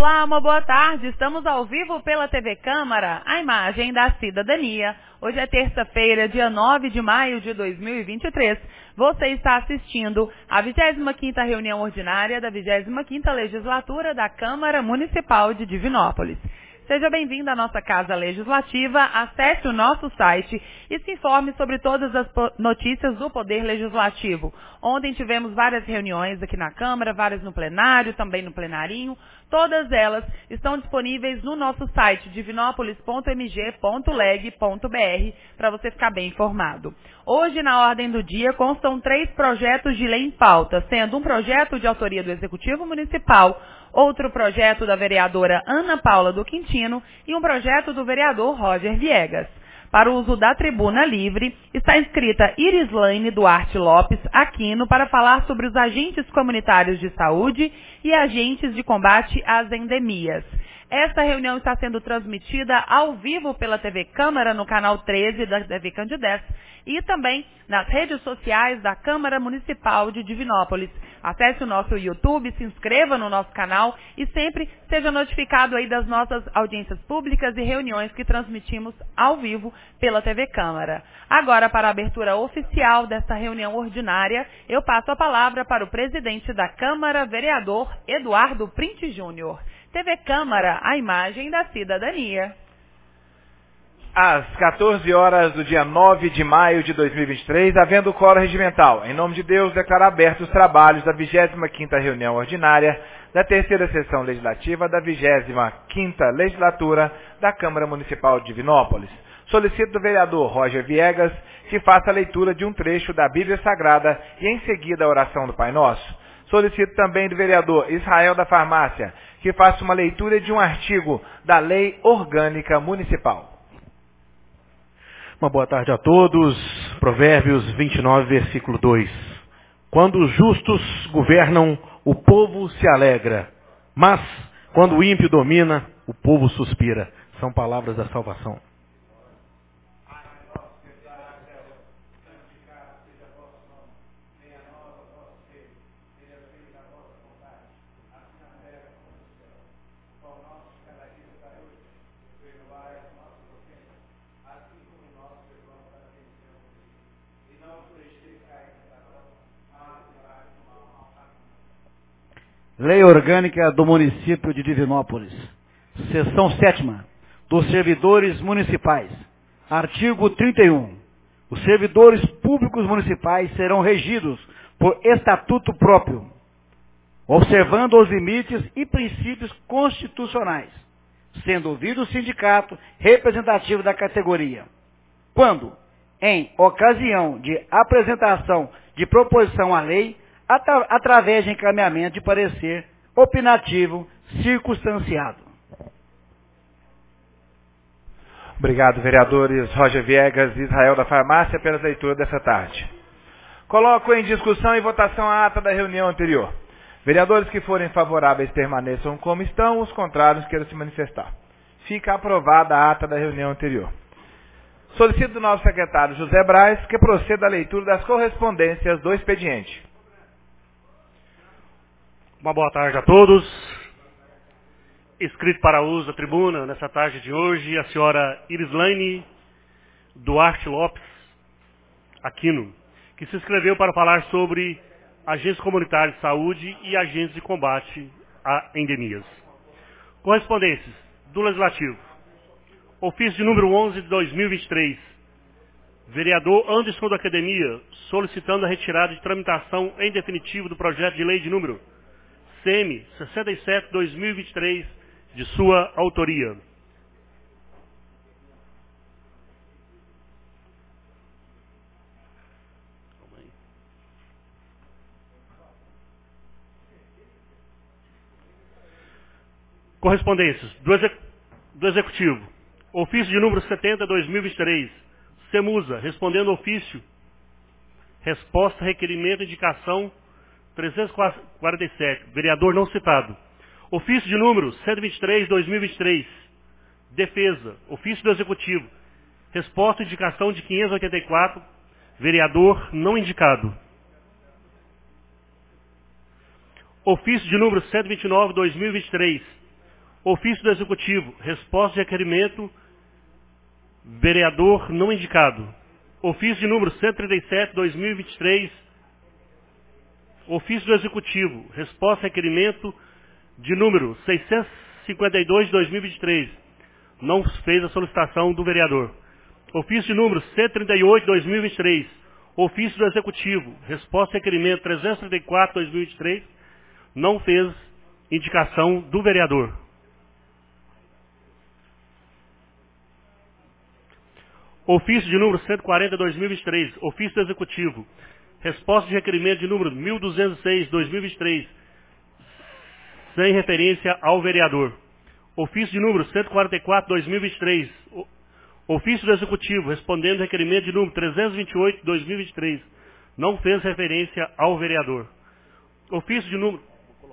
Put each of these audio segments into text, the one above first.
Olá, uma boa tarde. Estamos ao vivo pela TV Câmara, a imagem da cidadania. Hoje é terça-feira, dia 9 de maio de 2023. Você está assistindo à 25ª reunião ordinária da 25ª legislatura da Câmara Municipal de Divinópolis. Seja bem-vindo à nossa Casa Legislativa, acesse o nosso site e se informe sobre todas as notícias do Poder Legislativo. Ontem tivemos várias reuniões aqui na Câmara, várias no plenário, também no plenarinho. Todas elas estão disponíveis no nosso site divinopolis.mg.leg.br para você ficar bem informado. Hoje, na ordem do dia, constam 3 projetos de lei em pauta, sendo um projeto de autoria do Executivo Municipal, outro projeto da vereadora Ana Paula do Quintino e um projeto do vereador Roger Viegas. Para o uso da tribuna livre, está inscrita Irislaine Duarte Lopes Aquino para falar sobre os agentes comunitários de saúde e agentes de combate às endemias. Esta reunião está sendo transmitida ao vivo pela TV Câmara no canal 13 da TV Candidez e também nas redes sociais da Câmara Municipal de Divinópolis. Acesse o nosso YouTube, se inscreva no nosso canal e sempre seja notificado aí das nossas audiências públicas e reuniões que transmitimos ao vivo pela TV Câmara. Agora, para a abertura oficial desta reunião ordinária, eu passo a palavra para o presidente da Câmara, vereador Eduardo Printe Júnior. TV Câmara, a imagem da cidadania. Às 14 horas do dia 9 de maio de 2023, havendo quórum regimental, em nome de Deus, declaro abertos os trabalhos da 25ª reunião ordinária da terceira sessão legislativa da 25ª legislatura da Câmara Municipal de Divinópolis. Solicito do vereador Roger Viegas que faça a leitura de um trecho da Bíblia Sagrada e em seguida a oração do Pai Nosso. Solicito também do vereador Israel da Farmácia que faça uma leitura de um artigo da Lei Orgânica Municipal. Uma boa tarde a todos. Provérbios 29, versículo 2. Quando os justos governam, o povo se alegra. Mas, quando o ímpio domina, o povo suspira. São palavras da salvação. Lei Orgânica do Município de Divinópolis. Seção 7ª. Dos servidores municipais. Artigo 31. Os servidores públicos municipais serão regidos por estatuto próprio, observando os limites e princípios constitucionais, sendo ouvido o sindicato representativo da categoria. Quando, em ocasião de apresentação de proposição à lei, através de encaminhamento de parecer opinativo circunstanciado. Obrigado, vereadores Roger Viegas e Israel da Farmácia, pela leitura dessa tarde. Coloco em discussão e votação a ata da reunião anterior. Vereadores que forem favoráveis permaneçam como estão, os contrários queiram se manifestar. Fica aprovada a ata da reunião anterior. Solicito do nosso secretário José Braz que proceda à leitura das correspondências do expediente. Uma boa tarde a todos. Inscrito para uso da tribuna nessa tarde de hoje, a senhora Irislaine Duarte Lopes Aquino, que se inscreveu para falar sobre agentes comunitários de saúde e agentes de combate a endemias. Correspondências do Legislativo. Ofício de número 11 de 2023. Vereador Anderson da Academia, solicitando a retirada de tramitação em definitivo do projeto de lei de número CM 67/2023, de sua autoria. Correspondências do Executivo. Ofício de número 70/2023, CEMUSA, respondendo ofício, resposta, requerimento, indicação 347, vereador não citado. Ofício de número 123/2023, Defesa, ofício do Executivo, resposta e indicação de 584, vereador não indicado. Ofício de número 129/2023, Ofício do Executivo, resposta de requerimento, vereador não indicado. Ofício de número 137/2023, ofício do Executivo, resposta de requerimento de número 652/2023, não fez a solicitação do vereador. Ofício de número 138/2023, ofício do Executivo, resposta de requerimento 334/2023, não fez indicação do vereador. Ofício de número 140/2023, ofício do Executivo, resposta de requerimento de número 1206/2023, sem referência ao vereador. Ofício de número 144/2023, ofício do Executivo, respondendo requerimento de número 328/2023, não fez referência ao vereador. Ofício de número...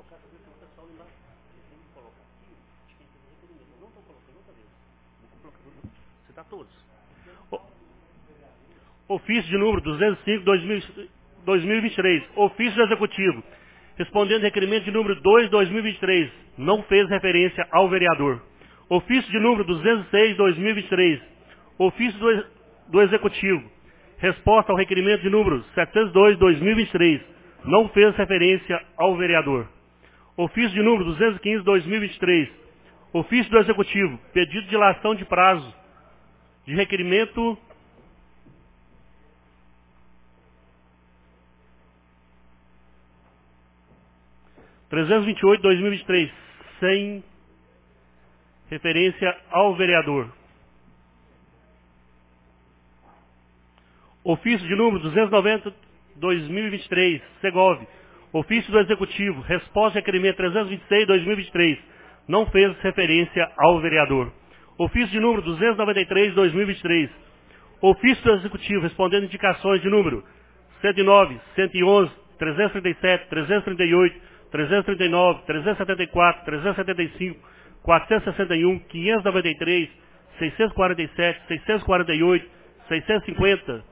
Ofício de número 205/2023, ofício do Executivo, respondendo requerimento de número 2/2023, não fez referência ao vereador. Ofício de número 206/2023, ofício do Executivo, resposta ao requerimento de número 702/2023, não fez referência ao vereador. Ofício de número 215/2023, ofício do Executivo, pedido de dilação de prazo de requerimento (328/2023), sem referência ao vereador. Ofício de número 290/2023, Segov, ofício do Executivo, resposta de requerimento 326/2023, não fez referência ao vereador. Ofício de número 293/2023, ofício do Executivo, respondendo indicações de número 109, 111, 337, 338, 339, 374, 375, 461, 593, 647, 648, 650,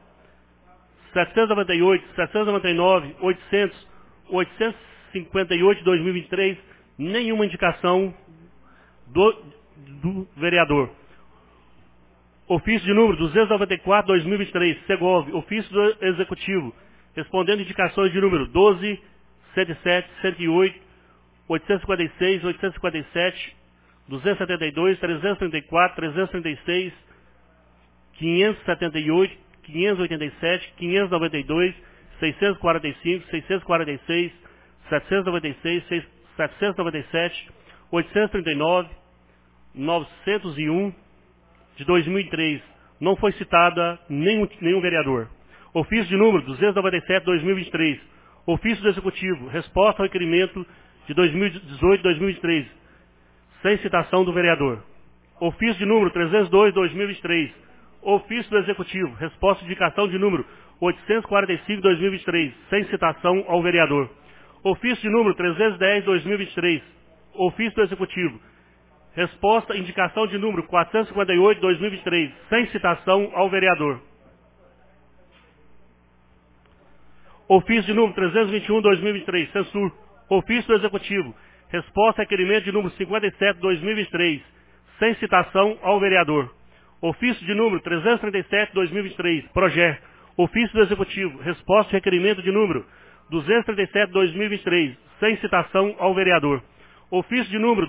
798, 799, 800, 858 de 2023, nenhuma indicação do vereador. Ofício de número 294/2023, Segov, ofício do Executivo, respondendo indicações de número 12, 107, 108, 856, 857, 272, 334, 336, 578, 587, 592, 645, 646, 796, 797, 839, 901 de 2003. Não foi citada nenhum vereador. Ofício de número 297/2023. Ofício do Executivo, resposta ao requerimento de 2018-2023, sem citação do vereador. Ofício de número 302/2023, ofício do Executivo, resposta de indicação de número 845/2023, sem citação ao vereador. Ofício de número 310/2023, ofício do Executivo, resposta indicação de número 458/2023, sem citação ao vereador. Ofício de número 321/2023, censur. Ofício do Executivo, resposta a requerimento de número 57/2023, sem citação ao vereador. Ofício de número 337/2023, Projer. Ofício do Executivo, resposta a requerimento de número 237/2023, sem citação ao vereador. Ofício de número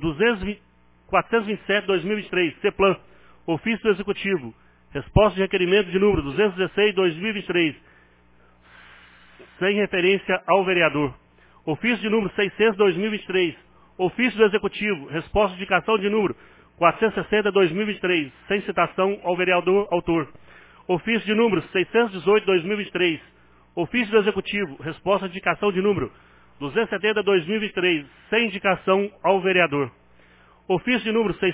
427/2023, Ceplan. Ofício do Executivo, resposta de requerimento de número 216/2023, sem referência ao vereador. Ofício de número 600/2023, ofício do Executivo, resposta de indicação de número 460/2023, sem citação ao vereador autor. Ofício de número 618/2023, ofício do Executivo, resposta de indicação de número 270/2023, sem indicação ao vereador. Ofício de número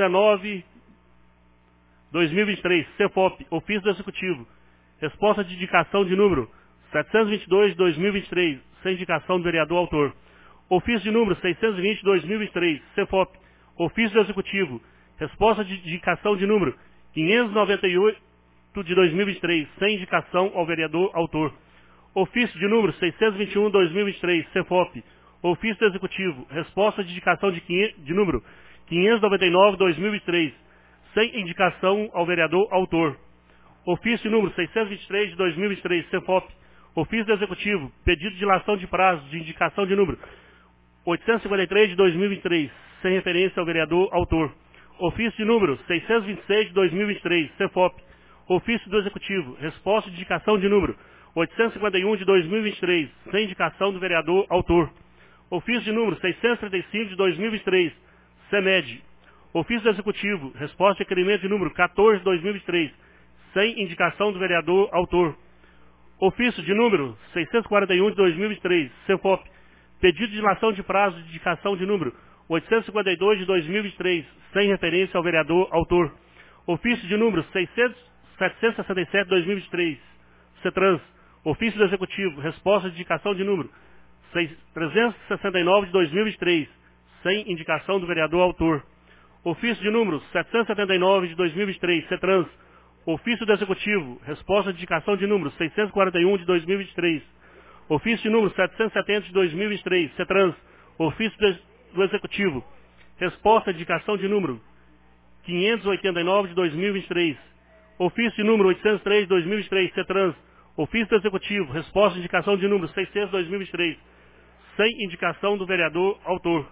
619/2023, CEFOP, ofício do Executivo, resposta de indicação de número 722/2023, sem indicação do vereador autor. Ofício de número 620/2023, CEFOP, ofício do Executivo, resposta de indicação de número 598 de 2023, sem indicação ao vereador autor. Ofício de número 621/2023, CEFOP, ofício do Executivo, resposta de indicação de número 599/2003, sem indicação ao vereador autor. Ofício número 623 de 2023, CEFOP. Ofício do Executivo, pedido de dilação de prazo de indicação de número 853 de 2023, sem referência ao vereador autor. Ofício de número 626 de 2023, CEFOP. Ofício do Executivo, resposta de indicação de número 851 de 2023, sem indicação do vereador autor. Ofício de número 635 de 2023, CEMED. Ofício do Executivo, resposta de requerimento de número 14 de 2023, sem indicação do vereador autor. Ofício de número 641 de 2023, CEFOP. Pedido de dilação de prazo de indicação de número 852 de 2023, sem referência ao vereador autor. Ofício de número 767 de 2023, CETRANS. Ofício do Executivo, resposta de indicação de número 369 de 2023, sem indicação do vereador autor. Ofício de número 779 de 2023, CETRANS. Ofício do Executivo, resposta de indicação de número 641 de 2023. Ofício de número 770 de 2023, CETRANS. Ofício do Executivo, resposta de indicação de número 589 de 2023. Ofício de número 803 de 2023, CETRANS. Ofício do Executivo, resposta de indicação de número 600 de 2023, sem indicação do vereador autor.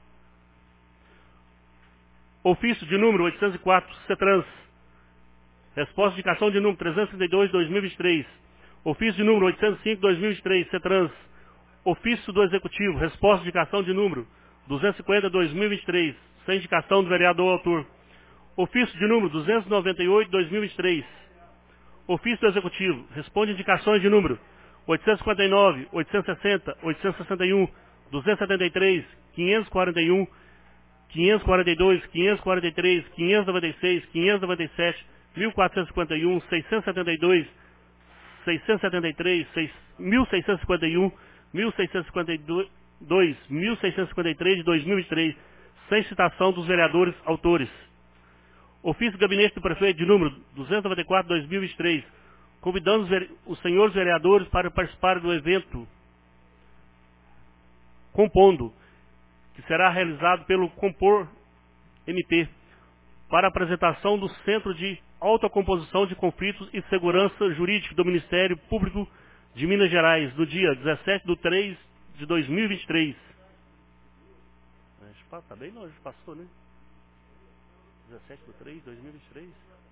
Ofício de número 804, CETRANS. Resposta de indicação de número 332 de 2023. Ofício de número 805 de 2023, CETRANS. Ofício do Executivo, resposta de indicação de número 250 de 2023, sem indicação do vereador autor. Ofício de número 298 de 2023. Ofício do Executivo, responde indicações de número 859, 860, 861, 273, 541, 542, 543, 596, 597, 1451, 672, 673, 1651, 1652, 1653 de 2003, sem citação dos vereadores autores. Ofício do Gabinete do Prefeito de número 294 de 2023, convidando os senhores vereadores para participar do evento Compondo, que será realizado pelo Compor MP, para apresentação do Centro de Autocomposição de Conflitos e Segurança Jurídica do Ministério Público de Minas Gerais, no dia 17/3 de 2023. Está bem longe, passou, né? 17/3 de 2023.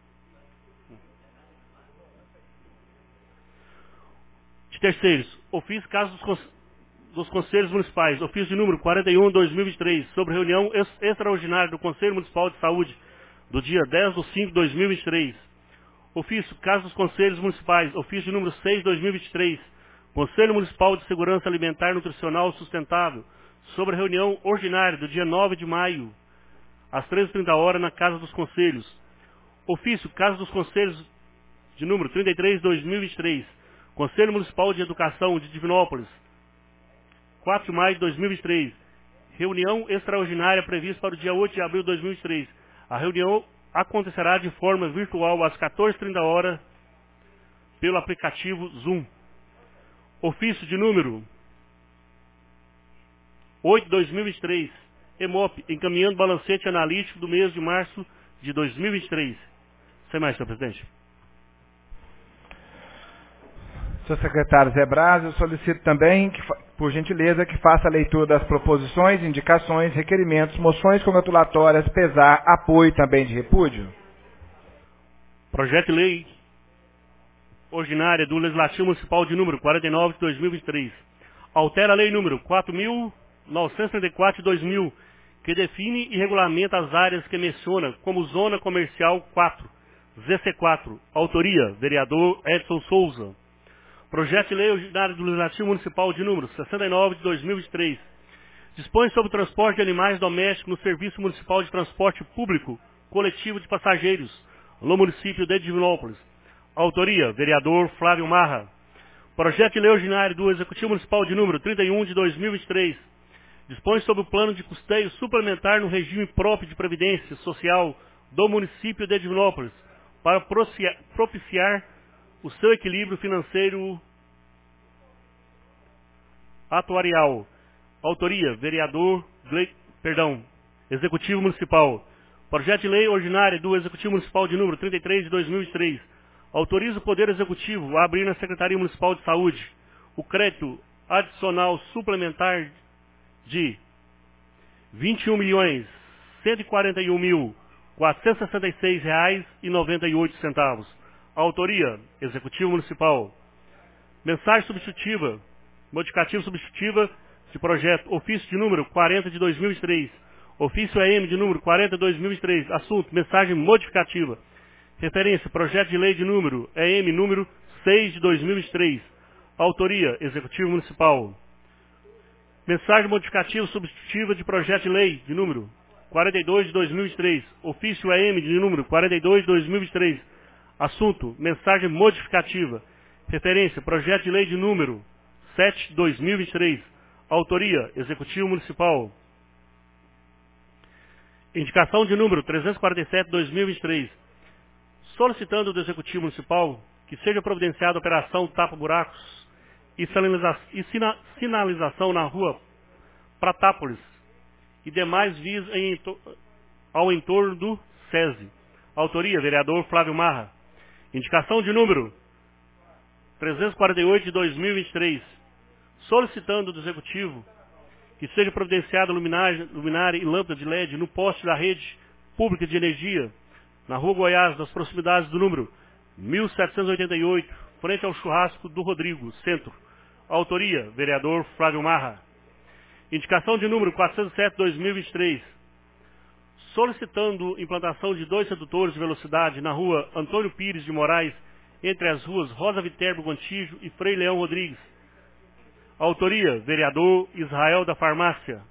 De terceiros, ofício caso dos Conselhos Municipais, ofício de número 41 de 2023, sobre reunião extraordinária do Conselho Municipal de Saúde, do dia 10/5 de 2023. Ofício caso dos Conselhos Municipais, ofício de número 6 de 2023, Conselho Municipal de Segurança Alimentar, Nutricional Sustentável, sobre reunião ordinária do dia 9 de maio, às 13h30, na Casa dos Conselhos. Ofício caso dos Conselhos de número 33 de 2023, Conselho Municipal de Educação de Divinópolis, 4 de maio de 2023. Reunião extraordinária prevista para o dia 8 de abril de 2023. A reunião acontecerá de forma virtual às 14h30 pelo aplicativo Zoom. Ofício de número 8 de 2023. EMOP, encaminhando balancete analítico do mês de março de 2023. Sem mais, senhor presidente. Senhor secretário Zé Braz, eu solicito também, por gentileza, que faça a leitura das proposições, indicações, requerimentos, moções congratulatórias, pesar, apoio também de repúdio. Projeto de lei ordinária do Legislativo Municipal de número 49 de 2023. Altera a lei número 4.934 de 2000, que define e regulamenta as áreas que menciona como Zona Comercial 4, ZC4. Autoria, vereador Edson Souza. Projeto de lei ordinário do Legislativo Municipal de número 69 de 2023. Dispõe sobre o transporte de animais domésticos no Serviço Municipal de Transporte Público Coletivo de Passageiros, no município de Divinópolis. Autoria, vereador Flávio Marra. Projeto de lei ordinário do Executivo Municipal de número 31 de 2023. Dispõe sobre o plano de custeio suplementar no regime próprio de previdência social do município de Divinópolis, para propiciar o seu equilíbrio financeiro atuarial. Autoria, vereador Executivo Municipal. Projeto de Lei Ordinária do Executivo Municipal de número 33 de 2003. Autoriza o Poder Executivo a abrir na Secretaria Municipal de Saúde o crédito adicional suplementar de R$ 21.141.466,98. Autoria, Executivo Municipal. Mensagem substitutiva, modificativa substitutiva de projeto, ofício de número 40 de 2003. Ofício AM de número 40 de 2003. Assunto, mensagem modificativa. Referência, projeto de lei de número AM número 6 de 2003. Autoria, Executivo Municipal. Mensagem modificativa substitutiva de projeto de lei de número 42 de 2003. Ofício AM de número 42 de 2003. Assunto, mensagem modificativa. Referência, projeto de lei de número 7 de 2023. Autoria, Executivo Municipal. Indicação de número 347 de 2023. Solicitando do Executivo Municipal que seja providenciada a operação tapa-buracos e sinalização na rua Pratápolis e demais vias ao entorno do SESI. Autoria, vereador Flávio Marra. Indicação de número 348 de 2023. Solicitando do Executivo que seja providenciada luminária e lâmpada de LED no poste da rede pública de energia na Rua Goiás, nas proximidades do número 1788, frente ao churrasco do Rodrigo, centro. Autoria, vereador Flávio Marra. Indicação de número 407 de 2023. Solicitando implantação de 2 redutores de velocidade na rua Antônio Pires de Moraes, entre as ruas Rosa Viterbo Gontijo e Frei Leão Rodrigues. Autoria, vereador Israel da Farmácia.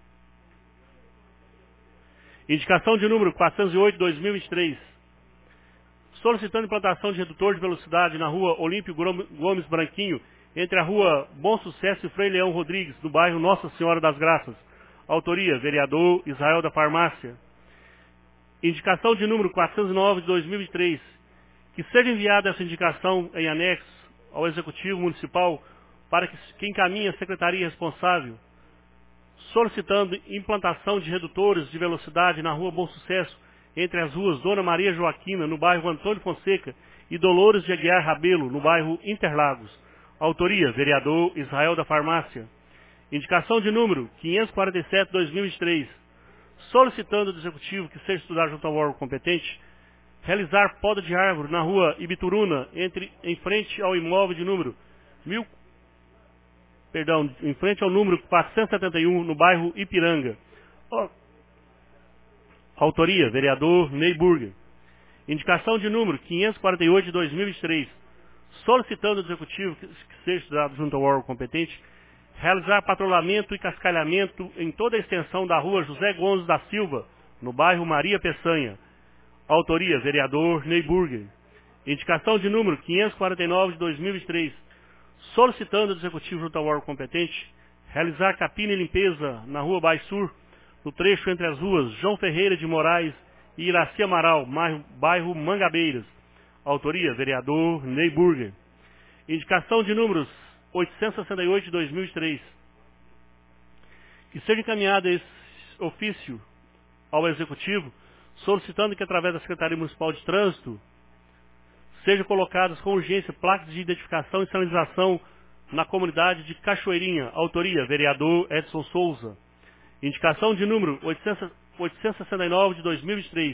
Indicação de número 408 de 2023. Solicitando implantação de redutor de velocidade na rua Olímpio Gomes Branquinho, entre a rua Bom Sucesso e Frei Leão Rodrigues, no bairro Nossa Senhora das Graças. Autoria, vereador Israel da Farmácia. Indicação de número 409 de 2003. Que seja enviada essa indicação em anexo ao Executivo Municipal para que encaminhe a Secretaria responsável, solicitando implantação de redutores de velocidade na rua Bom Sucesso, entre as ruas Dona Maria Joaquina, no bairro Antônio Fonseca, e Dolores de Aguiar Rabelo, no bairro Interlagos. Autoria, vereador Israel da Farmácia. Indicação de número 547 de 2003. Solicitando do Executivo que seja estudado junto ao órgão competente, realizar poda de árvore na rua Ibituruna, em frente ao imóvel de número em frente ao número 471, no bairro Ipiranga. Autoria, vereador Ney Burger. Indicação de número 548 de 2003. Solicitando do Executivo que seja estudado junto ao órgão competente, realizar patrulhamento e cascalhamento em toda a extensão da rua José Gonçalves da Silva, no bairro Maria Peçanha. Autoria, vereador Ney Burger. Indicação de número 549 de 2003. Solicitando do Executivo junto ao órgão competente, realizar capina e limpeza na rua Baixur, no trecho entre as ruas João Ferreira de Moraes e Iraci Amaral, bairro Mangabeiras. Autoria, vereador Ney Burger. Indicação de números 868 de 2003. Que seja encaminhado esse ofício ao Executivo, solicitando que através da Secretaria Municipal de Trânsito sejam colocadas com urgência placas de identificação e sinalização na comunidade de Cachoeirinha. Autoria, vereador Edson Souza. Indicação de número 869 de 2003.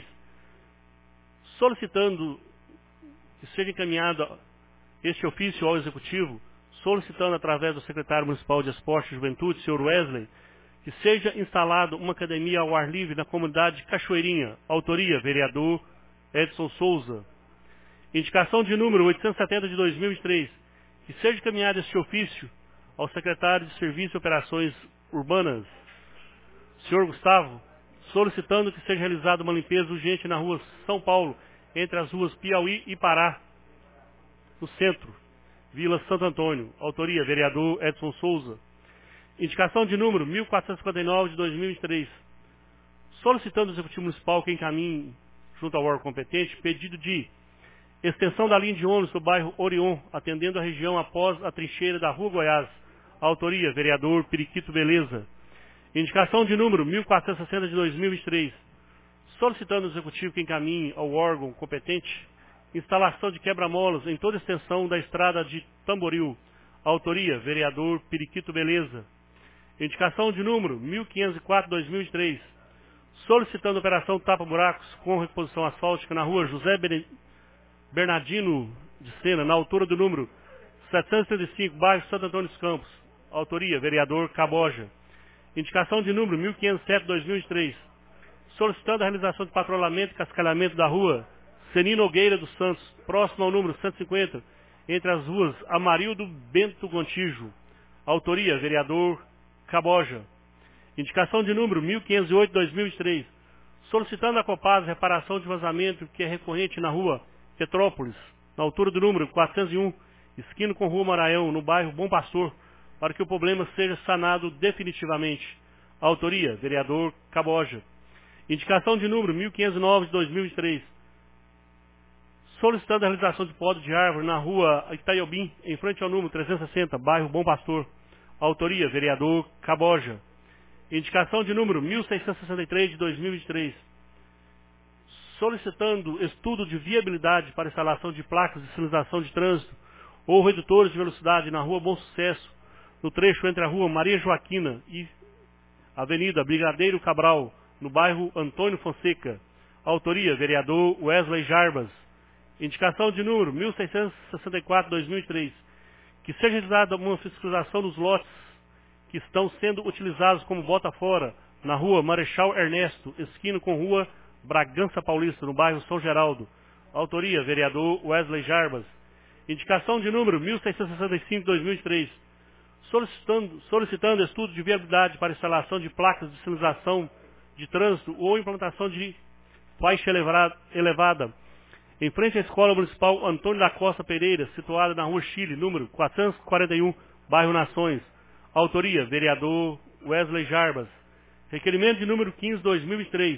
Solicitando que seja encaminhado este ofício ao Executivo, solicitando através do Secretário Municipal de Esporte e Juventude, Sr. Wesley, que seja instalado uma academia ao ar livre na comunidade de Cachoeirinha. Autoria, vereador Edson Souza. Indicação de número 870 de 2003. Que seja encaminhado este ofício ao Secretário de Serviços e Operações Urbanas, Sr. Gustavo, solicitando que seja realizada uma limpeza urgente na rua São Paulo, entre as ruas Piauí e Pará, no centro, Vila Santo Antônio. Autoria, vereador Edson Souza. Indicação de número 1459 de 2003. Solicitando ao Executivo Municipal que encaminhe, junto ao órgão competente, pedido de extensão da linha de ônibus do bairro Orion, atendendo a região após a trincheira da Rua Goiás. Autoria, vereador Periquito Beleza. Indicação de número 1460 de 2003. solicitando ao Executivo que encaminhe ao órgão competente instalação de quebra-molas em toda a extensão da estrada de Tamboril. Autoria, vereador Periquito Beleza. Indicação de número 1504/2003, solicitando operação tapa-buracos com reposição asfáltica na rua José Bernardino de Sena, na altura do número 735, bairro Santo Antônio dos Campos. Autoria, vereador Caboja. Indicação de número 1507/2003, solicitando a realização de patrulhamento e cascalhamento da rua Seni Nogueira dos Santos, próximo ao número 150, entre as ruas Amarildo Bento Gontijo. Autoria, vereador Caboja. Indicação de número 1508/2003, solicitando a Copasa reparação de vazamento que é recorrente na rua Petrópolis, na altura do número 401, esquina com rua Maranhão, no bairro Bom Pastor, para que o problema seja sanado definitivamente. Autoria, vereador Caboja. Indicação de número 1509/2003, solicitando a realização de poda de árvore na rua Itaiobim, em frente ao número 360, bairro Bom Pastor. Autoria, vereador Caboja. Indicação de número 1663/2023, solicitando estudo de viabilidade para instalação de placas de sinalização de trânsito ou redutores de velocidade na rua Bom Sucesso, no trecho entre a rua Maria Joaquina e Avenida Brigadeiro Cabral, no bairro Antônio Fonseca. Autoria, vereador Wesley Jarbas. Indicação de número 1664/2003, que seja realizada uma fiscalização dos lotes que estão sendo utilizados como bota fora na rua Marechal Ernesto, esquina com rua Bragança Paulista, no bairro São Geraldo. Autoria, vereador Wesley Jarbas. Indicação de número 1665/2003, solicitando estudo de viabilidade para instalação de placas de sinalização de trânsito ou implantação de faixa elevada em frente à Escola Municipal Antônio da Costa Pereira, situada na rua Chile, número 441, bairro Nações. Autoria, vereador Wesley Jarbas. Requerimento de número 15/2003,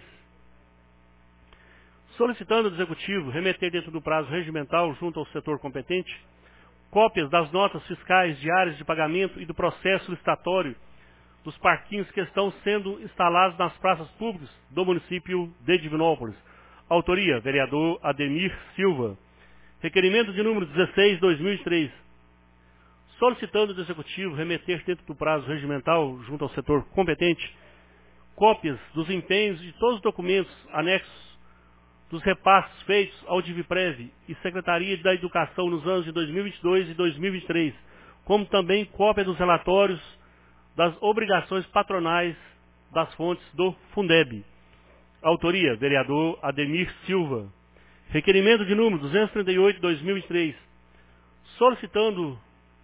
solicitando ao Executivo remeter dentro do prazo regimental junto ao setor competente cópias das notas fiscais diárias de pagamento e do processo licitatório dos parquinhos que estão sendo instalados nas praças públicas do município de Divinópolis. Autoria, vereador Ademir Silva. Requerimento de número 16/2003, solicitando do Executivo remeter dentro do prazo regimental junto ao setor competente cópias dos empenhos de todos os documentos anexos dos repasses feitos ao Diviprev e Secretaria da Educação nos anos de 2022 e 2023, como também cópia dos relatórios das obrigações patronais das fontes do Fundeb. Autoria, vereador Ademir Silva. Requerimento de número 238/2003, solicitando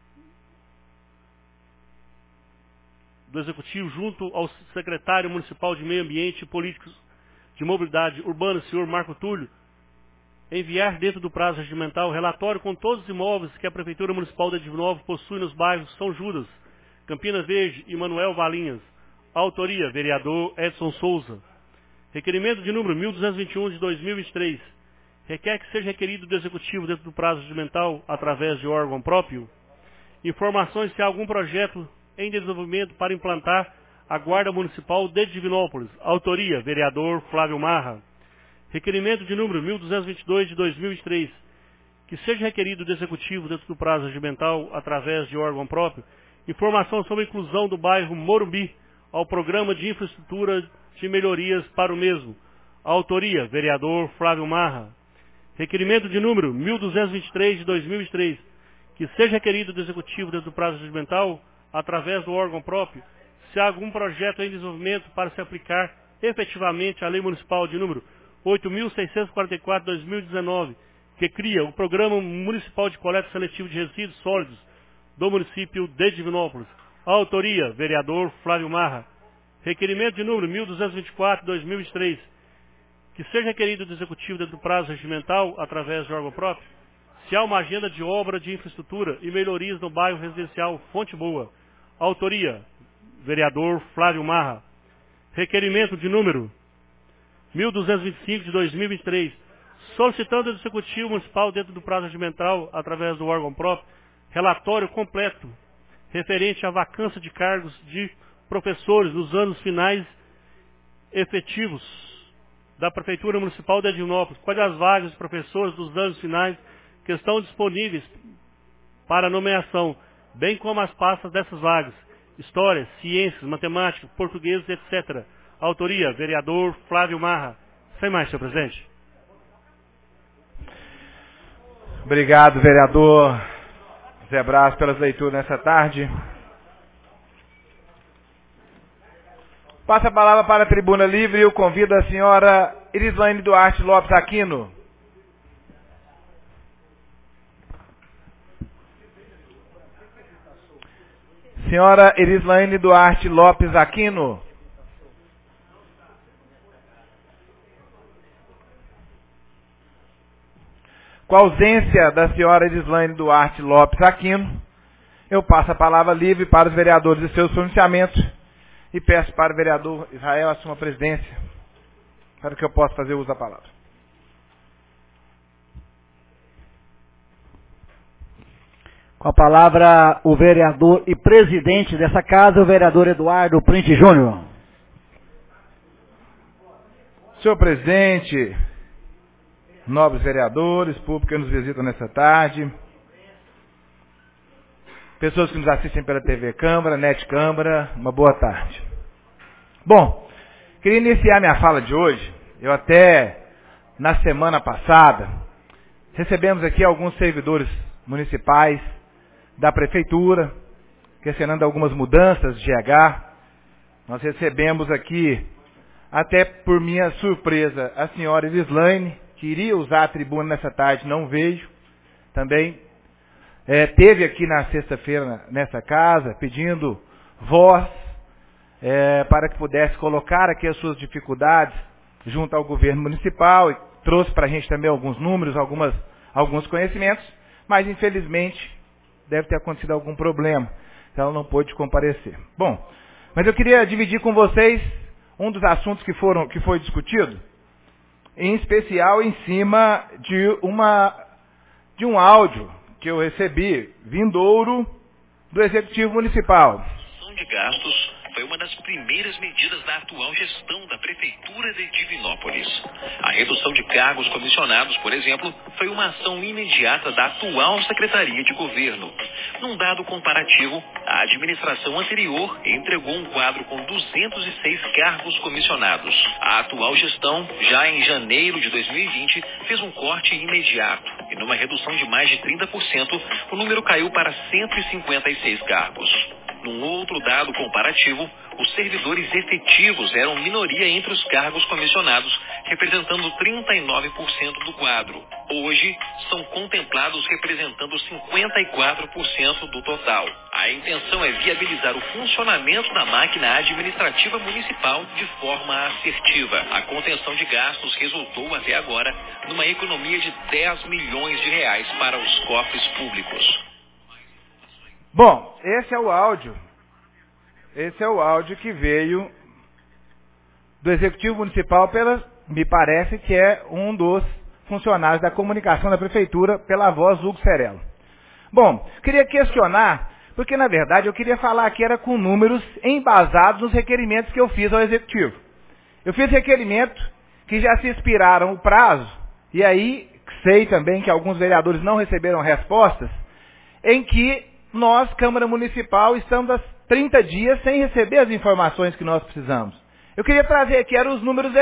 do Executivo junto ao secretário municipal de Meio Ambiente e Políticos de Mobilidade Urbana, senhor Marco Túlio, enviar dentro do prazo regimental relatório com todos os imóveis que a Prefeitura Municipal de Divinópolis possui nos bairros São Judas, Campina Verde e Manuel Valinhas. Autoria, vereador Edson Souza. Requerimento de número 1221/2023, requer que seja requerido do Executivo dentro do prazo regimental, através de órgão próprio, informações se há algum projeto em desenvolvimento para implantar a Guarda Municipal de Divinópolis. Autoria, vereador Flávio Marra. Requerimento de número 1222/2023, que seja requerido do Executivo dentro do prazo regimental, através de órgão próprio, informação sobre a inclusão do bairro Morumbi ao programa de infraestrutura de melhorias para o mesmo. Autoria, vereador Flávio Marra. Requerimento de número 1223/2023, que seja requerido do Executivo dentro do prazo regimental, através do órgão próprio, se há algum projeto em desenvolvimento para se aplicar efetivamente a Lei Municipal de número 8.644/2019, que cria o Programa Municipal de Coleta Seletiva de Resíduos Sólidos do município de Divinópolis. Autoria, vereador Flávio Marra. Requerimento de número 1224/2023, que seja requerido do Executivo dentro do prazo regimental, através de órgão próprio, se há uma agenda de obra de infraestrutura e melhorias no bairro residencial Fonte Boa. Autoria, vereador Flávio Marra. Requerimento de número 1225/2023, solicitando do Executivo Municipal dentro do prazo regimental, através do órgão próprio, relatório completo referente à vacância de cargos de professores nos anos finais efetivos da Prefeitura Municipal de Divinópolis, quais as vagas de professores dos anos finais que estão disponíveis para nomeação, bem como as pastas dessas vagas. História, ciências, matemática, português, etc. Autoria, vereador Flávio Marra. Sem mais, senhor presidente. Obrigado, vereador Zé Braz, pelas leituras nessa tarde. Passa a palavra para a tribuna livre e eu convido a senhora Irislaine Duarte Lopes Aquino. Senhora Irislaine Duarte Lopes Aquino. Com a ausência da senhora Irislaine Duarte Lopes Aquino, eu passo a palavra livre para os vereadores e seus pronunciamentos e peço para o vereador Israel assumir a presidência, para que eu possa fazer uso da palavra. Com a palavra, o vereador e presidente dessa casa, o vereador Eduardo Printe Júnior. Senhor presidente, nobres vereadores, público que nos visitam nessa tarde, pessoas que nos assistem pela TV Câmara, Net Câmara, uma boa tarde. Bom, queria iniciar minha fala de hoje. Eu até, na semana passada, recebemos aqui alguns servidores municipais da Prefeitura, questionando algumas mudanças de GH. Nós recebemos aqui, até por minha surpresa, a senhora Irislaine, que iria usar a tribuna nessa tarde, não veio. Também teve aqui na sexta-feira nessa casa, pedindo voz para que pudesse colocar aqui as suas dificuldades junto ao governo municipal e trouxe para a gente também alguns números, alguns conhecimentos, mas infelizmente deve ter acontecido algum problema, então ela não pôde comparecer. Bom, mas eu queria dividir com vocês um dos assuntos que foi discutido, em especial em cima de um áudio que eu recebi, vindouro do Executivo Municipal. A redução de gastos foi uma das primeiras medidas da atual gestão da Prefeitura de Divinópolis. A redução de cargos comissionados, por exemplo, foi uma ação imediata da atual Secretaria de Governo. Num dado comparativo, a administração anterior entregou um quadro com 206 cargos comissionados. A atual gestão, já em janeiro de 2020, fez um corte imediato e numa redução de mais de 30%, o número caiu para 156 cargos. Num outro dado comparativo, os servidores efetivos eram minoria entre os cargos comissionados, representando 39% do quadro. Hoje, são contemplados representando 54% do total. A intenção é viabilizar o funcionamento da máquina administrativa municipal de forma assertiva. A contenção de gastos resultou até agora numa economia de 10 milhões de reais para os cofres públicos. Bom, esse é o áudio. Esse é o áudio que veio do Executivo Municipal me parece que é um dos funcionários da comunicação da Prefeitura, pela voz Hugo Cerello. Bom, queria questionar, porque na verdade eu queria falar que era com números embasados nos requerimentos que eu fiz ao Executivo. Eu fiz requerimento que já se expiraram o prazo, e aí sei também que alguns vereadores não receberam respostas, em que nós, Câmara Municipal, estamos há 30 dias sem receber as informações que nós precisamos. Eu queria trazer aqui os números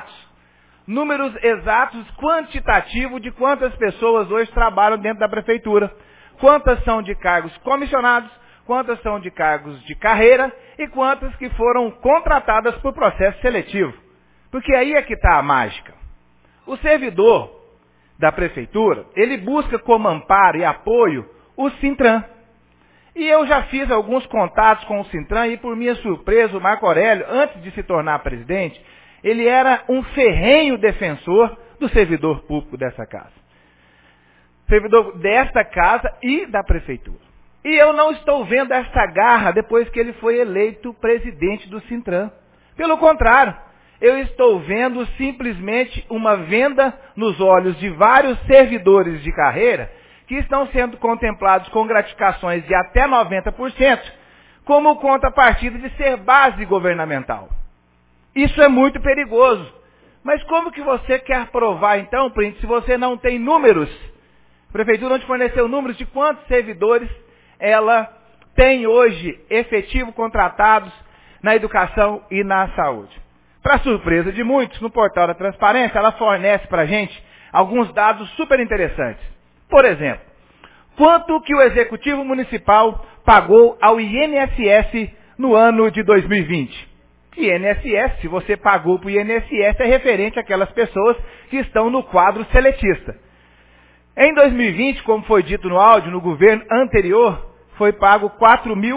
exatos quantitativos de quantas pessoas hoje trabalham dentro da Prefeitura, quantas são de cargos comissionados, quantas são de cargos de carreira e quantas que foram contratadas por processo seletivo. Porque aí é que está a mágica. O servidor da Prefeitura, ele busca como amparo e apoio o Sintran. E eu já fiz alguns contatos com o Sintran e, por minha surpresa, o Marco Aurélio, antes de se tornar presidente, ele era um ferrenho defensor do servidor público dessa casa. Servidor desta casa e da Prefeitura. E eu não estou vendo essa garra depois que ele foi eleito presidente do Sintran. Pelo contrário, eu estou vendo simplesmente uma venda nos olhos de vários servidores de carreira que estão sendo contemplados com gratificações de até 90%, como contrapartida de ser base governamental. Isso é muito perigoso, Mas como que você quer aprovar, então, Príncipe, se você não tem números? A prefeitura não te forneceu números de quantos servidores ela tem hoje efetivo contratados na educação e na saúde. Para surpresa de muitos, no portal da transparência, ela fornece para a gente alguns dados super interessantes. Por exemplo, quanto que o Executivo Municipal pagou ao INSS no ano de 2020? INSS, se você pagou para o INSS, é referente àquelas pessoas que estão no quadro seletista. Em 2020, como foi dito no áudio, no governo anterior, foi pago R$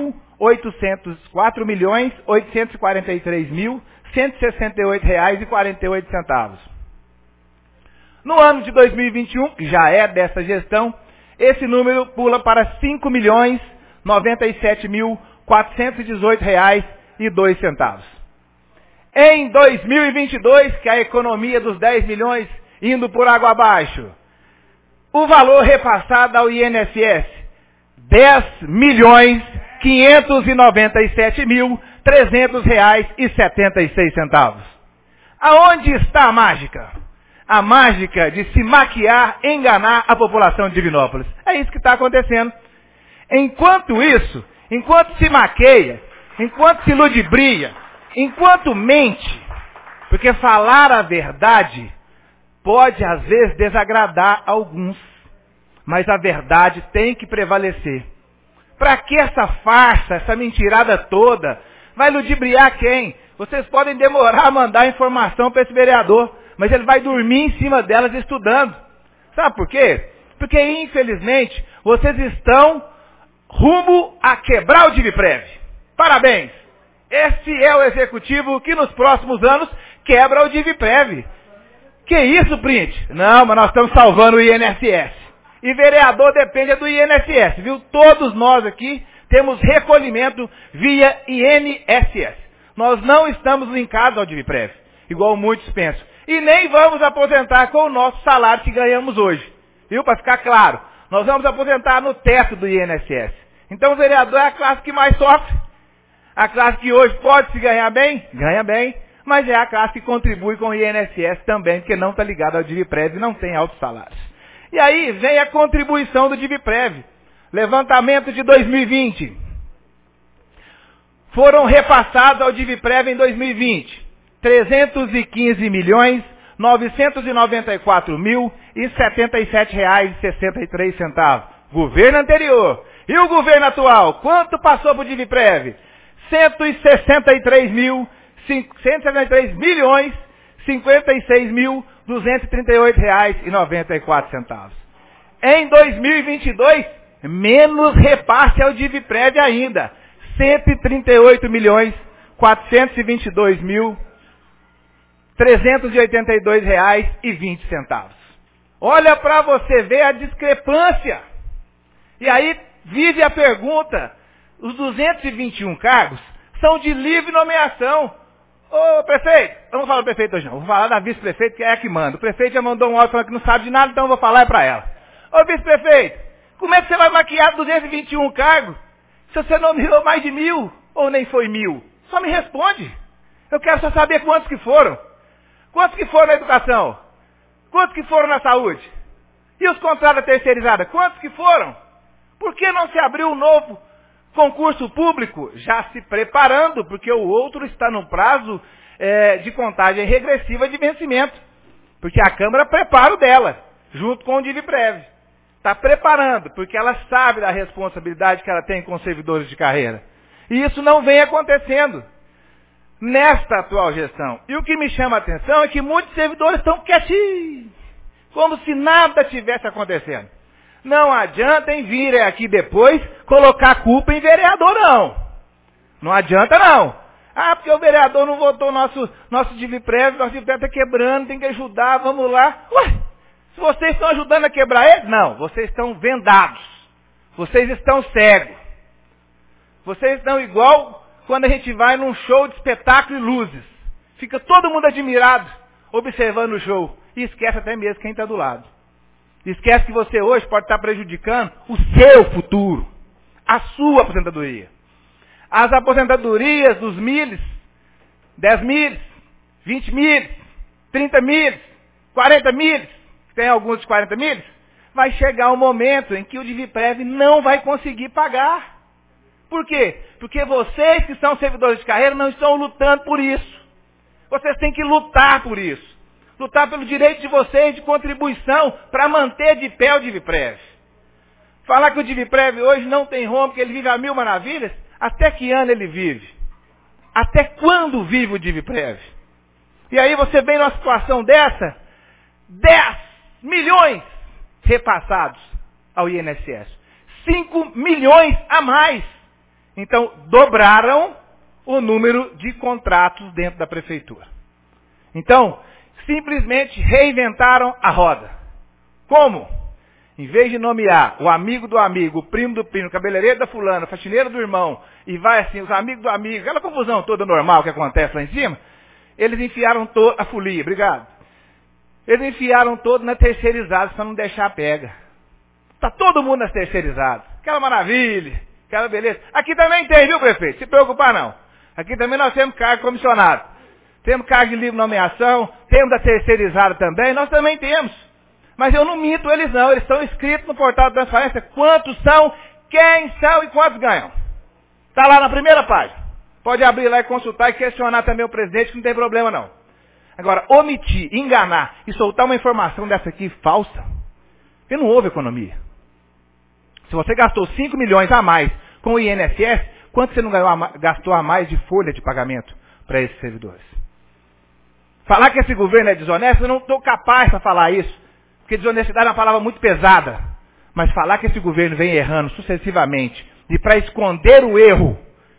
4.843.168,48. No ano de 2021, que já é dessa gestão, esse número pula para R$ 5.097.418,02. Em 2022, que é a economia dos 10 milhões indo por água abaixo, o valor repassado ao INSS, R$ 10.597.300,76. Aonde está a mágica? A mágica de se maquiar, enganar a população de Divinópolis. É isso que está acontecendo. Enquanto isso, enquanto se maqueia, enquanto se ludibria, enquanto mente, porque falar a verdade pode às vezes desagradar alguns, mas a verdade tem que prevalecer. Para que essa farsa, essa mentirada toda? Vai ludibriar quem? Vocês podem demorar a mandar informação para esse vereador, mas ele vai dormir em cima delas estudando. Sabe por quê? Porque infelizmente vocês estão rumo a quebrar o DivPrev. Parabéns! Esse é o executivo que nos próximos anos quebra o DivPrev. Que isso, Príncipe? Não, mas nós estamos salvando o INSS. E vereador depende do INSS, viu? Todos nós aqui temos recolhimento via INSS. Nós não estamos linkados ao DivPrev, igual muitos pensam. E nem vamos aposentar com o nosso salário que ganhamos hoje. Viu? Para ficar claro, nós vamos aposentar no teto do INSS. Então o vereador é a classe que mais sofre. A classe que hoje pode se ganhar bem, ganha bem, mas é a classe que contribui com o INSS também, porque não está ligado ao DivPrev e não tem altos salários. E aí vem a contribuição do DivPrev. Levantamento de 2020. Foram repassados ao DivPrev em 2020 R$315.994.077,63. Governo anterior. E o governo atual? Quanto passou para o DivPrev? 163.238,94. Em 2022, menos repasse ao DivPrev ainda. 138.422.382,20. Olha para você ver a discrepância. E aí vive a pergunta, os 221 cargos são de livre nomeação. Ô prefeito, eu não vou falar do prefeito hoje não, vou falar da vice-prefeito que é a que manda. O prefeito já mandou um áudio falando que não sabe de nada, então eu vou falar para ela. Ô vice-prefeito, como é que você vai maquiar 221 cargos se você nomeou mais de 1.000 ou nem foi 1.000? Só me responde. Eu quero só saber quantos que foram. Quantos que foram na educação? Quantos que foram na saúde? E os contratos terceirizados? Quantos que foram? Por que não se abriu um novo concurso público? Já se preparando, porque o outro está no prazo de contagem regressiva de vencimento. Porque a Câmara prepara o dela, junto com o DivPrev. Está preparando, porque ela sabe da responsabilidade que ela tem com os servidores de carreira. E isso não vem acontecendo nesta atual gestão. E o que me chama a atenção é que muitos servidores estão quietinhos, como se nada tivesse acontecendo. Não adianta em vir aqui depois colocar culpa em vereador, não. Não adianta, não. Ah, porque o vereador não votou nosso DivPrev, nosso DivPrev está quebrando, tem que ajudar, vamos lá. Ué, se vocês estão ajudando a quebrar ele? Não, vocês estão vendados. Vocês estão cegos. Vocês estão igual quando a gente vai num show de espetáculo e luzes. Fica todo mundo admirado, observando o show. E esquece até mesmo quem está do lado. Esquece que você hoje pode estar prejudicando o seu futuro, a sua aposentadoria. As aposentadorias dos 1.000, 10.000, 20.000, 30 milhas, 40 milhas, tem alguns de 40 milhas, vai chegar um momento em que o Diviprev não vai conseguir pagar. Por quê? Porque vocês que são servidores de carreira não estão lutando por isso. Vocês têm que lutar por isso. Lutar pelo direito de vocês de contribuição para manter de pé o Diviprev. Falar que o Diviprev hoje não tem rombo, que ele vive a 1000 maravilhas, até que ano ele vive? Até quando vive o Diviprev? E aí você vem numa situação dessa, 10 milhões repassados ao INSS. 5 milhões a mais. Então, dobraram o número de contratos dentro da prefeitura. Então, simplesmente reinventaram a roda. Como? Em vez de nomear o amigo do amigo, o primo do primo, o cabeleireiro da fulana, o faxineiro do irmão, e vai assim, os amigos do amigo, aquela confusão toda normal que acontece lá em cima, eles enfiaram a folia, obrigado. Eles enfiaram todo na terceirizada para não deixar a pega. Está todo mundo nas terceirizadas. Aquela maravilha, aquela beleza. Aqui também tem, viu, prefeito? Se preocupar não. Aqui também nós temos cargo comissionado. Temos cargo de livre nomeação, temos a terceirizada também, nós também temos. Mas eu não minto eles não, eles estão escritos no portal de transparência quantos são, quem são e quantos ganham. Está lá na primeira página. Pode abrir lá e consultar e questionar também o presidente, que não tem problema não. Agora, omitir, enganar e soltar uma informação dessa aqui falsa, porque não houve economia. Se você gastou 5 milhões a mais com o INSS, quanto você não gastou a mais de folha de pagamento para esses servidores? Falar que esse governo é desonesto, eu não estou capaz para falar isso, porque desonestidade é uma palavra muito pesada. Mas falar que esse governo vem errando sucessivamente, e para esconder o erro,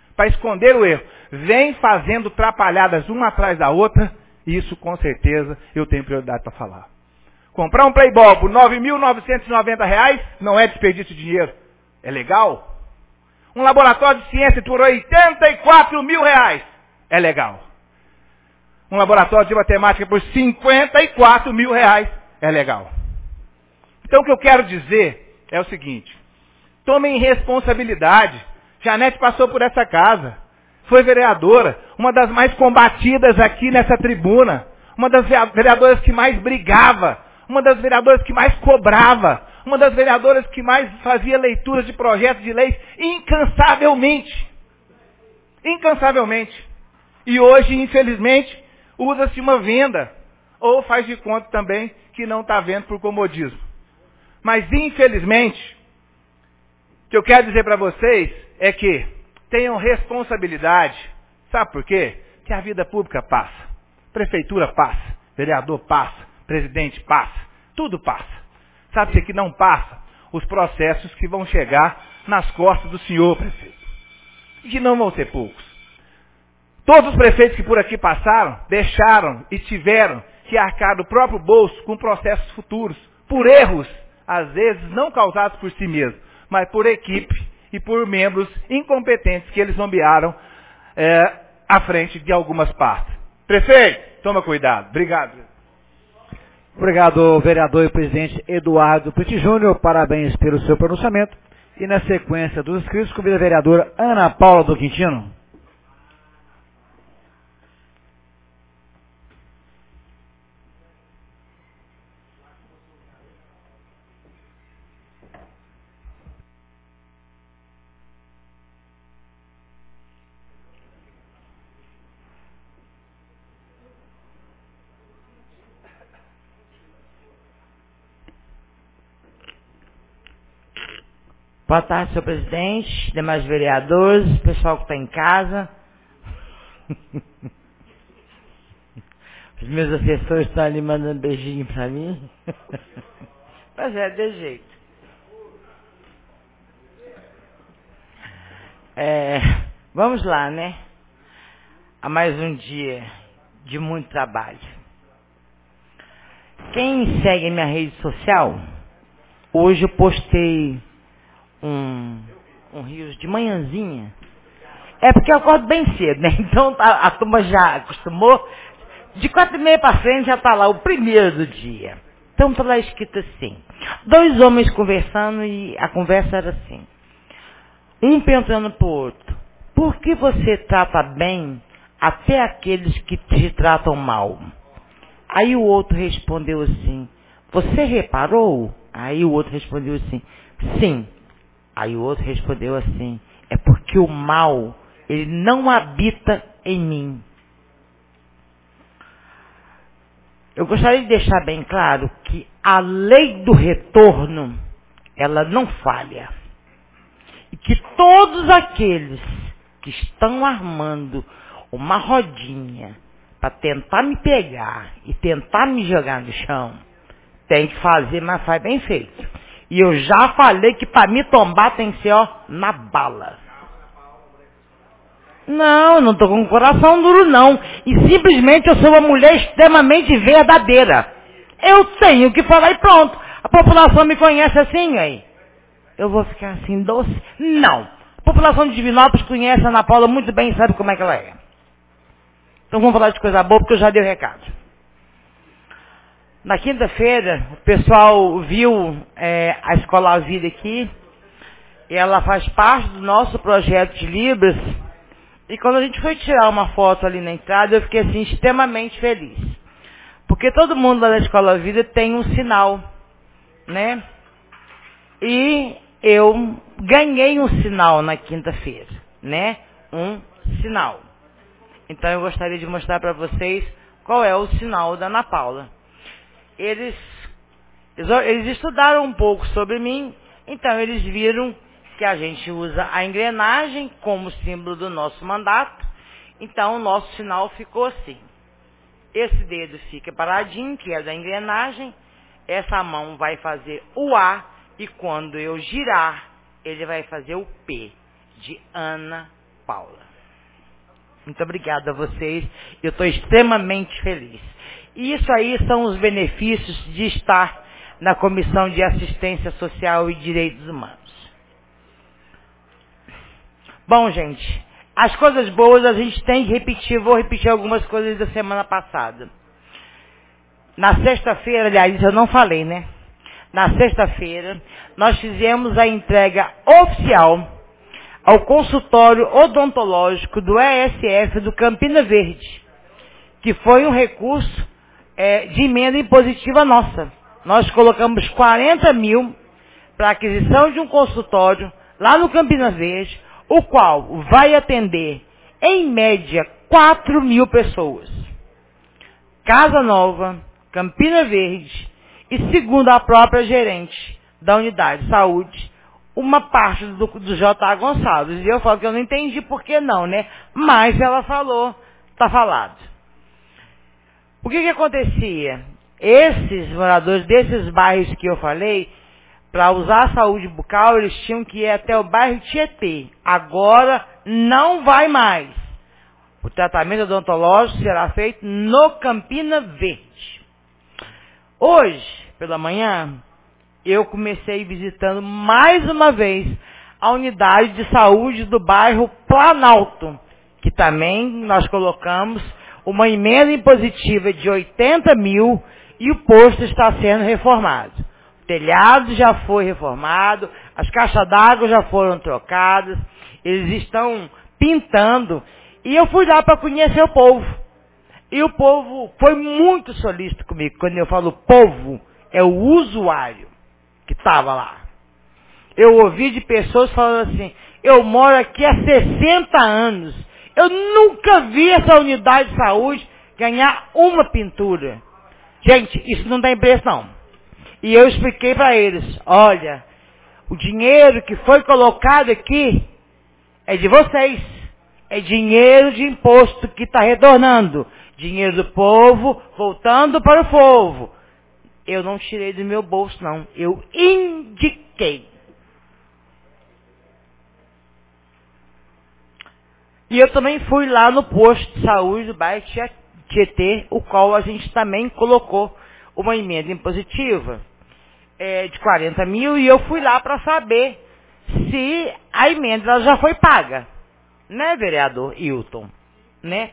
vem fazendo trapalhadas uma atrás da outra, isso com certeza eu tenho prioridade para falar. Comprar um Playboy por R$ 9.990 não é desperdício de dinheiro. É legal? Um laboratório de ciência por R$ 84 mil é legal. Um laboratório de matemática por R$ 54 mil é legal. Então o que eu quero dizer é o seguinte. Tomem responsabilidade. Janete passou por essa casa. Foi vereadora. Uma das mais combatidas aqui nessa tribuna. Uma das vereadoras que mais brigava. Uma das vereadoras que mais cobrava. Uma das vereadoras que mais fazia leituras de projetos de leis incansavelmente. Incansavelmente. E hoje, infelizmente, usa-se uma venda. Ou faz de conta também que não está vendo por comodismo. Mas, infelizmente, o que eu quero dizer para vocês é que tenham responsabilidade. Sabe por quê? Que a vida pública passa. Prefeitura passa. Vereador passa. Presidente passa. Tudo passa. Sabe o que não passa? Os processos que vão chegar nas costas do senhor prefeito. E que não vão ser poucos. Todos os prefeitos que por aqui passaram, deixaram e tiveram que arcar do próprio bolso com processos futuros, por erros, às vezes não causados por si mesmos, mas por equipe e por membros incompetentes que eles nomearam à frente de algumas partes. Prefeito, toma cuidado. Obrigado. Obrigado, vereador e presidente Eduardo Petit Júnior. Parabéns pelo seu pronunciamento. E na sequência dos inscritos, convido a vereadora Ana Paula do Quintino. Boa tarde, senhor presidente, demais vereadores, pessoal que está em casa. Os meus assessores estão ali mandando beijinho para mim. Mas é, de jeito. Vamos lá, né? A mais um dia de muito trabalho. Quem segue a minha rede social, hoje eu postei um rios de manhãzinha. É porque eu acordo bem cedo, né? Então a turma já acostumou. De 4h30 para frente já está lá o primeiro do dia. Então está lá escrito assim. 2 homens conversando e a conversa era assim. Um perguntando para o outro. Por que você trata bem até aqueles que te tratam mal? Aí o outro respondeu assim, você reparou? Aí o outro respondeu assim, sim. Aí o outro respondeu assim, é porque o mal, ele não habita em mim. Eu gostaria de deixar bem claro que a lei do retorno, ela não falha. E que todos aqueles que estão armando uma rodinha para tentar me pegar e tentar me jogar no chão, tem que fazer, mas faz bem feito. E eu já falei que para me tombar tem que ser, ó, na bala. Não, eu não estou com o coração duro, não. E simplesmente eu sou uma mulher extremamente verdadeira. Eu tenho que falar e pronto. A população me conhece assim, aí. Eu vou ficar assim, doce? Não. A população de Divinópolis conhece a Ana Paula muito bem e sabe como é que ela é. Então vamos falar de coisa boa, porque eu já dei o recado. Na quinta-feira, o pessoal viu a Escola A Vida aqui. E ela faz parte do nosso projeto de Libras. E quando a gente foi tirar uma foto ali na entrada, eu fiquei assim, extremamente feliz. Porque todo mundo lá da Escola Vida tem um sinal, né? E eu ganhei um sinal na quinta-feira, né? Um sinal. Então eu gostaria de mostrar para vocês qual é o sinal da Ana Paula. Eles estudaram um pouco sobre mim, então eles viram que a gente usa a engrenagem como símbolo do nosso mandato. Então o nosso sinal ficou assim. Esse dedo fica paradinho, que é da engrenagem. Essa mão vai fazer o A e quando eu girar, ele vai fazer o P de Ana Paula. Muito obrigada a vocês. Eu estou extremamente feliz. E isso aí são os benefícios de estar na Comissão de Assistência Social e Direitos Humanos. Bom, gente, as coisas boas a gente tem que repetir. Vou repetir algumas coisas da semana passada. Na sexta-feira, aliás, isso eu não falei, né? Na sexta-feira, nós fizemos a entrega oficial ao consultório odontológico do ESF do Campina Verde, que foi um recurso de emenda impositiva nossa. Nós colocamos 40 mil para aquisição de um consultório lá no Campina Verde, o qual vai atender, em média, 4 mil pessoas. Casa Nova, Campina Verde, e segundo a própria gerente da unidade de saúde, uma parte do J.A. Gonçalves. E eu falo que eu não entendi por que não, né? Mas ela falou, está falado. O que acontecia? Esses moradores desses bairros que eu falei, para usar a saúde bucal, eles tinham que ir até o bairro Tietê. Agora não vai mais. O tratamento odontológico será feito no Campina Verde. Hoje, pela manhã, eu comecei visitando mais uma vez a unidade de saúde do bairro Planalto, que também nós colocamos uma emenda impositiva de 80 mil e o posto está sendo reformado. O telhado já foi reformado, as caixas d'água já foram trocadas, eles estão pintando. E eu fui lá para conhecer o povo. E o povo foi muito solícito comigo. Quando eu falo povo, é o usuário que estava lá. Eu ouvi de pessoas falando assim, eu moro aqui há 60 anos. Eu nunca vi essa unidade de saúde ganhar uma pintura. Gente, isso não tem preço não. E eu expliquei para eles, olha, o dinheiro que foi colocado aqui é de vocês. É dinheiro de imposto que está retornando. Dinheiro do povo voltando para o povo. Eu não tirei do meu bolso, não. Eu indiquei. E eu também fui lá no posto de saúde do bairro Tietê, o qual a gente também colocou uma emenda impositiva de 40 mil. E eu fui lá para saber se a emenda já foi paga. Né, vereador Hilton? Né?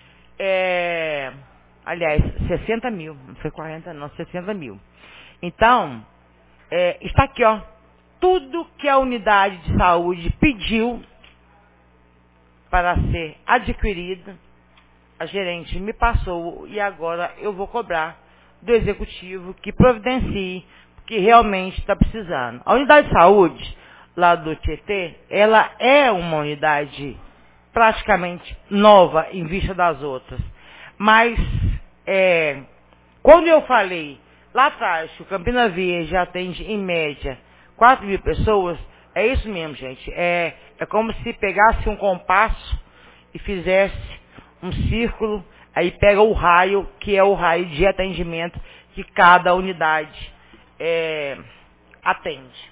Aliás, 60 mil. Não foi 40, não, 60 mil. Então, está aqui, ó. Tudo que a unidade de saúde pediu para ser adquirida, a gerente me passou e agora eu vou cobrar do executivo que providencie, porque realmente está precisando. A unidade de saúde lá do Tietê, ela é uma unidade praticamente nova em vista das outras. Mas, quando eu falei lá atrás que o Campina Verde atende em média 4.000 pessoas, é isso mesmo, gente. É como se pegasse um compasso e fizesse um círculo, aí pega o raio, que é o raio de atendimento que cada unidade atende.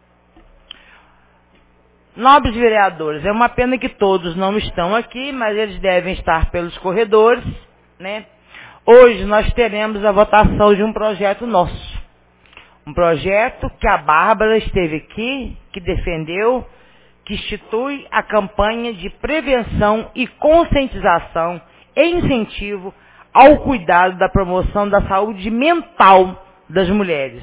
Nobres vereadores, é uma pena que todos não estão aqui, mas eles devem estar pelos corredores, né? Hoje nós teremos a votação de um projeto nosso. Um projeto que a Bárbara esteve aqui, que defendeu, que institui a campanha de prevenção e conscientização e incentivo ao cuidado da promoção da saúde mental das mulheres.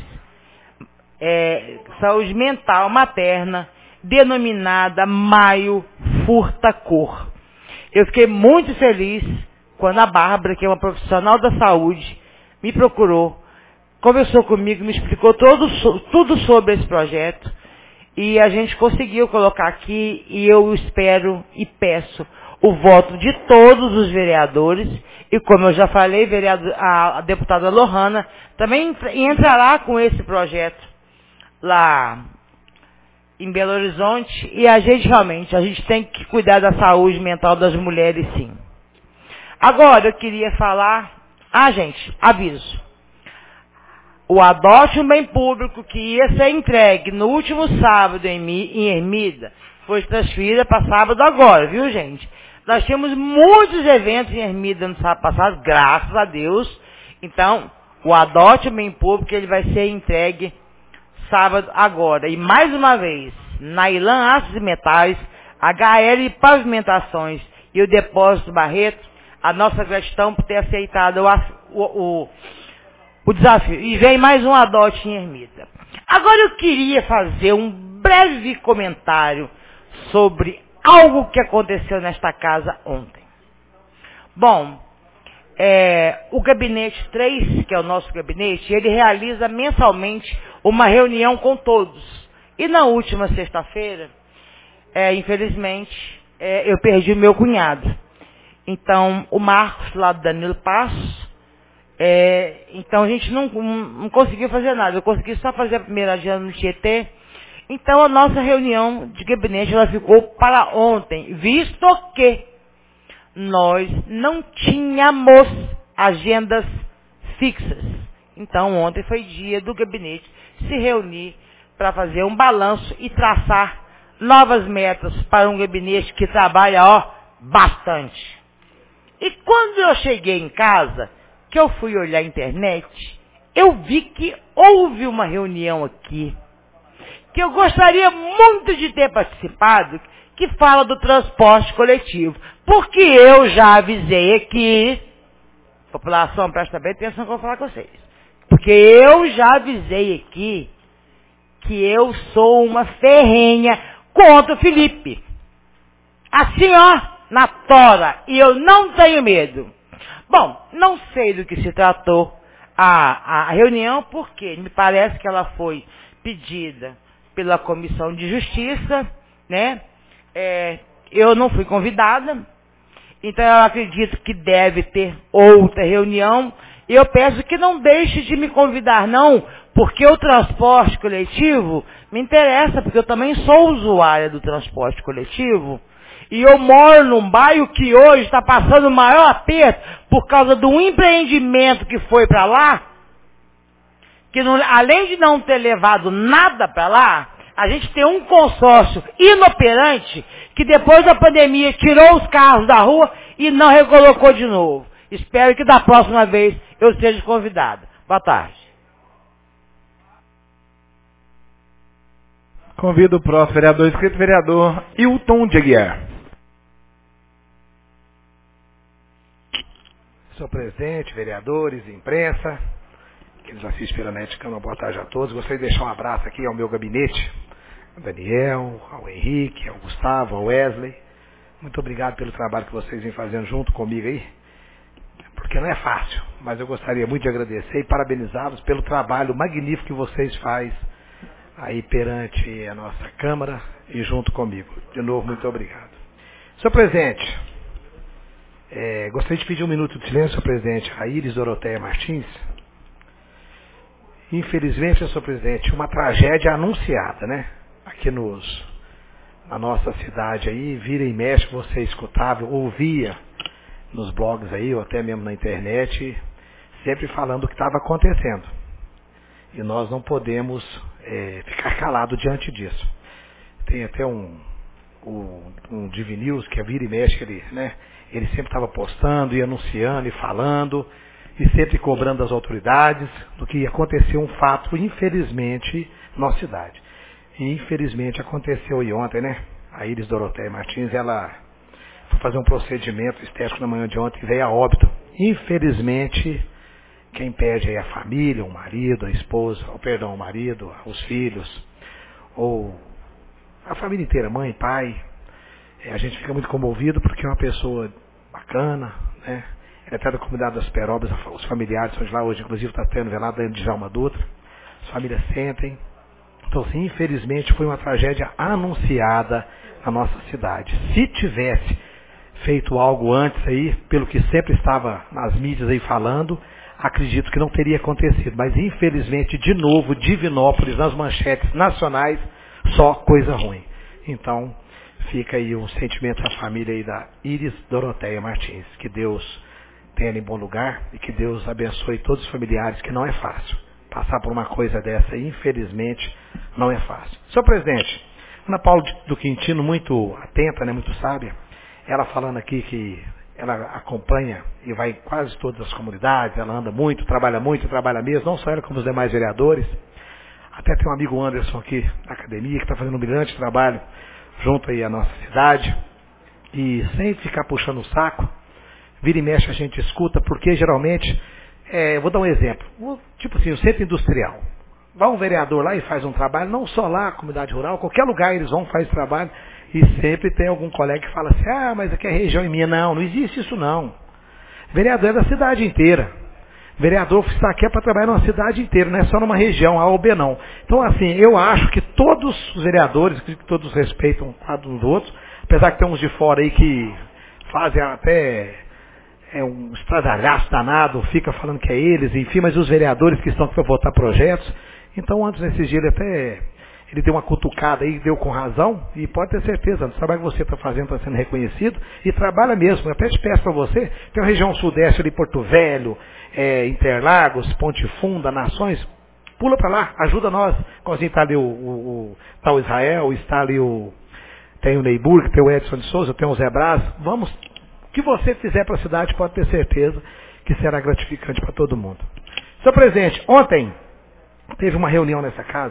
Saúde mental materna, denominada Maio Furta Cor. Eu fiquei muito feliz quando a Bárbara, que é uma profissional da saúde, me procurou, conversou comigo, me explicou tudo sobre esse projeto e a gente conseguiu colocar aqui e eu espero e peço o voto de todos os vereadores e, como eu já falei, a deputada Lohana também entrará com esse projeto lá em Belo Horizonte e a gente tem que cuidar da saúde mental das mulheres, sim. Agora eu queria falar, gente, aviso. O Adote um Bem Público que ia ser entregue no último sábado em Ermida foi transferida para sábado agora, viu, gente? Nós tínhamos muitos eventos em Ermida no sábado passado, graças a Deus. Então, o Adote um Bem Público ele vai ser entregue sábado agora. E mais uma vez, na Ilan Aços e Metais, HL Pavimentações e o Depósito Barreto, a nossa gratidão por ter aceitado o desafio. E vem mais um Adote em Ermida. Agora eu queria fazer um breve comentário sobre algo que aconteceu nesta casa ontem. Bom, o gabinete 3, que é o nosso gabinete, ele realiza mensalmente uma reunião com todos. E na última sexta-feira, infelizmente, eu perdi o meu cunhado. Então, o Marcos, lá do Danilo Passos, então a gente não conseguiu fazer nada. Eu consegui só fazer a primeira dia no Tietê. Então, a nossa reunião de gabinete ela ficou para ontem, visto que nós não tínhamos agendas fixas. Então, ontem foi dia do gabinete se reunir para fazer um balanço e traçar novas metas para um gabinete que trabalha, bastante. E quando eu cheguei em casa, que eu fui olhar a internet, eu vi que houve uma reunião aqui, que eu gostaria muito de ter participado, que fala do transporte coletivo. Porque eu já avisei aqui, população, presta bem atenção que eu vou falar com vocês. Porque eu já avisei aqui que eu sou uma ferrenha contra o Felipe. Assim, na tora. E eu não tenho medo. Bom, não sei do que se tratou a reunião, porque me parece que ela foi pedida pela Comissão de Justiça, né? Eu não fui convidada, então eu acredito que deve ter outra reunião. E eu peço que não deixe de me convidar, não, porque o transporte coletivo me interessa, porque eu também sou usuária do transporte coletivo. E eu moro num bairro que hoje está passando o maior aperto por causa do empreendimento que foi para lá, que além de não ter levado nada para lá, a gente tem um consórcio inoperante que depois da pandemia tirou os carros da rua e não recolocou de novo. Espero que da próxima vez eu seja convidado. Boa tarde. Convido o próximo vereador inscrito, vereador Hilton de Aguiar. Senhor presidente, vereadores, imprensa, que nos assiste pela net, uma boa tarde a todos. Gostaria de deixar um abraço aqui ao meu gabinete, ao Daniel, ao Henrique, ao Gustavo, ao Wesley. Muito obrigado pelo trabalho que vocês vêm fazendo junto comigo aí. porque não é fácil, mas eu gostaria muito de agradecer e parabenizá-los pelo trabalho magnífico que vocês fazem aí perante a nossa Câmara e junto comigo. De novo, muito obrigado. Senhor presidente, gostaria de pedir um minuto de silêncio, senhor presidente, a Iris Doroteia Martins. Infelizmente, senhor presidente, uma tragédia anunciada, né? Aqui na nossa cidade aí, vira e mexe, você escutava, ouvia nos blogs aí, ou até mesmo na internet, sempre falando o que estava acontecendo. E nós não podemos ficar calados diante disso. Tem até um Divi News, que é vira e mexe, ele sempre estava postando e anunciando e falando, e sempre cobrando das autoridades do que aconteceu um fato, infelizmente, na nossa cidade. E infelizmente aconteceu aí ontem, né? A Iris Doroteia Martins, ela foi fazer um procedimento estético na manhã de ontem e veio a óbito. Infelizmente, quem perde aí é a família, o marido, a esposa, o marido, os filhos, ou a família inteira, mãe, pai. A gente fica muito comovido porque é uma pessoa bacana, né? Ele é até da comunidade das Perobras, os familiares estão de lá hoje, inclusive está tendo velado dentro de Djalma Dutra. As famílias sentem. Então, assim, infelizmente, foi uma tragédia anunciada na nossa cidade. Se tivesse feito algo antes aí, pelo que sempre estava nas mídias aí falando, acredito que não teria acontecido. Mas, infelizmente, de novo, Divinópolis, nas manchetes nacionais, só coisa ruim. Então, fica aí um sentimento à família aí da Iris Doroteia Martins. Que Deus tenha ela em bom lugar e que Deus abençoe todos os familiares, que não é fácil. Passar por uma coisa dessa, infelizmente, não é fácil. Senhor presidente, Ana Paula do Quintino, muito atenta, né, muito sábia, ela falando aqui que ela acompanha e vai em quase todas as comunidades, ela anda muito, trabalha mesmo, não só ela como os demais vereadores. Até tem um amigo Anderson aqui da academia que está fazendo um brilhante trabalho junto aí à nossa cidade. E sem ficar puxando o saco, vira e mexe a gente escuta, porque geralmente... eu vou dar um exemplo. Tipo assim, o centro industrial. Vai um vereador lá e faz um trabalho, não só lá, comunidade rural, qualquer lugar eles vão fazer trabalho, e sempre tem algum colega que fala assim, mas aqui é região em minha. Não existe isso não. Vereador é da cidade inteira. Vereador está aqui para trabalhar numa cidade inteira, não é só numa região, A ou B não. Então assim, eu acho que todos os vereadores, que todos respeitam uns dos outros, apesar que tem uns de fora aí que fazem até... um estradalhaço danado, fica falando que é eles, enfim, mas os vereadores que estão aqui para votar projetos. Então, antes nesses dias, ele deu uma cutucada aí, deu com razão, e pode ter certeza, o trabalho que você está fazendo está sendo reconhecido, e trabalha mesmo. Eu até te peço para você, tem a região sudeste ali, Porto Velho, Interlagos, Ponte Funda, Nações, pula para lá, ajuda nós. Igualzinho está ali tá o Israel, está ali tem o Neiburg, tem o Edson de Souza, tem o Zé Braz, vamos... O que você fizer para a cidade, pode ter certeza que será gratificante para todo mundo. Senhor presidente, ontem teve uma reunião nessa casa,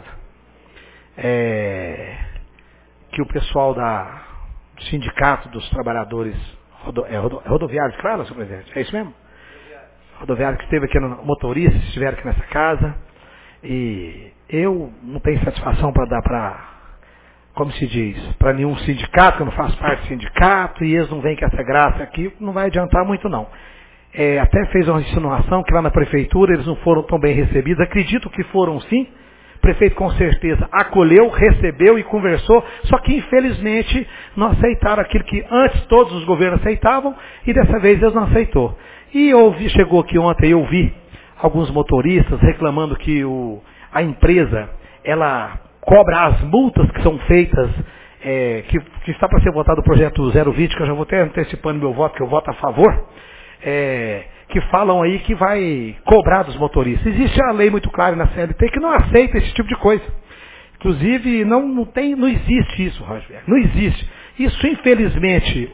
que o pessoal do Sindicato dos Trabalhadores Rodoviários, claro, senhor presidente, é isso mesmo? Rodoviário que esteve aqui, motoristas estiveram aqui nessa casa, e eu não tenho satisfação para dar como se diz, para nenhum sindicato, que eu não faço parte do sindicato, e eles não vêm com essa graça aqui, não vai adiantar muito não. Até fez uma insinuação que lá na prefeitura eles não foram tão bem recebidos, acredito que foram sim, o prefeito com certeza acolheu, recebeu e conversou, só que infelizmente não aceitaram aquilo que antes todos os governos aceitavam, e dessa vez eles não aceitou. E chegou aqui ontem, eu vi alguns motoristas reclamando que a empresa, ela... cobra as multas que são feitas, que está para ser votado o projeto 020, que eu já vou até antecipando meu voto, que eu voto a favor, que falam aí que vai cobrar dos motoristas. Existe a lei muito clara na CLT que não aceita esse tipo de coisa. Inclusive, não existe isso, Rogério, não existe. Isso, infelizmente,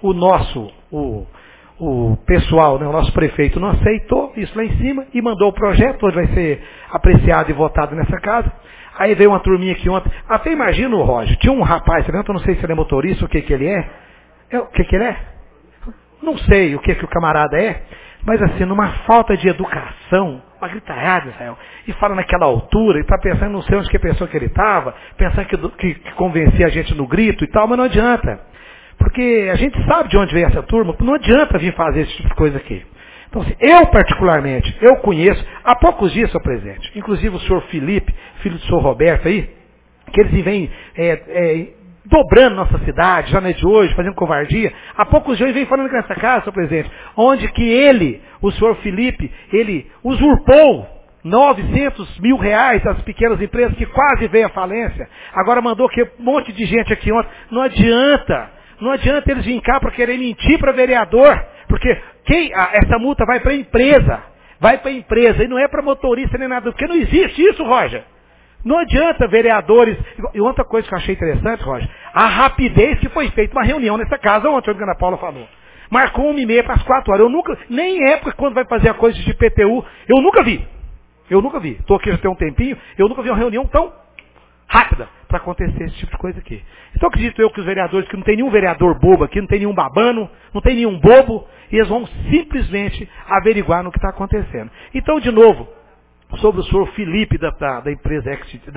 o pessoal, né, o nosso prefeito não aceitou isso lá em cima e mandou o projeto, hoje vai ser apreciado e votado nessa casa. Aí veio uma turminha aqui ontem. Até imagino, Roger, tinha um rapaz, eu não sei se ele é motorista, o que ele é. O que ele é? Não sei o que o camarada é, mas assim, numa falta de educação, uma gritalhada, Israel, e fala naquela altura, e está pensando, não sei onde que pensou que ele estava, pensando que convencia a gente no grito e tal, mas não adianta. Porque a gente sabe de onde veio essa turma, não adianta vir fazer esse tipo de coisa aqui. Então, assim, eu particularmente, eu conheço, há poucos dias, senhor presidente, inclusive o senhor Felipe, filho do senhor Roberto aí, que eles vêm dobrando nossa cidade, já não é de hoje, fazendo covardia. Há poucos dias ele vem falando nessa casa, senhor presidente, onde que ele, o senhor Felipe, ele usurpou 900 mil reais das pequenas empresas que quase veio à falência. Agora mandou que um monte de gente aqui ontem. Não adianta eles virem cá para querer mentir para vereador, porque essa multa vai para a empresa, e não é para motorista nem nada, porque não existe isso, Roger. Não adianta vereadores. E outra coisa que eu achei interessante, Roger, a rapidez que foi feita uma reunião nessa casa ontem, a Ana Paula falou. Marcou 1h30 para as 4 horas. Eu nunca, nem época quando vai fazer a coisa de PTU, eu nunca vi. Estou aqui já tem um tempinho, eu nunca vi uma reunião tão rápida para acontecer esse tipo de coisa aqui. Então acredito eu que os vereadores, que não tem nenhum vereador bobo aqui, não tem nenhum babano, não tem nenhum bobo, e eles vão simplesmente averiguar no que está acontecendo. Então, de novo, sobre o senhor Felipe da empresa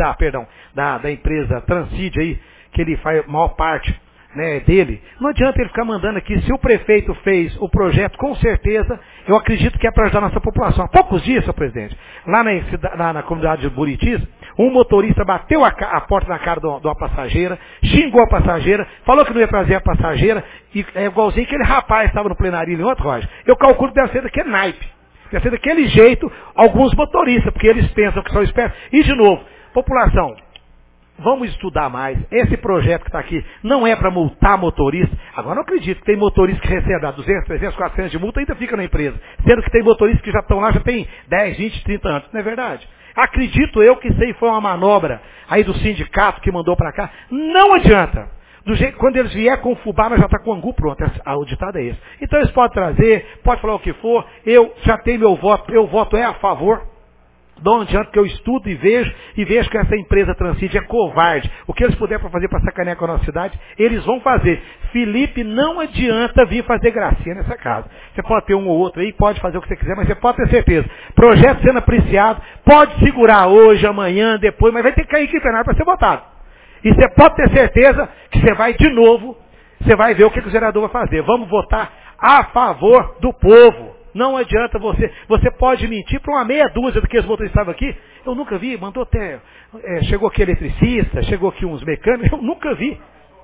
da empresa Transcid aí, que ele faz a maior parte, né, dele, não adianta ele ficar mandando aqui. Se o prefeito fez o projeto, com certeza, eu acredito que é para ajudar a nossa população. Há poucos dias, senhor presidente, lá na comunidade de Buritis, um motorista bateu a porta na cara de uma passageira, xingou a passageira, falou que não ia trazer a passageira, e é igualzinho aquele rapaz estava no plenário em outro, Roger. Eu calculo que deve ser daquele naipe. Deve ser daquele jeito alguns motoristas, porque eles pensam que são espertos. E, de novo, população, vamos estudar mais. Esse projeto que está aqui não é para multar motorista. Agora, não acredito que tem motorista que recebe 200, 300, 400 de multa e ainda fica na empresa. Sendo que tem motoristas que já estão lá, já tem 10, 20, 30 anos. Não é verdade? Acredito eu que isso aí foi uma manobra aí do sindicato que mandou para cá. Não adianta. Quando eles vier com o fubá, nós já está com o angu pronto. O ditado é esse. Então eles podem trazer, pode falar o que for. Eu já tenho meu voto. Eu voto a favor. Não adianta que eu estudo e vejo que essa empresa Transcid é covarde. O que eles puderem fazer para sacanear com a nossa cidade, eles vão fazer. Felipe, não adianta vir fazer gracinha nessa casa. Você pode ter um ou outro aí, pode fazer o que você quiser, mas você pode ter certeza. Projeto sendo apreciado, pode segurar hoje, amanhã, depois, mas vai ter que cair aqui em plenário para ser votado. E você pode ter certeza que você vai de novo, você vai ver o que o vereador vai fazer. Vamos votar a favor do povo. Não adianta você pode mentir para uma meia dúzia daqueles motoristas que estavam aqui. Eu nunca vi, mandou até, chegou aqui eletricista, chegou aqui uns mecânicos, eu nunca vi.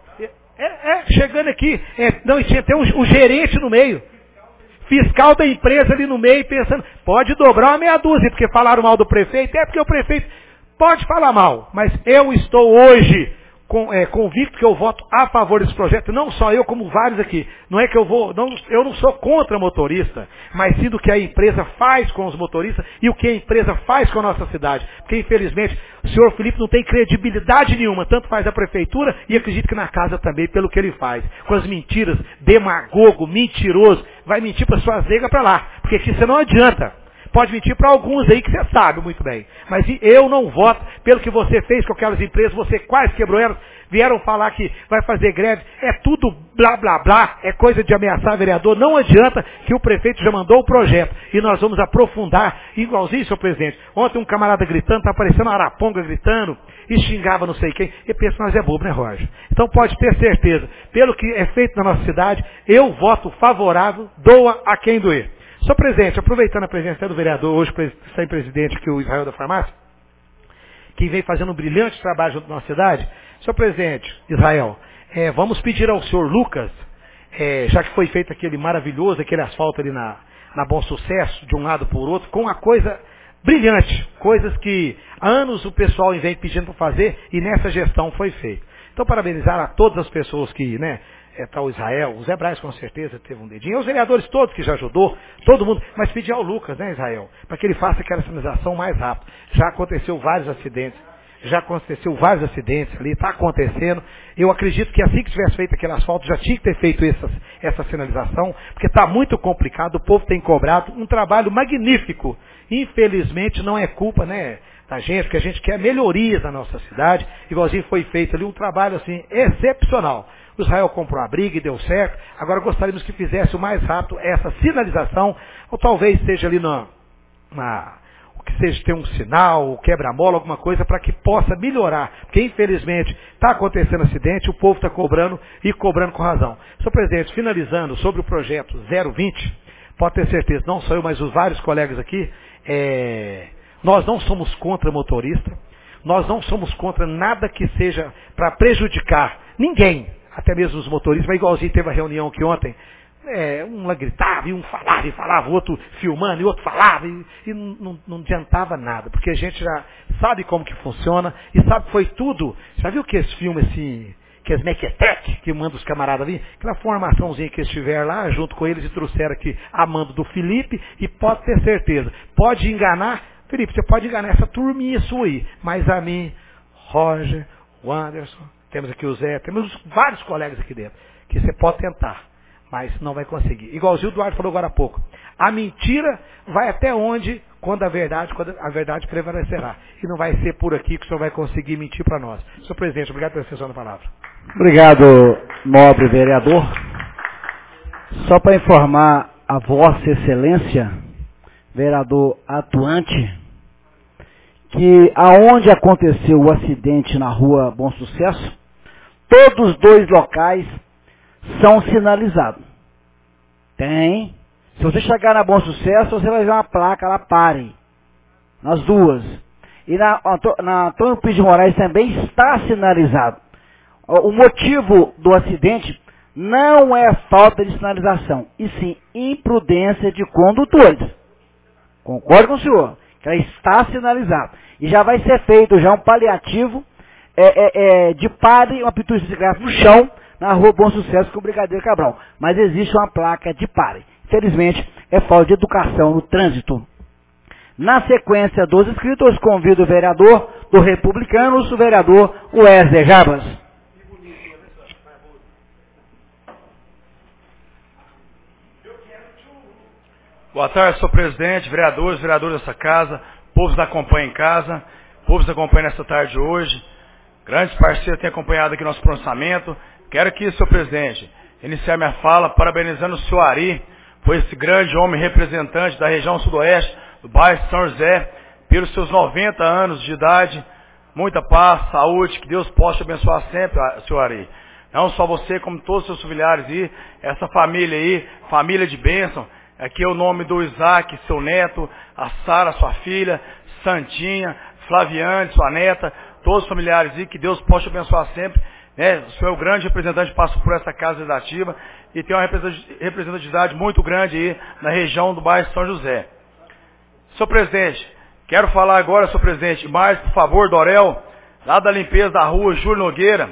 Chegando aqui, não, e tinha até um gerente no meio. Fiscal da empresa ali no meio, pensando, pode dobrar uma meia dúzia, porque falaram mal do prefeito, porque o prefeito pode falar mal, mas eu estou hoje convicto que eu voto a favor desse projeto, não só eu, como vários aqui. Não é que eu não sou contra motorista, mas sim do que a empresa faz com os motoristas e o que a empresa faz com a nossa cidade. Porque, infelizmente, o senhor Felipe não tem credibilidade nenhuma, tanto faz a prefeitura e acredito que na casa também, pelo que ele faz. Com as mentiras, demagogo, mentiroso, vai mentir para suas negas para lá, porque aqui você não adianta. Pode mentir para alguns aí que você sabe muito bem. Mas eu não voto pelo que você fez com aquelas empresas, você quase quebrou elas, vieram falar que vai fazer greve, é tudo blá blá blá, é coisa de ameaçar vereador, não adianta que o prefeito já mandou o projeto. E nós vamos aprofundar, igualzinho, senhor presidente. Ontem um camarada gritando, tá aparecendo uma araponga gritando, e xingava não sei quem, e pensa, nós é bobo, né, Roger? Então pode ter certeza, pelo que é feito na nossa cidade, eu voto favorável, doa a quem doer. Senhor presidente, aproveitando a presença do vereador, hoje sem presidente, que é o Israel da Farmácia, que vem fazendo um brilhante trabalho junto à nossa cidade. Senhor presidente, Israel, vamos pedir ao senhor Lucas, já que foi feito aquele maravilhoso, aquele asfalto ali na Bom Sucesso, de um lado por outro, com uma coisa brilhante, coisas que há anos o pessoal vem pedindo para fazer e nessa gestão foi feito. Então, parabenizar a todas as pessoas que, tá o Israel, o Zé Braz com certeza teve um dedinho, e os vereadores todos que já ajudou, todo mundo, mas pedir ao Lucas, Israel, para que ele faça aquela sinalização mais rápido. Já aconteceu vários acidentes ali, está acontecendo. Eu acredito que assim que tivesse feito aquele asfalto, já tinha que ter feito essa sinalização, porque está muito complicado, o povo tem cobrado um trabalho magnífico. Infelizmente não é culpa, da gente, porque a gente quer melhorias na nossa cidade, igualzinho foi feito ali um trabalho assim excepcional. O Israel comprou a briga e deu certo. Agora gostaríamos que fizesse o mais rápido essa sinalização, ou talvez seja ali que seja ter um sinal, quebra-mola, alguma coisa para que possa melhorar. Porque infelizmente está acontecendo acidente, o povo está cobrando e cobrando com razão. Senhor presidente, finalizando sobre o projeto 020, pode ter certeza, não só eu, mas os vários colegas aqui, nós não somos contra motorista, nós não somos contra nada que seja para prejudicar ninguém, até mesmo os motoristas, mas igualzinho teve a reunião aqui ontem, um lá gritava, e um falava, o outro filmando, e o outro falava, e não adiantava nada, porque a gente já sabe como que funciona, e sabe que foi tudo, já viu que esse filme assim, que as mequetetes que manda os camaradas vir, aquela formaçãozinha que eles tiveram lá, junto com eles, e trouxeram aqui a mando do Felipe, e pode ter certeza, pode enganar, Felipe, você pode enganar essa turminha sua aí, mas a mim, Roger, o Anderson, temos aqui o Zé, temos vários colegas aqui dentro, que você pode tentar, mas não vai conseguir. Igualzinho o Eduardo falou agora há pouco, a mentira vai até onde, quando a verdade prevalecerá, e não vai ser por aqui que o senhor vai conseguir mentir para nós. Senhor presidente, obrigado pela extensão da palavra. Obrigado, nobre vereador. Só para informar a Vossa Excelência, vereador atuante, que aonde aconteceu o acidente na rua Bom Sucesso, todos os 2 locais são sinalizados. Tem. Se você chegar na Bom Sucesso, você vai ver uma placa lá, pare. Nas duas. E na Antônio Pires de Moraes também está sinalizado. O motivo do acidente não é falta de sinalização, e sim imprudência de condutores. Concordo com o senhor, que ela está sinalizado. E já vai ser feito já um paliativo de pare, uma pintura de bicicleta no chão, na rua Bom Sucesso com o Brigadeiro Cabral. Mas existe uma placa de pare. Infelizmente, é falta de educação no trânsito. Na sequência dos inscritos, convido o vereador do Republicanos, o vereador Wesley Jarbas. Boa tarde, senhor presidente, vereadores dessa casa, povos da acompanha em casa, povos da acompanha nessa tarde de hoje, grandes parceiros que têm acompanhado aqui nosso pronunciamento. Quero aqui, senhor presidente, iniciar minha fala parabenizando o senhor Ari, por esse grande homem representante da região sudoeste, do bairro São José, pelos seus 90 anos de idade, muita paz, saúde, que Deus possa te abençoar sempre, senhor Ari. Não só você, como todos os seus familiares aí, essa família aí, família de bênção. Aqui é o nome do Isaac, seu neto, a Sara, sua filha, Santinha, Flaviane, sua neta, todos os familiares aí, que Deus possa te abençoar sempre. Né? O senhor é o grande representante, passa por essa casa legislativa e tem uma representatividade muito grande aí na região do bairro São José. Senhor presidente, quero falar agora, senhor presidente, mais, por favor, Dorel, lá da limpeza da rua Júlio Nogueira,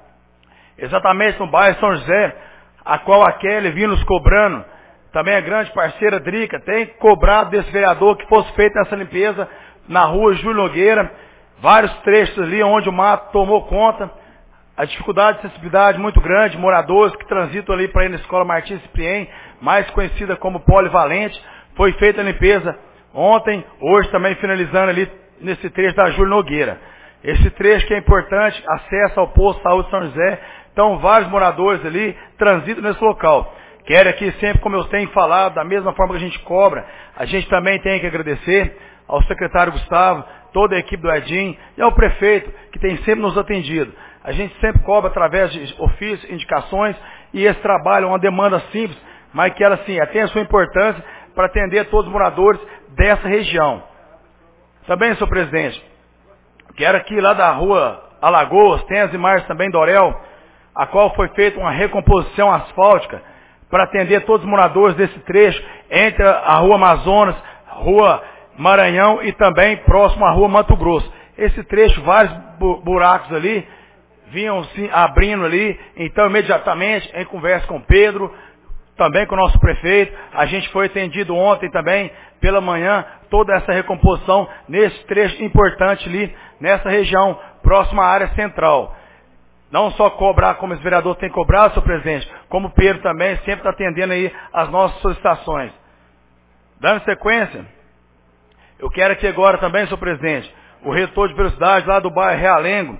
exatamente no bairro São José, a qual a Kelly vinha nos cobrando, também a grande parceira Drica, tem cobrado desse vereador que fosse feita essa limpeza na rua Júlio Nogueira, vários trechos ali onde o mato tomou conta, a dificuldade de acessibilidade muito grande, moradores que transitam ali para ir na escola Martins Ciprien, mais conhecida como Polivalente, foi feita a limpeza ontem, hoje também finalizando ali nesse trecho da Júlio Nogueira. Esse trecho que é importante, acesso ao posto de saúde São José, então vários moradores ali transitam nesse local. Quero aqui sempre, como eu tenho falado, da mesma forma que a gente cobra, a gente também tem que agradecer ao secretário Gustavo, toda a equipe do Edinho e ao prefeito, que tem sempre nos atendido. A gente sempre cobra através de ofícios, indicações, e esse trabalho é uma demanda simples, mas que ela, sim, tem a sua importância para atender todos os moradores dessa região. Também, senhor presidente, quero aqui lá da rua Alagoas, tem as imagens também do Orel, a qual foi feita uma recomposição asfáltica para atender todos os moradores desse trecho, entre a rua Amazonas, rua Maranhão e também próximo à rua Mato Grosso. Esse trecho, vários buracos ali, vinham se abrindo ali, então imediatamente, em conversa com o Pedro, também com o nosso prefeito, a gente foi atendido ontem também, pela manhã, toda essa recomposição nesse trecho importante ali, nessa região, próxima à área central. Não só cobrar como esse vereador tem cobrado, senhor presidente, como o Pedro também sempre está atendendo aí as nossas solicitações. Dando sequência, eu quero aqui agora também, senhor presidente, o retorno de velocidade lá do bairro Realengo,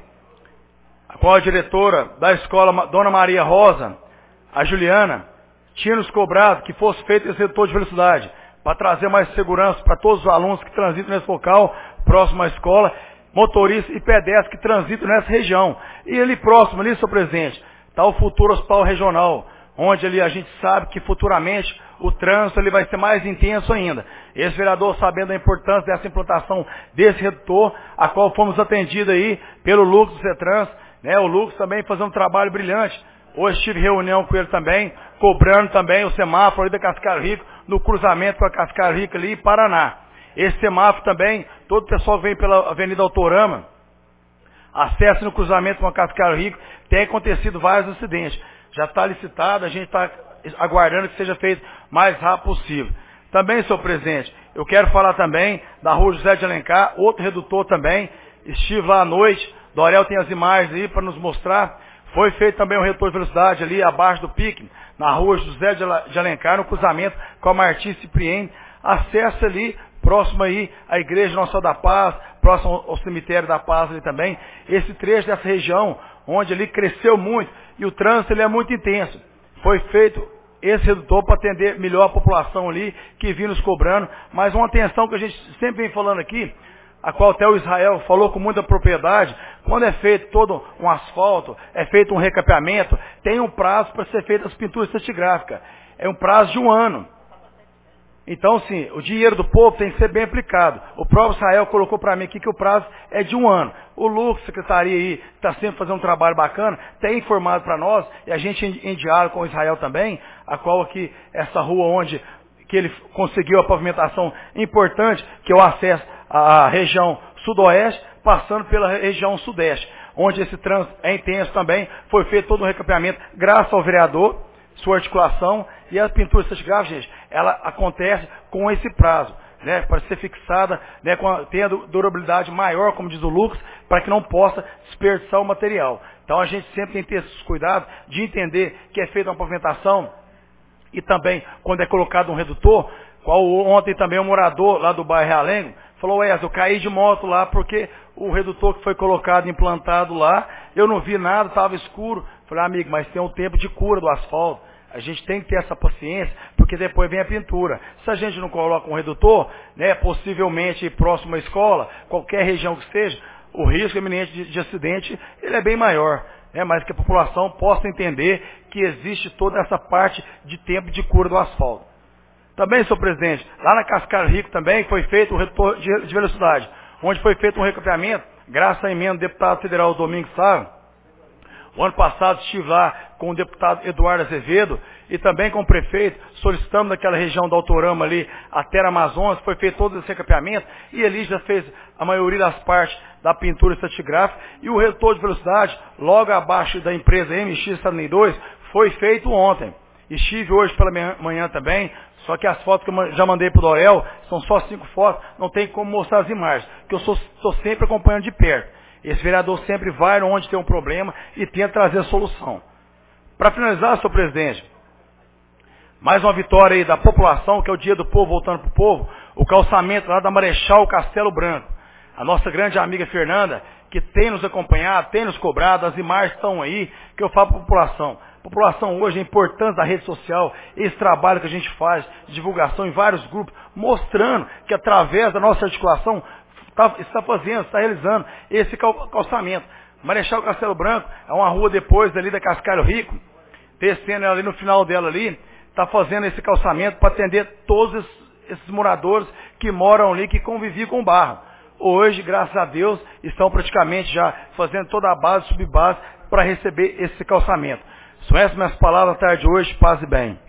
a qual a diretora da escola, Dona Maria Rosa, a Juliana, tinha nos cobrado que fosse feito esse retorno de velocidade, para trazer mais segurança para todos os alunos que transitam nesse local, próximo à escola, motoristas e pedestres que transitam nessa região. E ali próximo, ali, senhor presidente, está o futuro hospital regional, onde ali a gente sabe que futuramente o trânsito ali vai ser mais intenso ainda. Esse vereador, sabendo da importância dessa implantação desse redutor, a qual fomos atendidos aí pelo Lucas do CETRANS, né? O Lucas também fazendo um trabalho brilhante. Hoje tive reunião com ele também, cobrando também o semáforo ali da Cascalho Rico, no cruzamento com a Cascalho Rico ali em Paraná. Esse semáforo também, todo o pessoal que vem pela Avenida Autorama, acessa no cruzamento com a Cascalho Rico, tem acontecido vários acidentes. Já está licitado, a gente está aguardando que seja feito o mais rápido possível. Também, senhor presidente, eu quero falar também da Rua José de Alencar, outro redutor também. Estive lá à noite, Dorel tem as imagens aí para nos mostrar. Foi feito também um redutor de velocidade ali abaixo do pique, na Rua José de Alencar, no cruzamento com a Martins Cipriene. Acesso ali, próximo aí à Igreja Nossa Senhora da Paz, próximo ao Cemitério da Paz ali também. Esse trecho dessa região, onde ali cresceu muito e o trânsito ele é muito intenso. Foi feito esse redutor para atender melhor a população ali, que vinha nos cobrando. Mas uma atenção que a gente sempre vem falando aqui, a qual até o Israel falou com muita propriedade, quando é feito todo um asfalto, é feito um recapeamento, tem um prazo para ser feita as pinturas estratigráficas. É um prazo de 1 ano. Então, sim, o dinheiro do povo tem que ser bem aplicado. O próprio Israel colocou para mim aqui que o prazo é de 1 ano. O Lucas, secretaria aí, que está sempre fazendo um trabalho bacana, tem informado para nós, e a gente em diálogo com o Israel também, a qual aqui, essa rua onde que ele conseguiu a pavimentação importante, que é o acesso à região sudoeste, passando pela região sudeste, onde esse trânsito é intenso também, foi feito todo um recapeamento, graças ao vereador, sua articulação, e a pintura estratigráfica, gente, ela acontece com esse prazo, né, para ser fixada, né, tendo durabilidade maior, como diz o Lucas, para que não possa desperdiçar o material. Então a gente sempre tem que ter esses cuidados de entender que é feita uma pavimentação e também quando é colocado um redutor, qual ontem também um morador lá do bairro Realengo falou, eu caí de moto lá porque o redutor que foi colocado, implantado lá, eu não vi nada, estava escuro. Falei, amigo, mas tem um tempo de cura do asfalto. A gente tem que ter essa paciência, porque depois vem a pintura. Se a gente não coloca um redutor, né, possivelmente próximo à escola, qualquer região que seja, o risco iminente de acidente ele é bem maior. Né, mas que a população possa entender que existe toda essa parte de tempo de cura do asfalto. Também, senhor presidente, lá na Cascalho Rico também foi feito o redutor de velocidade, onde foi feito um recapeamento, graças à emenda do deputado federal Domingos Sá. O ano passado estive lá com o deputado Eduardo Azevedo e também com o prefeito, solicitando naquela região do Autorama ali, até a Amazonas, foi feito todo esse recapeamento e ele já fez a maioria das partes da pintura estratigráfica e o redutor de velocidade, logo abaixo da empresa MX-72, foi feito ontem. Estive hoje pela manhã também, só que as fotos que eu já mandei para o Dorel, são só 5 fotos, não tem como mostrar as imagens, que eu estou sempre acompanhando de perto. Esse vereador sempre vai onde tem um problema e tenta trazer a solução. Para finalizar, senhor presidente, mais uma vitória aí da população, que é o dia do povo voltando para o povo, o calçamento lá da Marechal Castelo Branco. A nossa grande amiga Fernanda, que tem nos acompanhado, tem nos cobrado, as imagens estão aí, que eu falo para a população. A população hoje, a importância da rede social, esse trabalho que a gente faz, de divulgação em vários grupos, mostrando que através da nossa articulação, está fazendo, está realizando esse calçamento. Marechal Castelo Branco é uma rua depois ali da Cascalho Rico, descendo ali no final dela ali, está fazendo esse calçamento para atender todos esses moradores que moram ali, que conviviam com o barro. Hoje, graças a Deus, estão praticamente já fazendo toda a base, subbase, para receber esse calçamento. São essas minhas palavras à tarde de hoje, paz e bem.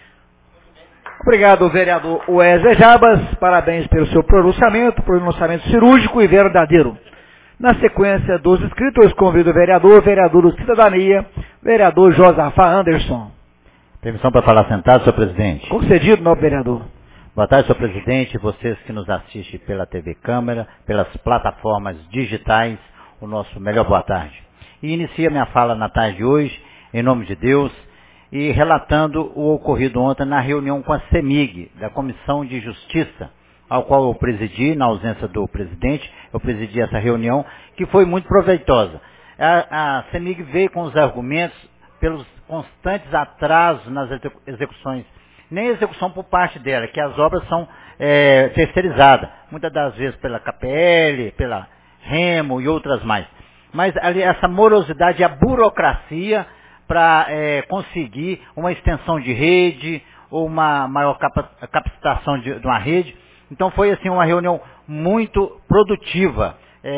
Obrigado, vereador Wesley Jarbas. Parabéns pelo seu pronunciamento cirúrgico e verdadeiro. Na sequência dos inscritos, convido o vereador do Cidadania, vereador Josafá Anderson. Permissão para falar sentado, senhor presidente. Concedido, nobre vereador. Boa tarde, senhor presidente, vocês que nos assistem pela TV Câmara, pelas plataformas digitais, o nosso melhor boa tarde. E inicia minha fala na tarde de hoje, em nome de Deus, e relatando o ocorrido ontem na reunião com a CEMIG, da Comissão de Justiça, ao qual eu presidi, na ausência do presidente, eu presidi essa reunião, que foi muito proveitosa. A CEMIG veio com os argumentos pelos constantes atrasos nas execuções, nem execução por parte dela, que as obras são terceirizadas, muitas das vezes pela KPL, pela Remo e outras mais. Mas ali, essa morosidade e a burocracia para conseguir uma extensão de rede ou uma maior capacitação de uma rede. Então foi assim uma reunião muito produtiva,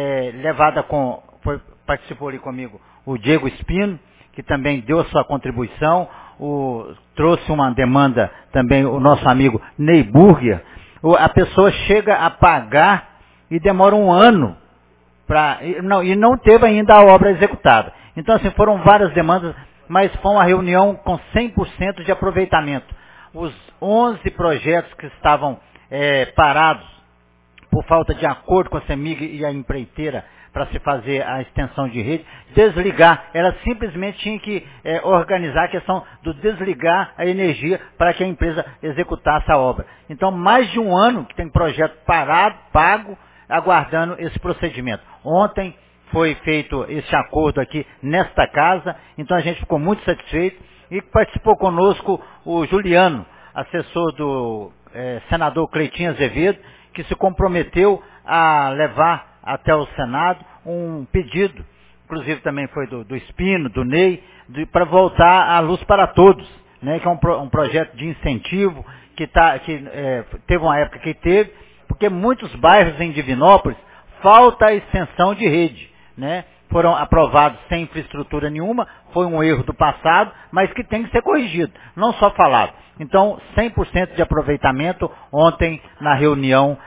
participou ali comigo o Diego Espino, que também deu a sua contribuição, trouxe uma demanda também o nosso amigo Ney Burger. A pessoa chega a pagar e demora um ano e não teve ainda a obra executada. Então assim, foram várias demandas, mas foi uma reunião com 100% de aproveitamento. Os 11 projetos que estavam parados por falta de acordo com a CEMIG e a empreiteira para se fazer a extensão de rede, desligar. Ela simplesmente tinha que organizar a questão do desligar a energia para que a empresa executasse a obra. Então, mais de um ano que tem projeto parado, pago, aguardando esse procedimento. Ontem foi feito esse acordo aqui nesta casa, então a gente ficou muito satisfeito e participou conosco o Juliano, assessor do senador Cleitinho Azevedo, que se comprometeu a levar até o Senado um pedido, inclusive também foi do Espino, do Ney, para voltar a Luz para Todos, né, que é um projeto de incentivo que teve uma época que teve, porque muitos bairros em Divinópolis falta a extensão de rede, né? Foram aprovados sem infraestrutura nenhuma, foi um erro do passado, mas que tem que ser corrigido, não só falado. Então, 100% de aproveitamento ontem na reunião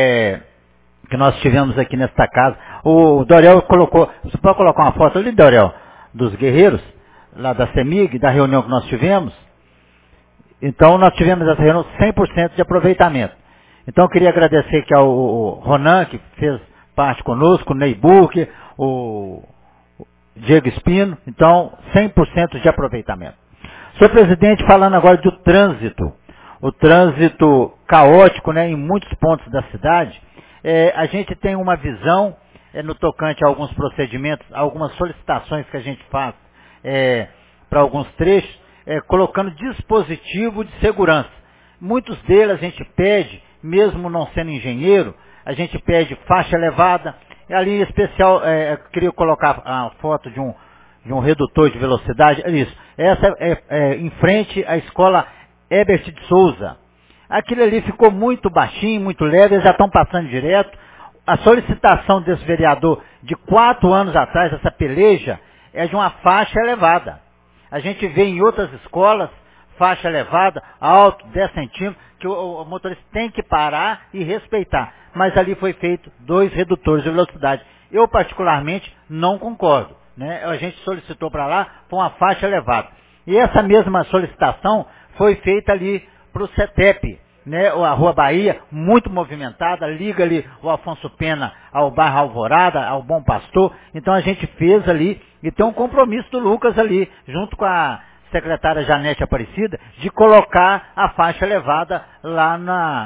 que nós tivemos aqui nesta casa. O Dorel colocou, você pode colocar uma foto ali, Dorel, dos guerreiros, lá da CEMIG, da reunião que nós tivemos? Então, nós tivemos essa reunião 100% de aproveitamento. Então, eu queria agradecer aqui ao Ronan, que fez parte conosco, o Ney Burke, o Diego Espino. Então, 100% de aproveitamento. Senhor presidente, falando agora do trânsito. O trânsito caótico, né, em muitos pontos da cidade. A gente tem uma visão no tocante a alguns procedimentos, algumas solicitações que a gente faz para alguns trechos, colocando dispositivo de segurança. Muitos deles a gente pede, mesmo não sendo engenheiro, a gente pede faixa elevada. Ali em especial, queria colocar a foto de um redutor de velocidade. Isso. Essa em frente à escola Herbert de Souza. Aquilo ali ficou muito baixinho, muito leve, eles já estão passando direto. A solicitação desse vereador de 4 anos atrás, essa peleja, é de uma faixa elevada. A gente vê em outras escolas, faixa elevada, alto, 10 centímetros, que o motorista tem que parar e respeitar. Mas ali foi feito 2 redutores de velocidade. Eu, particularmente, não concordo, né? A gente solicitou para lá por uma faixa elevada. E essa mesma solicitação foi feita ali para o CETEP, né? A Rua Bahia, muito movimentada, liga ali o Afonso Pena ao bairro Alvorada, ao Bom Pastor. Então a gente fez ali, e tem um compromisso do Lucas ali, junto com a secretária Janete Aparecida, de colocar a faixa elevada lá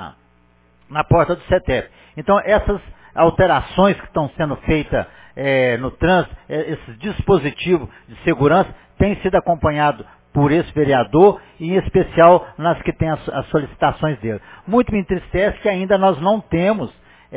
na porta do CETEP. Então essas alterações que estão sendo feitas no trânsito, esses dispositivos de segurança, têm sido acompanhados por esse vereador, e em especial nas que tem as solicitações dele. Muito me entristece que ainda nós não temos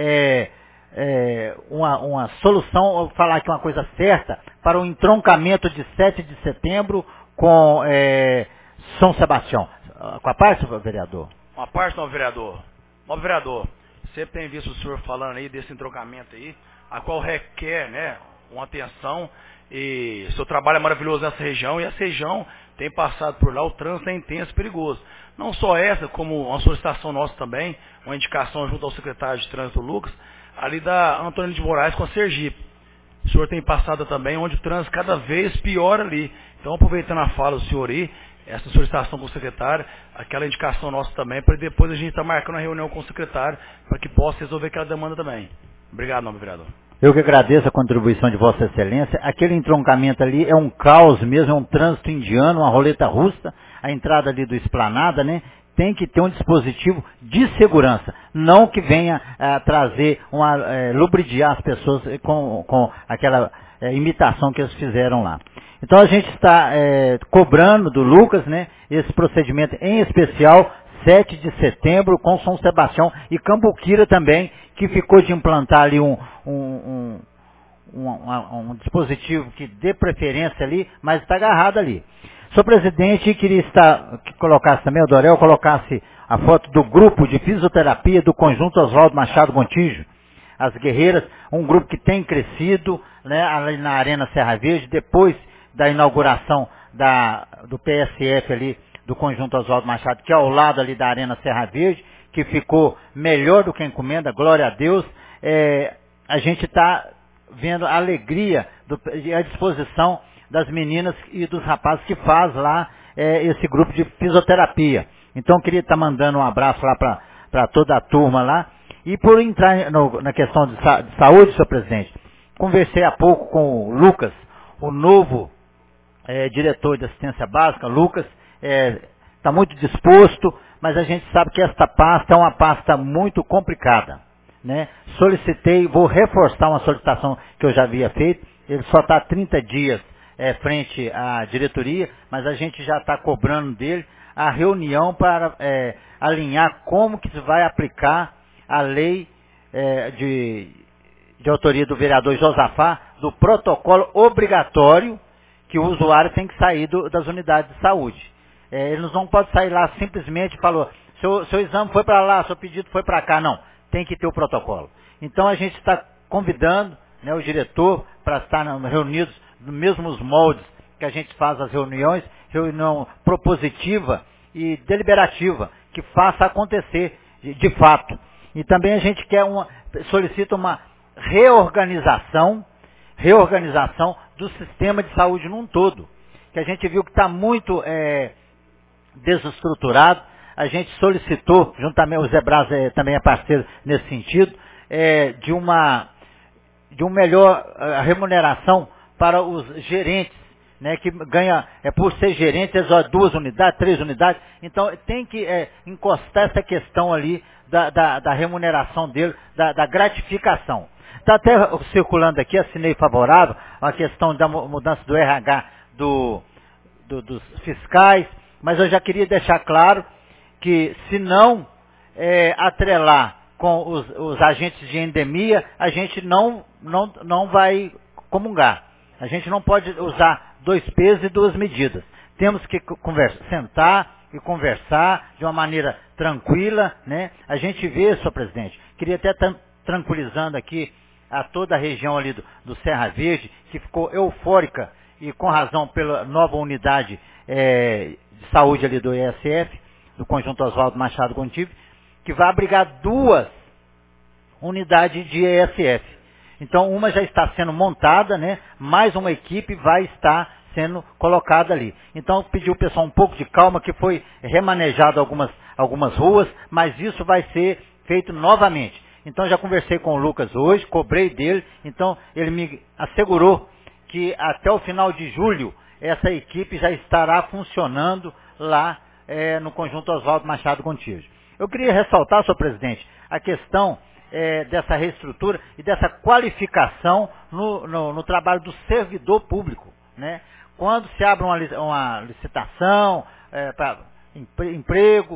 uma solução, ou falar aqui uma coisa certa, para o entroncamento de 7 de setembro com São Sebastião. Com a parte, vereador? Uma parte, não, vereador. Novo vereador, sempre tem visto o senhor falando aí desse entroncamento aí, a qual requer, né, uma atenção, e o seu trabalho é maravilhoso nessa região, e essa região tem passado por lá, o trânsito é intenso e perigoso. Não só essa, como uma solicitação nossa também, uma indicação junto ao secretário de trânsito, Lucas, ali da Antônio de Moraes com a Sergipe. O senhor tem passado também, onde o trânsito cada vez pior ali. Então, aproveitando a fala do senhor aí, essa solicitação com o secretário, aquela indicação nossa também, para depois a gente estar marcando uma reunião com o secretário, para que possa resolver aquela demanda também. Obrigado, nobre vereador. Eu que agradeço a contribuição de Vossa Excelência. Aquele entroncamento ali é um caos mesmo, é um trânsito indiano, uma roleta russa. A entrada ali do Esplanada, né? Tem que ter um dispositivo de segurança, não que venha trazer lubridiar as pessoas com aquela imitação que eles fizeram lá. Então a gente está cobrando do Lucas, né, esse procedimento, em especial 7 de setembro com São Sebastião e Cambuquira também, que ficou de implantar ali um um dispositivo que dê preferência ali, mas está agarrado ali. Senhor presidente, queria que colocasse também, o Dorel colocasse a foto do grupo de fisioterapia do Conjunto Oswaldo Machado Gontijo, as guerreiras, um grupo que tem crescido, né, ali na Arena Serra Verde, depois da inauguração do PSF ali, do Conjunto Oswaldo Machado, que é ao lado ali da Arena Serra Verde, que ficou melhor do que a encomenda, glória a Deus. A gente está vendo a alegria e a disposição das meninas e dos rapazes que faz lá esse grupo de fisioterapia. Então eu queria estar mandando um abraço lá para toda a turma lá. E por entrar na questão de saúde, senhor presidente, conversei há pouco com o Lucas, o novo diretor de assistência básica. Lucas está muito disposto, mas a gente sabe que esta pasta é uma pasta muito complicada, né? Solicitei, vou reforçar uma solicitação que eu já havia feito, ele só está 30 dias frente à diretoria, mas a gente já está cobrando dele a reunião para alinhar como que se vai aplicar a lei de autoria do vereador Josafá, do protocolo obrigatório que o usuário tem que sair das unidades de saúde. Ele não pode sair lá simplesmente e falou, seu exame foi para lá, seu pedido foi para cá. Não, tem que ter o protocolo. Então a gente está convidando, né, o diretor para estar reunidos nos mesmos moldes que a gente faz as reuniões, reunião propositiva e deliberativa, que faça acontecer de fato. E também a gente solicita uma reorganização do sistema de saúde num todo, que a gente viu que está muito desestruturado. A gente solicitou, juntamente, o Zebras também é parceiro nesse sentido, de uma melhor remuneração para os gerentes, né, que ganha, por ser gerente, 2 unidades, 3 unidades. Então tem que encostar essa questão ali da remuneração dele, da gratificação. Está até circulando aqui, assinei favorável, a questão da mudança do RH dos fiscais, mas eu já queria deixar claro que se não atrelar com os agentes de endemia, a gente não vai comungar. A gente não pode usar 2 pesos e 2 medidas. Temos que sentar e conversar de uma maneira tranquila, né? A gente vê, senhor presidente, queria até tranquilizando aqui a toda a região ali do Serra Verde, que ficou eufórica e com razão pela nova unidade de saúde ali do ESF, do Conjunto Oswaldo Machado Gontijo, que vai abrigar 2 unidades de ESF. Então uma já está sendo montada, né? Mais uma equipe vai estar sendo colocada ali. Então pedi o pessoal um pouco de calma, que foi remanejado algumas ruas, mas isso vai ser feito novamente. Então já conversei com o Lucas hoje, cobrei dele, então ele me assegurou que até o final de julho essa equipe já estará funcionando lá no Conjunto Oswaldo Machado Gontijo. Eu queria ressaltar, senhor presidente, a questão dessa reestrutura e dessa qualificação no trabalho do servidor público, né? Quando se abre uma licitação para emprego,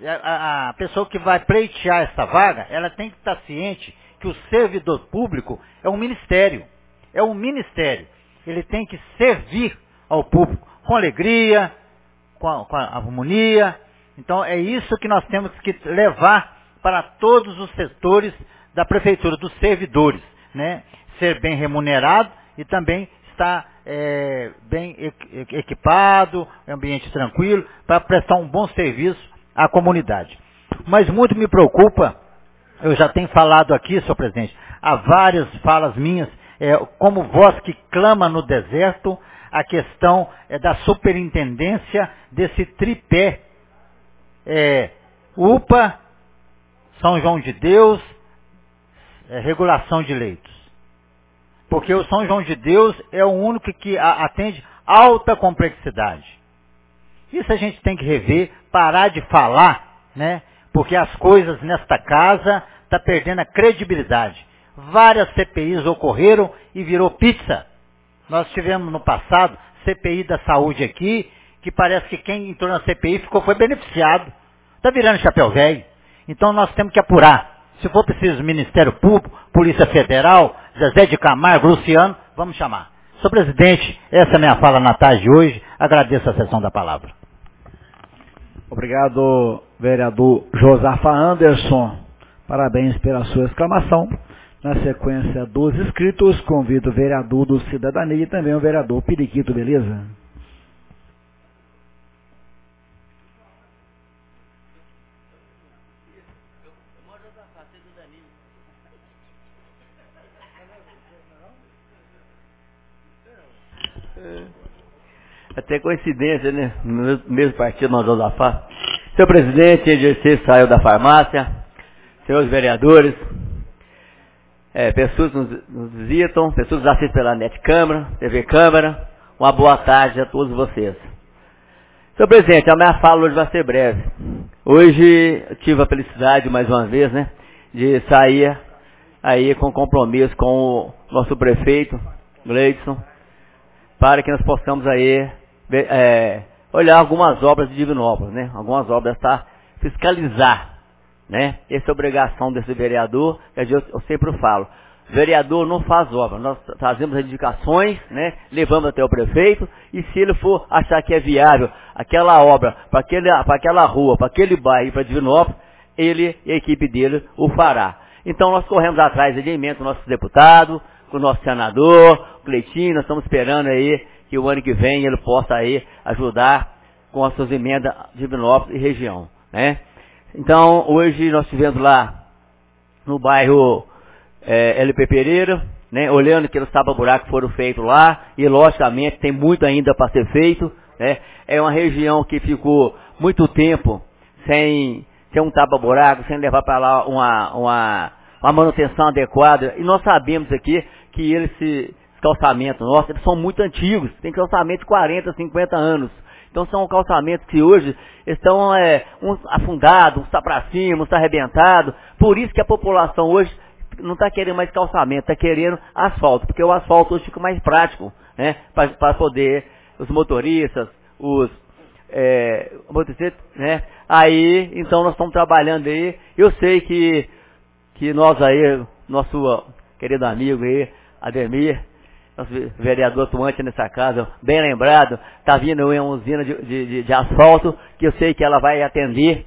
a pessoa que vai pleitear essa vaga, ela tem que estar ciente que o servidor público é um ministério. É um ministério. Ele tem que servir ao público com alegria, com a harmonia. Então é isso que nós temos que levar para todos os setores da prefeitura, dos servidores, né? Ser bem remunerado e também estar bem equipado, ambiente tranquilo, para prestar um bom serviço à comunidade. Mas muito me preocupa, eu já tenho falado aqui, senhor presidente, há várias falas minhas, como voz que clama no deserto, a questão da superintendência desse tripé, UPA, São João de Deus, regulação de leitos. Porque o São João de Deus é o único que atende alta complexidade. Isso a gente tem que rever, parar de falar, né? Porque as coisas nesta casa estão perdendo a credibilidade. Várias CPIs ocorreram e virou pizza. Nós tivemos no passado CPI da saúde aqui, que parece que quem entrou na CPI foi beneficiado. Está virando chapéu velho. Então nós temos que apurar. Se for preciso Ministério Público, Polícia Federal, Zezé de Camargo, Luciano, vamos chamar. Senhor presidente, essa é a minha fala na tarde de hoje. Agradeço a sessão da palavra. Obrigado, vereador Josafa Anderson. Parabéns pela sua exclamação. Na sequência dos inscritos, convido o vereador do Cidadania e também o vereador Periquito, beleza? Até coincidência, né? No mesmo partido, nós Josafá. Senhor presidente, em exercício saiu da farmácia, senhores vereadores, pessoas nos visitam, pessoas nos assistem pela Net Câmara, TV Câmara, uma boa tarde a todos vocês. Senhor presidente, a minha fala hoje vai ser breve. Hoje eu tive a felicidade, mais uma vez, né, de sair aí com compromisso com o nosso prefeito, Gleidson, para que nós possamos aí olhar algumas obras de Divinópolis, né? Algumas obras para fiscalizar, né? Essa é a obrigação desse vereador, que eu sempre falo. Vereador não faz obra, nós fazemos as indicações, né? Levamos até o prefeito, e se ele for achar que é viável aquela obra, para aquela rua, para aquele bairro, para Divinópolis, ele e a equipe dele o fará. Então nós corremos atrás de emenda com o nosso deputado, com o nosso senador, o Cleitinho, nós estamos esperando aí que o ano que vem ele possa aí ajudar com as suas emendas de Divinópolis e região, né? Então, hoje nós estivemos lá no bairro LP Pereira, né? Olhando aqueles tapa-buraco que foram feitos lá, e logicamente tem muito ainda para ser feito, né? É uma região que ficou muito tempo sem um tapa-buraco, sem levar para lá uma manutenção adequada, e nós sabemos aqui que esses calçamentos nossos, eles são muito antigos, tem calçamento de 40, 50 anos. Então são calçamentos que hoje estão uns afundados, uns está para cima, uns está arrebentado. Por isso que a população hoje não está querendo mais calçamento, está querendo asfalto, porque o asfalto hoje fica mais prático, né? Para poder os motoristas, os motociclistas, né? Aí, então nós estamos trabalhando aí. Eu sei que nós aí, nosso querido amigo aí, Ademir, nosso vereador atuante nessa casa, bem lembrado, está vindo uma usina de asfalto, que eu sei que ela vai atender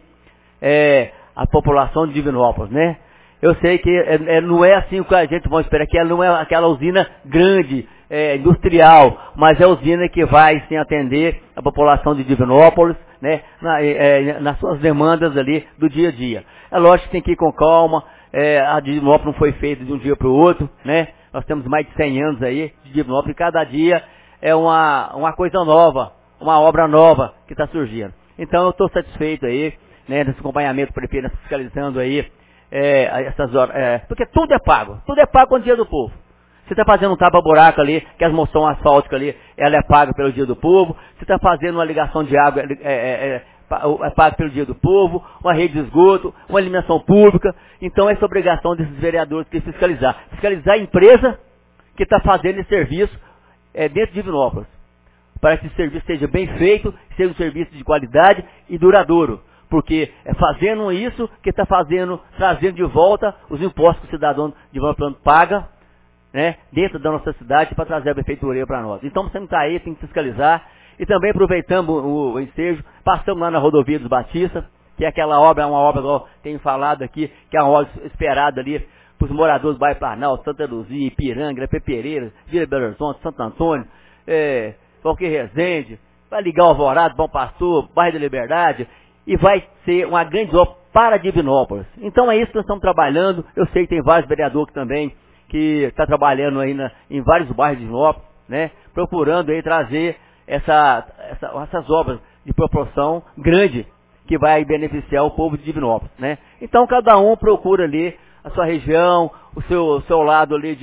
a população de Divinópolis, né? Eu sei que não é assim o que a gente vai esperar, que ela não é aquela usina grande, industrial, mas é a usina que vai sim atender a população de Divinópolis, né? Nas suas demandas ali do dia a dia. É lógico que tem que ir com calma, a Divinópolis não foi feita de um dia para o outro, né? Nós temos mais de 100 anos aí de Divinópolis, e cada dia é uma coisa nova, uma obra nova que está surgindo. Então eu estou satisfeito aí, né, nesse acompanhamento do prefeito, fiscalizando aí essas horas, porque tudo é pago com o dia do povo. Você está fazendo um tapa-buraco ali, que as moção asfáltica ali, ela é paga pelo dia do povo. Você está fazendo uma ligação de água, é pago pelo dia do povo, uma rede de esgoto, uma iluminação pública. Então essa é a obrigação desses vereadores que fiscalizar a empresa que está fazendo esse serviço dentro de Divinópolis, para que esse serviço seja bem feito, seja um serviço de qualidade e duradouro, porque é fazendo isso que está trazendo de volta os impostos que o cidadão de Divinópolis paga, né, dentro da nossa cidade, para trazer a benfeitoria para nós. Então você não está aí, tem que fiscalizar. E também aproveitamos o ensejo, passamos lá na rodovia dos Batistas, que é aquela obra, uma obra que eu tenho falado aqui, que é uma obra esperada ali para os moradores do bairro Planalto, Santa Luzia, Ipiranga, Pereira, Vila Belo Horizonte, Santo Antônio, Qualquer Resende, vai ligar o Alvorada, Bom Pastor, bairro da Liberdade, e vai ser uma grande obra para Divinópolis. Então é isso que nós estamos trabalhando. Eu sei que tem vários vereadores também que estão trabalhando aí em vários bairros de Divinópolis, né, procurando aí trazer essas obras de proporção grande que vai beneficiar o povo de Divinópolis, né? Então cada um procura ali a sua região, o seu lado ali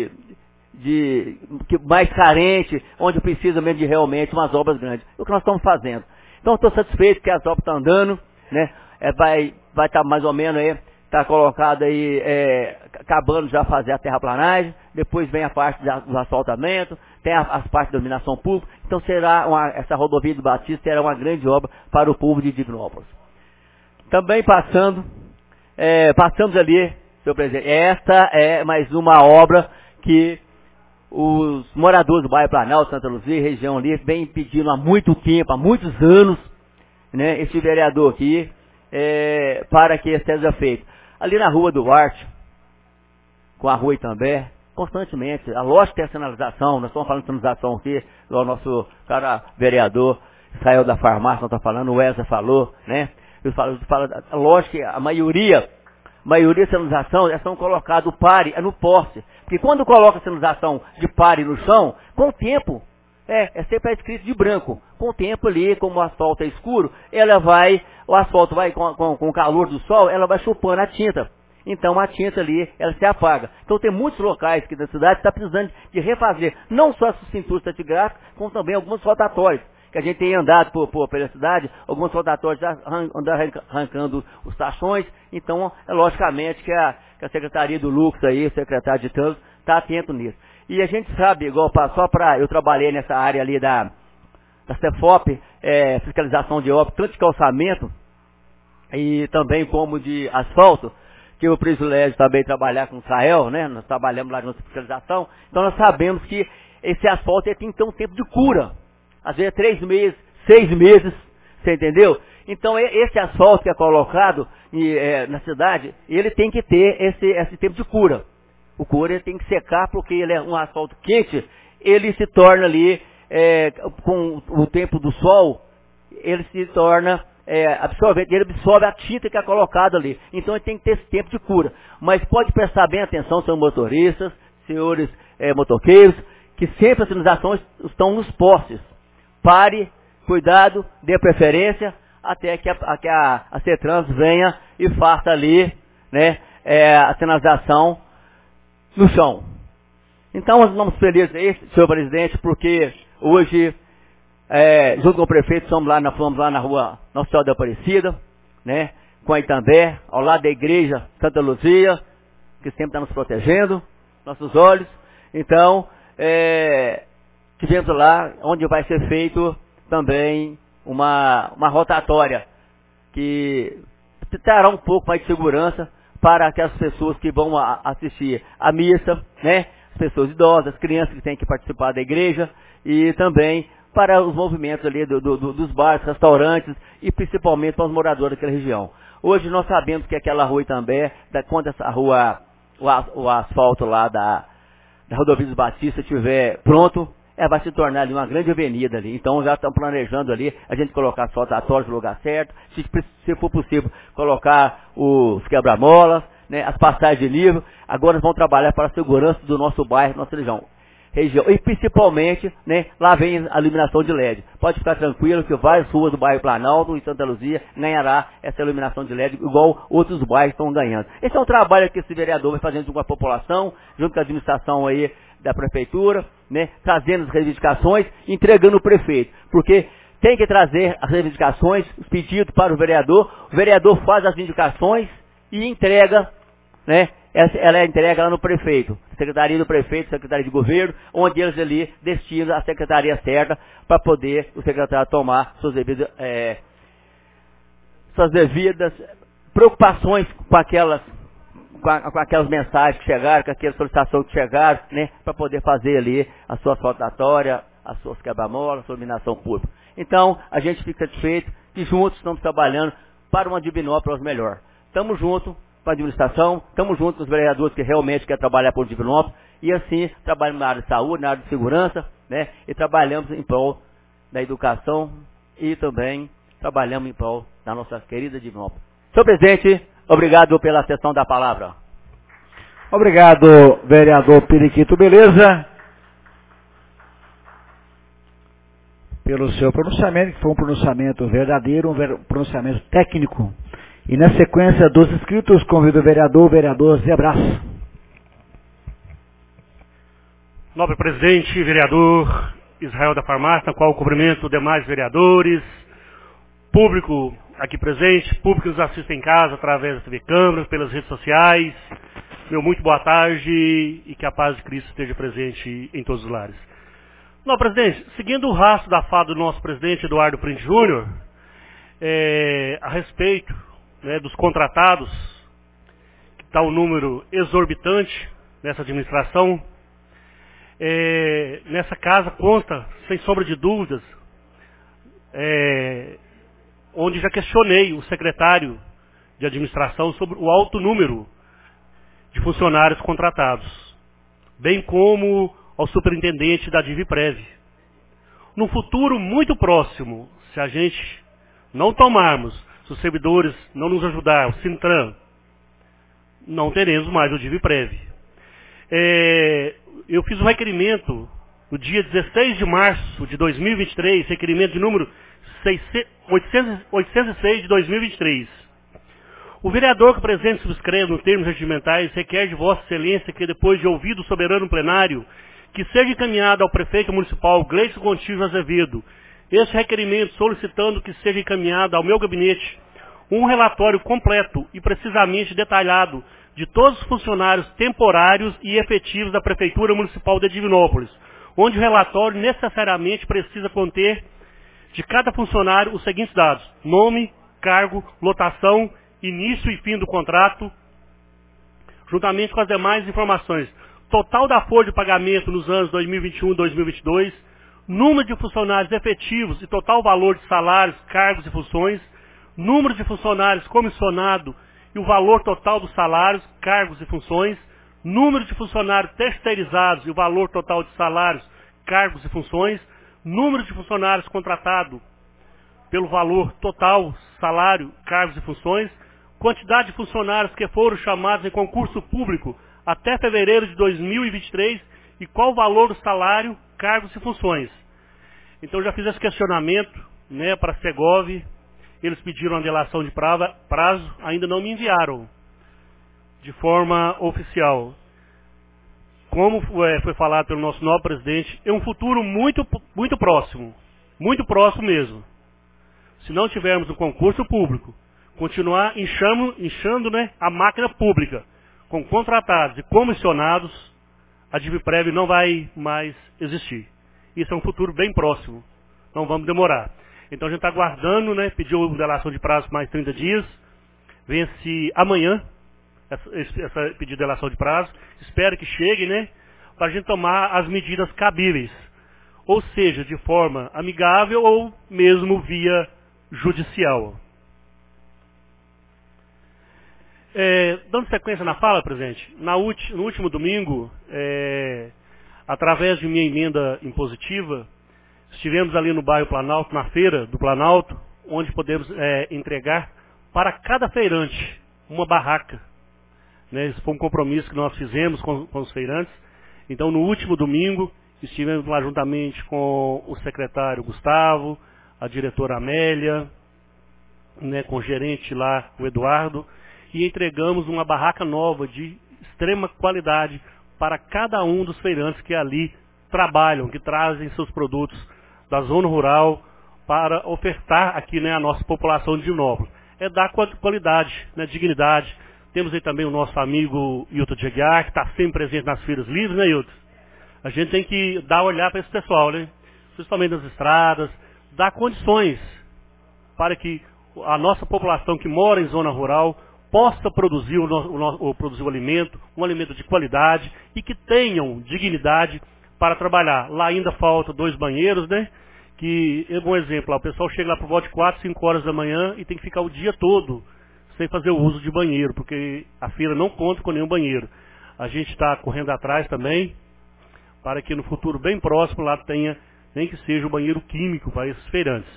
que mais carente, onde precisa mesmo de realmente umas obras grandes. É o que nós estamos fazendo. Então estou satisfeito que as obras estão andando, né? Vai estar mais ou menos aí, está colocado aí, acabando já fazer a terraplanagem, depois vem a parte do asfaltamento, tem as partes da iluminação pública. Então essa rodovia do Batista será uma grande obra para o povo de Divinópolis. Também passando, passamos ali, senhor presidente, esta é mais uma obra que os moradores do bairro Planalto, Santa Luzia, região ali, vem pedindo há muito tempo, há muitos anos, né, esse vereador aqui, para que seja feito. Ali na rua Duarte, com a rua Itambé, constantemente, a lógica tem a sinalização, nós estamos falando de sinalização aqui, o nosso cara vereador saiu da farmácia, nós estamos falando, o Wesley falou, né, eu falo, lógico que a maioria da sinalização são colocados pare no poste. Porque quando coloca a sinalização de pare no chão, com o tempo, sempre escrito de branco. Com o tempo ali, como o asfalto é escuro, o asfalto vai com o calor do sol, ela vai chupando a tinta. Então a tinta ali, ela se apaga. Então tem muitos locais aqui da cidade que está precisando de refazer, não só as cinturas taquigráficas, como também alguns rotatórios. Que a gente tem andado pela cidade, alguns rotatórios já andam arrancando os tachões, então logicamente que a Secretaria do Lucas aí, o secretário de Trânsito, está atento nisso. E a gente sabe, igual eu trabalhei nessa área ali da CEFOP, fiscalização de obras, tanto de calçamento e também como de asfalto, que o privilégio também trabalhar com o Israel, né? Nós trabalhamos lá na fiscalização, então nós sabemos que esse asfalto tem que ter um tempo de cura. Às vezes 3 meses, 6 meses, você entendeu? Então esse asfalto que é colocado na cidade, ele tem que ter esse tempo de cura. O cura ele tem que secar porque ele é um asfalto quente, ele se torna ali, com o tempo do sol, ele se torna absorvente, ele absorve a tinta que é colocada ali. Então ele tem que ter esse tempo de cura. Mas pode prestar bem atenção, senhores motoristas, senhores motoqueiros, que sempre as sinalizações estão nos postes. Pare, cuidado, dê preferência, até que a CETRANS venha e faça ali, né, a sinalização no chão. Então nós estamos felizes aí, senhor presidente, porque hoje, junto com o prefeito, fomos lá na rua Nossa Senhora da Aparecida, né, com a Itambé, ao lado da igreja Santa Luzia, que sempre está nos protegendo, nossos olhos. Então, tivemos lá onde vai ser feito também uma rotatória que trará um pouco mais de segurança para aquelas pessoas que vão assistir a missa, né? As pessoas idosas, as crianças que têm que participar da igreja e também para os movimentos ali dos bares, restaurantes e principalmente para os moradores daquela região. Hoje nós sabemos que aquela rua também, quando essa rua, o asfalto lá da Rodovia dos Batistas estiver pronto, vai se tornar ali uma grande avenida ali. Então já estão planejando ali a gente colocar asfaltatórios no lugar certo, se for possível colocar os quebra-molas, né, as passagens de nível. Agora nós vamos trabalhar para a segurança do nosso bairro, nossa região. E principalmente, né, lá vem a iluminação de LED. Pode ficar tranquilo que várias ruas do bairro Planalto e Santa Luzia ganhará essa iluminação de LED, igual outros bairros estão ganhando. Esse é um trabalho que esse vereador vai fazendo com a população, junto com a administração aí da prefeitura, né, trazendo as reivindicações, entregando o prefeito. Porque tem que trazer as reivindicações, os pedidos para o vereador faz as indicações e entrega, né? Ela entrega lá no prefeito, secretaria do prefeito, secretaria de governo, onde eles ali destinam a secretaria certa para poder o secretário tomar suas devidas preocupações com aquelas mensagens que chegaram, com aquelas solicitações que chegaram, né, para poder fazer ali a sua asfaltatória, as suas quebra-molas, a sua iluminação pública. Então, a gente fica satisfeito que juntos estamos trabalhando para uma Divinópolis melhor. Estamos juntos com a administração, estamos juntos com os vereadores que realmente querem trabalhar por Divinópolis, e assim trabalhamos na área de saúde, na área de segurança, né, e trabalhamos em prol da educação e também trabalhamos em prol da nossa querida Divinópolis. Senhor presidente, obrigado pela sessão da palavra. Obrigado, vereador Periquito, beleza? Pelo seu pronunciamento, que foi um pronunciamento verdadeiro, um pronunciamento técnico. E na sequência dos inscritos, convido o vereador Zé Brás. Nobre presidente, vereador Israel da Farmácia, na qual cumprimento demais vereadores, público aqui presente, público que nos assiste em casa através da TV Câmara, pelas redes sociais. Meu muito boa tarde e que a paz de Cristo esteja presente em todos os lares. Nobre presidente, seguindo o rastro da fala do nosso presidente Eduardo Print Júnior, a respeito, né, dos contratados está um número exorbitante nessa administração. Nessa casa consta, sem sombra de dúvidas, onde já questionei o secretário de administração sobre o alto número de funcionários contratados, bem como ao superintendente da Diviprev. No futuro muito próximo, se a gente não tomarmos, se os servidores não nos ajudar, o Sintran, não teremos mais o Diviprev. Eu fiz um requerimento no dia 16 de março de 2023, requerimento de número 806 de 2023. O vereador que presente subscreve nos termos regimentais requer de Vossa Excelência que, depois de ouvido o soberano plenário, que seja encaminhado ao prefeito municipal Gleison Gontijo Azevedo esse requerimento, solicitando que seja encaminhado ao meu gabinete um relatório completo e precisamente detalhado de todos os funcionários temporários e efetivos da Prefeitura Municipal de Divinópolis, onde o relatório necessariamente precisa conter de cada funcionário os seguintes dados: nome, cargo, lotação, início e fim do contrato, juntamente com as demais informações: total da folha de pagamento nos anos 2021 e 2022, número de funcionários efetivos e total valor de salários, cargos e funções, número de funcionários comissionados e o valor total dos salários, cargos e funções, número de funcionários terceirizados e o valor total de salários, cargos e funções, número de funcionários contratados pelo valor total, salário, cargos e funções, quantidade de funcionários que foram chamados em concurso público até fevereiro de 2023 e qual o valor do salário, cargos e funções. Então já fiz esse questionamento, né, para a Segov. Eles pediram a delação de prazo, ainda não me enviaram de forma oficial. Como foi falado pelo nosso novo presidente, é um futuro muito próximo mesmo. Se não tivermos um concurso público, continuar inchando, né, a máquina pública com contratados e comissionados, a Diviprev não vai mais existir. Isso é um futuro bem próximo. Não vamos demorar. Então a gente está aguardando, né? Pediu delação de prazo por mais 30 dias. Vence amanhã essa pedido de delação de prazo. Espero que chegue, né? Para a gente tomar as medidas cabíveis. Ou seja, de forma amigável ou mesmo via judicial. Dando sequência na fala, presidente, no último domingo, através de minha emenda impositiva, estivemos ali no bairro Planalto, na feira do Planalto, onde podemos entregar para cada feirante uma barraca. Né? Esse foi um compromisso que nós fizemos com os feirantes. Então, no último domingo, estivemos lá juntamente com o secretário Gustavo, a diretora Amélia, né, com o gerente lá, o Eduardo, e entregamos uma barraca nova de extrema qualidade para cada um dos feirantes que ali trabalham, que trazem seus produtos da zona rural para ofertar aqui, né, a nossa população de Divinópolis. É dar qualidade, né, dignidade. Temos aí também o nosso amigo Hilton de Aguiar, que está sempre presente nas feiras livres, né, Hilton? A gente tem que dar olhar para esse pessoal, né? Principalmente nas estradas, dar condições para que a nossa população que mora em zona rural possa produzir produzir o alimento, um alimento de qualidade e que tenham dignidade para trabalhar. Lá ainda falta 2 banheiros, né? Que, um exemplo, o pessoal chega lá por volta de 4, 5 horas da manhã e tem que ficar o dia todo sem fazer o uso de banheiro, porque a feira não conta com nenhum banheiro. A gente está correndo atrás também, para que no futuro bem próximo lá tenha, nem que seja o banheiro químico para esses feirantes.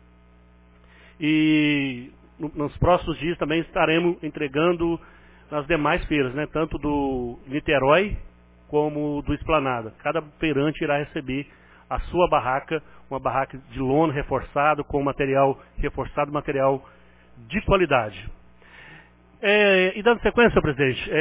E nos próximos dias também estaremos entregando nas demais feiras, né? Tanto do Niterói como do Esplanada. Cada feirante irá receber a sua barraca, uma barraca de lona reforçado, com material reforçado, material de qualidade. E dando sequência, presidente,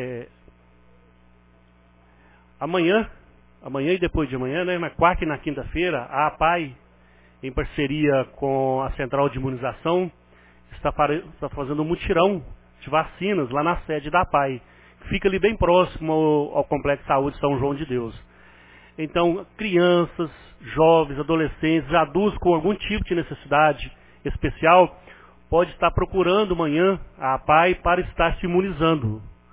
amanhã e depois de amanhã, né, na quarta e na quinta-feira, a APAI, em parceria com a Central de Imunização, está fazendo um mutirão de vacinas lá na sede da APAI, que fica ali bem próximo ao Complexo de Saúde São João de Deus. Então, crianças, jovens, adolescentes, adultos com algum tipo de necessidade especial, pode estar procurando amanhã a APAI para estar se imunizando.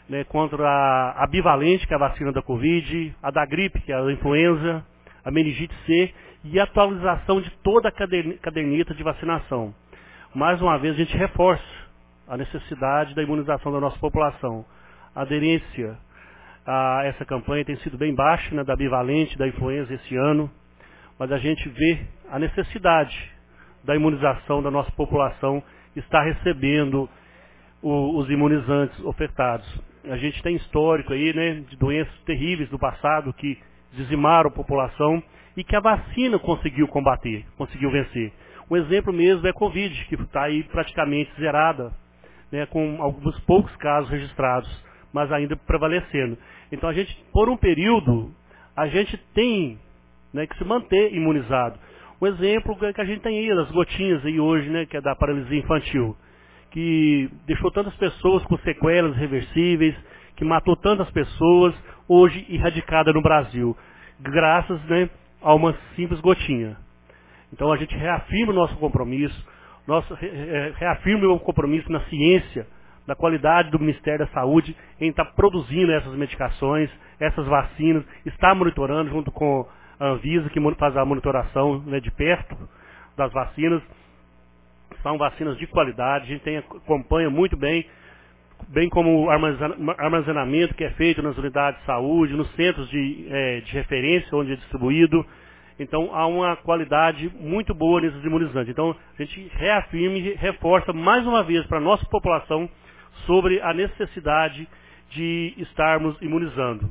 né, contra a bivalente, que é a vacina da Covid, a da gripe, que é a influenza, a meningite C, e a atualização de toda a caderneta de vacinação. Mais uma vez, a gente reforça a necessidade da imunização da nossa população. A aderência a essa campanha tem sido bem baixa, né, da bivalente, da influenza esse ano, mas a gente vê a necessidade da imunização da nossa população estar recebendo os imunizantes ofertados. A gente tem histórico aí, né, de doenças terríveis do passado que dizimaram a população e que a vacina conseguiu combater, conseguiu vencer. Um exemplo mesmo é a Covid, que está aí praticamente zerada, né, com alguns poucos casos registrados, mas ainda prevalecendo. Então a gente, por um período, a gente tem, né, que se manter imunizado. Um exemplo que a gente tem aí, das gotinhas aí hoje, né, que é da paralisia infantil, que deixou tantas pessoas com sequelas irreversíveis, que matou tantas pessoas, hoje erradicada no Brasil, graças, né, a uma simples gotinha. Então a gente reafirma o nosso compromisso, reafirma o compromisso na ciência, da qualidade do Ministério da Saúde em estar produzindo essas medicações, essas vacinas, está monitorando junto com a Anvisa, que faz a monitoração, né, de perto das vacinas. São vacinas de qualidade, a gente acompanha muito bem, bem como o armazenamento que é feito nas unidades de saúde, nos centros de referência onde é distribuído. Então há uma qualidade muito boa nesses imunizantes. Então a gente reafirma e reforça mais uma vez para a nossa população sobre a necessidade de estarmos imunizando.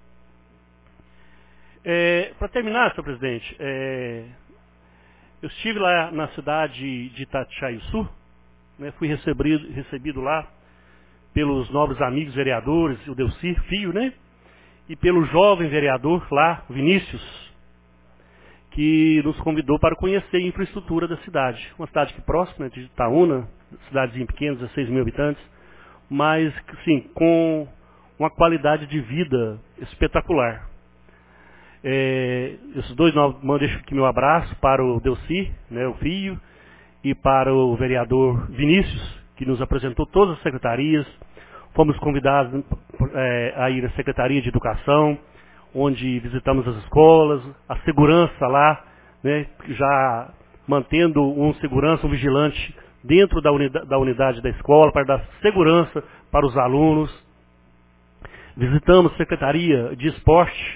Para terminar, senhor presidente, eu estive lá na cidade de Itatiaia-Sul, né, fui recebido lá pelos nobres amigos vereadores, o Delci Filho, né, e pelo jovem vereador lá, Vinícius, que nos convidou para conhecer a infraestrutura da cidade. Uma cidade que próxima, de Itaúna, cidadezinha pequena, 16 mil habitantes, mas sim, com uma qualidade de vida espetacular. Esses dois deixo aqui meu abraço para o Delci, né, o Filho, e para o vereador Vinícius, que nos apresentou todas as secretarias. Fomos convidados a ir à Secretaria de Educação, onde visitamos as escolas, a segurança lá, né, já mantendo um segurança, um vigilante dentro da unidade da escola, para dar segurança para os alunos. Visitamos a Secretaria de Esporte,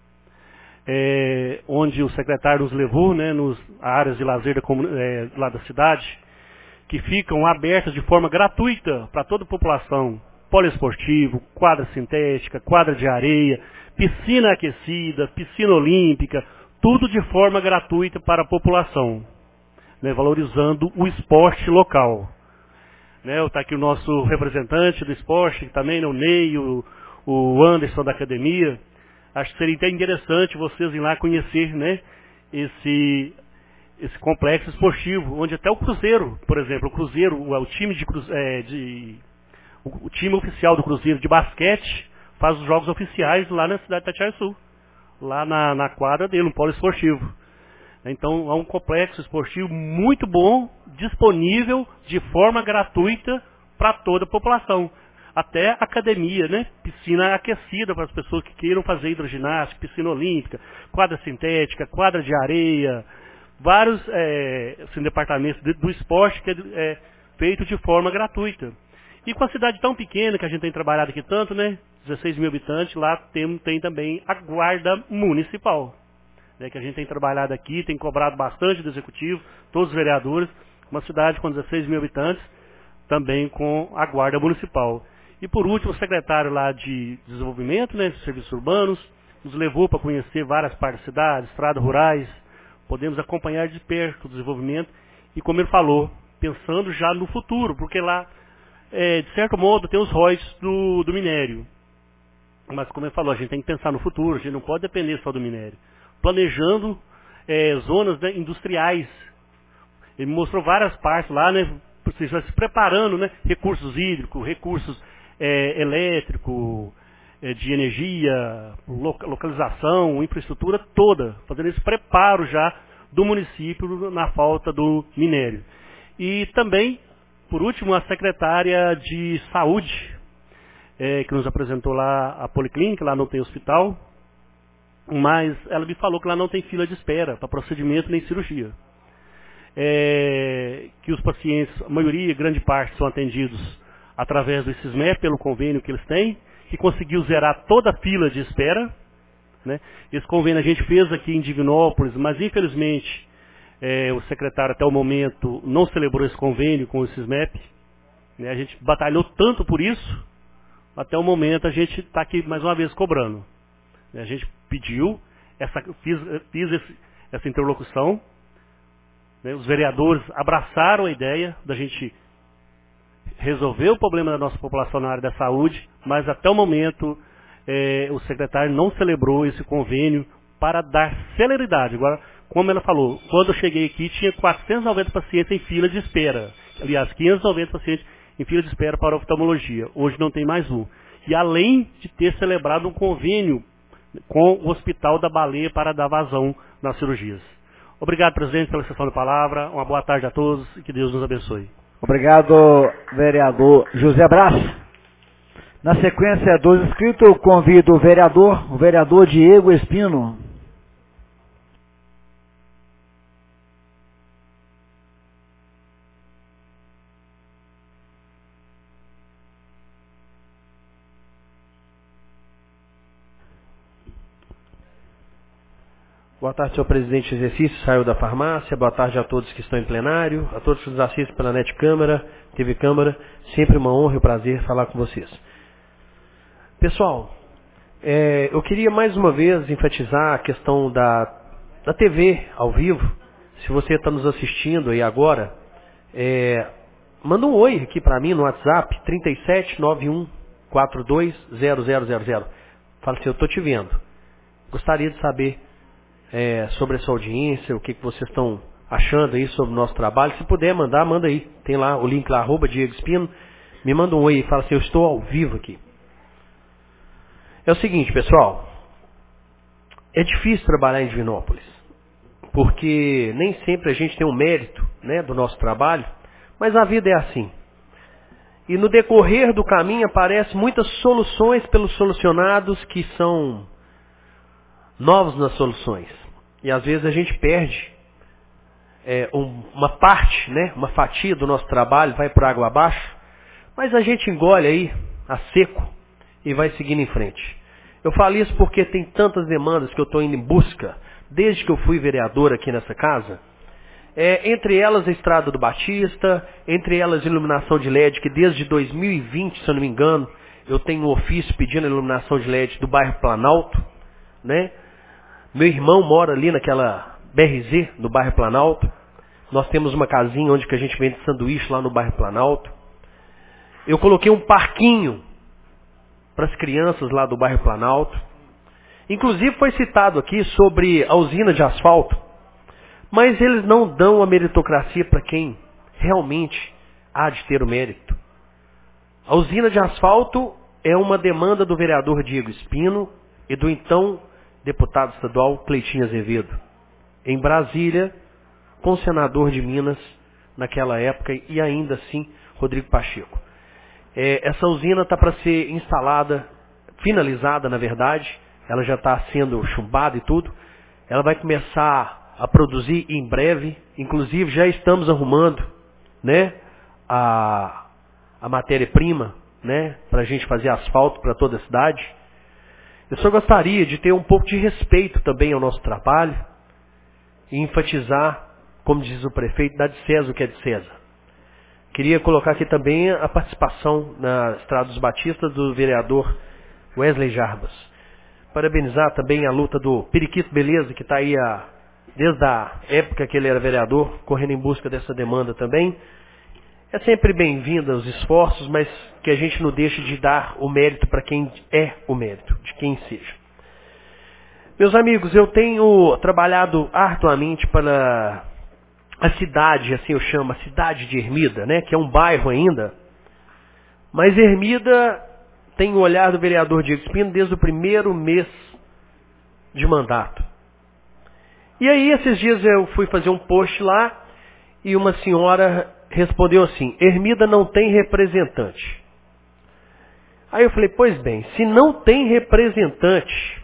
onde o secretário nos levou, né, nas áreas de lazer lá da cidade, que ficam abertas de forma gratuita para toda a população. Poliesportivo, quadra sintética, quadra de areia, piscina aquecida, piscina olímpica, tudo de forma gratuita para a população, né, valorizando o esporte local. Né, está aqui o nosso representante do esporte, também, né, o Ney, o Anderson da academia. Acho que seria até interessante vocês irem lá conhecer, né, esse complexo esportivo, onde até o Cruzeiro, por exemplo, o time oficial do Cruzeiro de basquete faz os jogos oficiais lá na cidade de Itatiaia-Sul, lá na quadra dele, um polo esportivo. Então é um complexo esportivo muito bom, disponível de forma gratuita para toda a população. Até academia, né? Piscina aquecida para as pessoas que queiram fazer hidroginástica, piscina olímpica, quadra sintética, quadra de areia, vários departamentos do esporte que é feito de forma gratuita. E com a cidade tão pequena que a gente tem trabalhado aqui tanto, né? 16 mil habitantes, lá tem também a guarda municipal, né, que a gente tem trabalhado aqui, tem cobrado bastante do executivo, todos os vereadores. Uma cidade com 16 mil habitantes, também com a guarda municipal. E por último, o secretário lá de desenvolvimento, né, de serviços urbanos, nos levou para conhecer várias partes da cidade, estradas rurais, podemos acompanhar de perto o desenvolvimento e, como ele falou, pensando já no futuro, porque lá, de certo modo, tem os royalties do minério. Mas, como ele falou, a gente tem que pensar no futuro, a gente não pode depender só do minério. Planejando zonas, né, industriais. Ele me mostrou várias partes lá, né, se preparando, né, recursos hídricos, recursos elétricos, de energia, localização, infraestrutura toda, fazendo esse preparo já do município na falta do minério. E também, por último, a secretária de Saúde, que nos apresentou lá a policlínica, lá não tem hospital, mas ela me falou que lá não tem fila de espera para procedimento nem cirurgia. Que os pacientes, a maioria, grande parte, são atendidos através do SISMEP, pelo convênio que eles têm, que conseguiu zerar toda a fila de espera, né? Esse convênio a gente fez aqui em Divinópolis, mas infelizmente o secretário até o momento não celebrou esse convênio com o SISMEP, né? A gente batalhou tanto por isso, até o momento a gente está aqui mais uma vez cobrando. A gente pediu, fiz essa interlocução, né? Os vereadores abraçaram a ideia da gente resolver o problema da nossa população na área da saúde, mas até o momento o secretário não celebrou esse convênio para dar celeridade. Agora, como ela falou, quando eu cheguei aqui tinha 490 pacientes em fila de espera. Aliás, 590 pacientes em fila de espera para oftalmologia. Hoje não tem mais um. E além de ter celebrado um convênio com o Hospital da Baleia para dar vazão nas cirurgias. Obrigado, presidente, pela sessão de palavra. Uma boa tarde a todos e que Deus nos abençoe. Obrigado, vereador José Brás. Na sequência dos inscritos, eu convido o vereador Diego Espino. Boa tarde, senhor presidente de exercício, saiu da farmácia. Boa tarde a todos que estão em plenário, a todos que nos assistem pela NET Câmara, TV Câmara. Sempre uma honra e um prazer falar com vocês. Pessoal, eu queria mais uma vez enfatizar a questão da TV ao vivo. Se você está nos assistindo aí agora, manda um oi aqui para mim no WhatsApp, 3791420000. Fala assim, eu estou te vendo. Gostaria de saber sobre essa audiência, o que vocês estão achando aí sobre o nosso trabalho. Se puder mandar, manda aí. Tem lá o link lá, @Diego Espino. Me manda um oi e fala assim, eu estou ao vivo aqui. É o seguinte, pessoal. É difícil trabalhar em Divinópolis, porque nem sempre a gente tem um mérito, né, do nosso trabalho, mas a vida é assim. E no decorrer do caminho aparecem muitas soluções pelos solucionados que são novos nas soluções. E às vezes a gente perde uma parte, né, uma fatia do nosso trabalho, vai por água abaixo, mas a gente engole aí a seco e vai seguindo em frente. Eu falo isso porque tem tantas demandas que eu estou indo em busca, desde que eu fui vereador aqui nessa casa. Entre elas a Estrada do Batista, entre elas iluminação de LED, que desde 2020, se eu não me engano, eu tenho um ofício pedindo iluminação de LED do bairro Planalto, né? Meu irmão mora ali naquela BRZ, no bairro Planalto. Nós temos uma casinha onde que a gente vende sanduíche lá no bairro Planalto. Eu coloquei um parquinho para as crianças lá do bairro Planalto. Inclusive foi citado aqui sobre a usina de asfalto. Mas eles não dão a meritocracia para quem realmente há de ter o mérito. A usina de asfalto é uma demanda do vereador Diego Espino e do então deputado estadual Cleitinho Azevedo, em Brasília, com o senador de Minas naquela época e ainda assim Rodrigo Pacheco. Essa usina está para ser instalada, finalizada na verdade, ela já está sendo chumbada e tudo, ela vai começar a produzir em breve, inclusive já estamos arrumando, né, a matéria-prima, né, para a gente fazer asfalto para toda a cidade. Eu só gostaria de ter um pouco de respeito também ao nosso trabalho e enfatizar, como diz o prefeito, dar de César o que é de César. Queria colocar aqui também a participação na Estrada dos Batistas do vereador Wesley Jarbas. Parabenizar também a luta do Periquito Beleza, que está aí desde a época que ele era vereador, correndo em busca dessa demanda também. É sempre bem-vindo os esforços, mas que a gente não deixe de dar o mérito para quem é o mérito, de quem seja. Meus amigos, eu tenho trabalhado arduamente para a cidade, assim eu chamo, a cidade de Ermida, né, que é um bairro ainda. Mas Ermida tem o olhar do vereador Diego Espino desde o primeiro mês de mandato. E aí, esses dias eu fui fazer um post lá e uma senhora respondeu assim: Ermida não tem representante. Aí eu falei, pois bem, se não tem representante,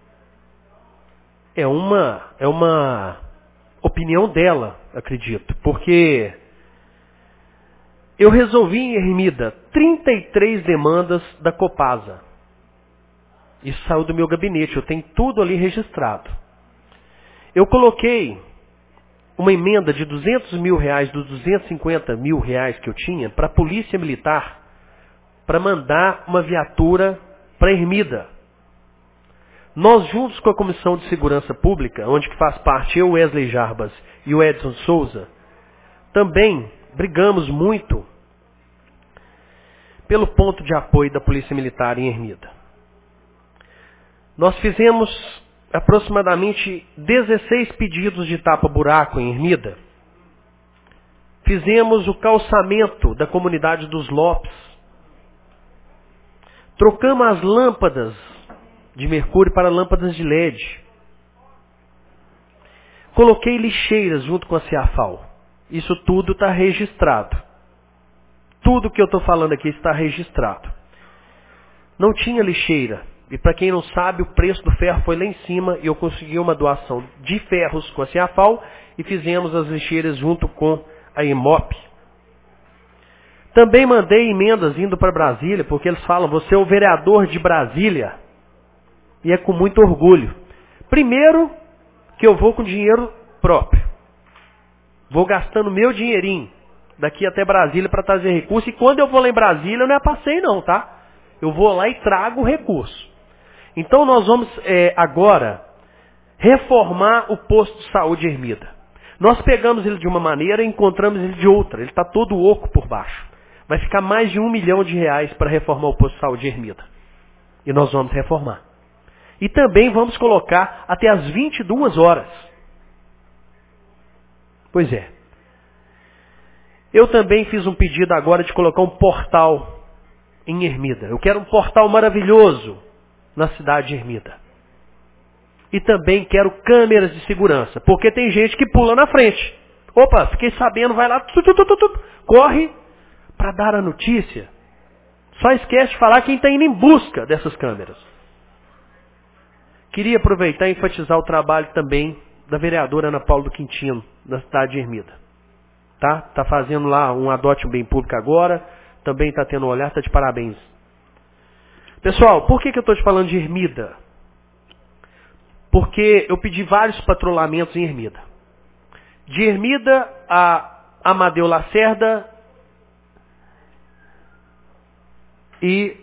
é uma opinião dela, acredito. Porque eu resolvi em Ermida 33 demandas da Copasa. Isso saiu do meu gabinete, eu tenho tudo ali registrado. Eu coloquei uma emenda de R$200 mil, dos R$250 mil que eu tinha, para a Polícia Militar, para mandar uma viatura para Ermida. Nós, juntos com a Comissão de Segurança Pública, onde que faz parte eu, Wesley Jarbas e o Edson Souza, também brigamos muito pelo ponto de apoio da Polícia Militar em Ermida. Nós fizemos aproximadamente 16 pedidos de tapa-buraco em Ermida. Fizemos o calçamento da comunidade dos Lopes. Trocamos as lâmpadas de mercúrio para lâmpadas de LED. Coloquei lixeiras junto com a Ciafal. Isso tudo está registrado. Tudo que eu estou falando aqui está registrado. Não tinha lixeira. E para quem não sabe, o preço do ferro foi lá em cima e eu consegui uma doação de ferros com a Ciafal e fizemos as lixeiras junto com a Imop. Também mandei emendas indo para Brasília, porque eles falam, você é o vereador de Brasília. E é com muito orgulho. Primeiro, que eu vou com dinheiro próprio. Vou gastando meu dinheirinho daqui até Brasília para trazer recurso. E quando eu vou lá em Brasília, eu não é passeio não, tá? Eu vou lá e trago o recurso. Então nós vamos agora reformar o posto de saúde Ermida. Nós pegamos ele de uma maneira e encontramos ele de outra. Ele está todo oco por baixo. Vai ficar mais de R$1 milhão para reformar o posto de saúde Ermida. E nós vamos reformar. E também vamos colocar até às 22 horas. Pois é. Eu também fiz um pedido agora de colocar um portal em Ermida. Eu quero um portal maravilhoso na cidade de Ermida. E também quero câmeras de segurança. Porque tem gente que pula na frente. Opa, fiquei sabendo, vai lá, corre para dar a notícia. Só esquece de falar quem está indo em busca dessas câmeras. Queria aproveitar e enfatizar o trabalho também da vereadora Ana Paula do Quintino, da cidade de Ermida. Tá fazendo lá um adote um bem público agora, também está tendo um olhar, está de parabéns. Pessoal, por que eu estou te falando de Ermida? Porque eu pedi vários patrulhamentos em Ermida. De Ermida a Amadeu Lacerda e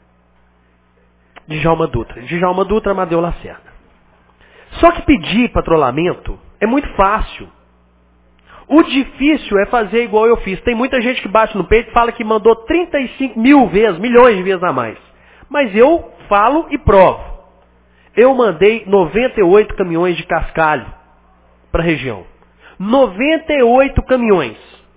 Djalma Dutra. Djalma Dutra, Amadeu Lacerda. Só que pedir patrulhamento é muito fácil. O difícil é fazer igual eu fiz. Tem muita gente que bate no peito e fala que mandou 35 mil vezes, milhões de vezes a mais. Mas eu falo e provo. Eu mandei 98 caminhões de cascalho para a região. 98 caminhões.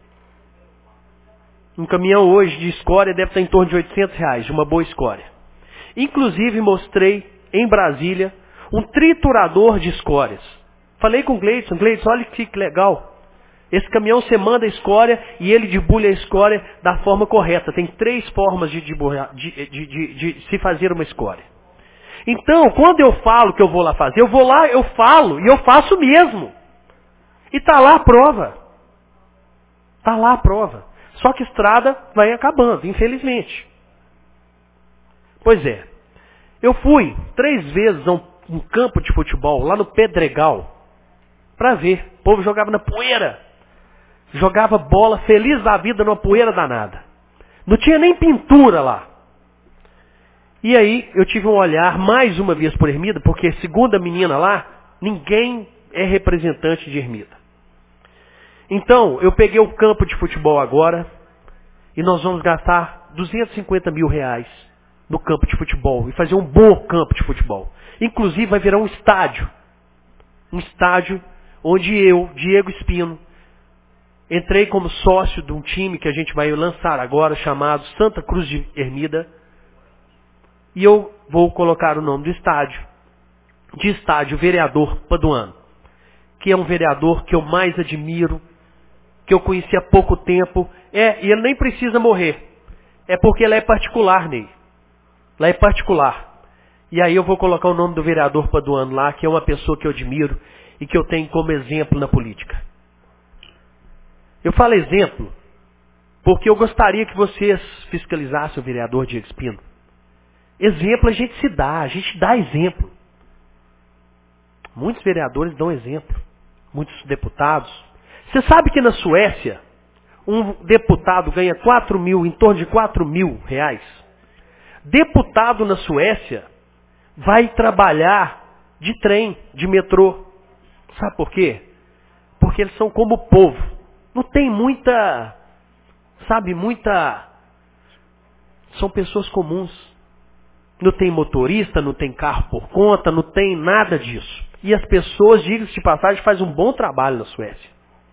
Um caminhão hoje de escória deve estar em torno de R$800, de uma boa escória. Inclusive mostrei em Brasília um triturador de escórias. Falei com o Gleidson, olha que legal. Esse caminhão você manda a escória e ele debulha a escória da forma correta. Tem 3 formas de se fazer uma escória. Então, quando eu falo que eu vou lá fazer, eu vou lá, eu falo e eu faço mesmo. E está lá a prova. Está lá a prova. Só que a estrada vai acabando, infelizmente. Pois é. Eu fui 3 vezes a um campo de futebol lá no Pedregal para ver. O povo jogava na poeira. Jogava bola feliz da vida numa poeira danada. Não tinha nem pintura lá. E aí eu tive um olhar mais uma vez por Ermida, porque segundo a menina lá, ninguém é representante de Ermida. Então, eu peguei o campo de futebol agora e nós vamos gastar R$250 mil no campo de futebol e fazer um bom campo de futebol. Inclusive vai virar um estádio. Um estádio onde eu, Diego Espino, entrei como sócio de um time que a gente vai lançar agora, chamado Santa Cruz de Ermida. E eu vou colocar o nome do estádio, de estádio Vereador Paduano, que é um vereador que eu mais admiro, que eu conheci há pouco tempo. E ele nem precisa morrer. É porque ele é particular, Ney. Lá é particular. E aí eu vou colocar o nome do vereador Paduano lá, que é uma pessoa que eu admiro e que eu tenho como exemplo na política. Eu falo exemplo porque eu gostaria que vocês fiscalizassem o vereador Diego Espino. Exemplo a gente dá exemplo. Muitos vereadores dão exemplo. Muitos deputados. Você sabe que na Suécia, um deputado ganha em torno de 4 mil reais. Deputado na Suécia vai trabalhar de trem, de metrô. Sabe por quê? Porque eles são como o povo. Não tem são pessoas comuns. Não tem motorista, não tem carro por conta, não tem nada disso. E as pessoas, diga-se de passagem, fazem um bom trabalho na Suécia.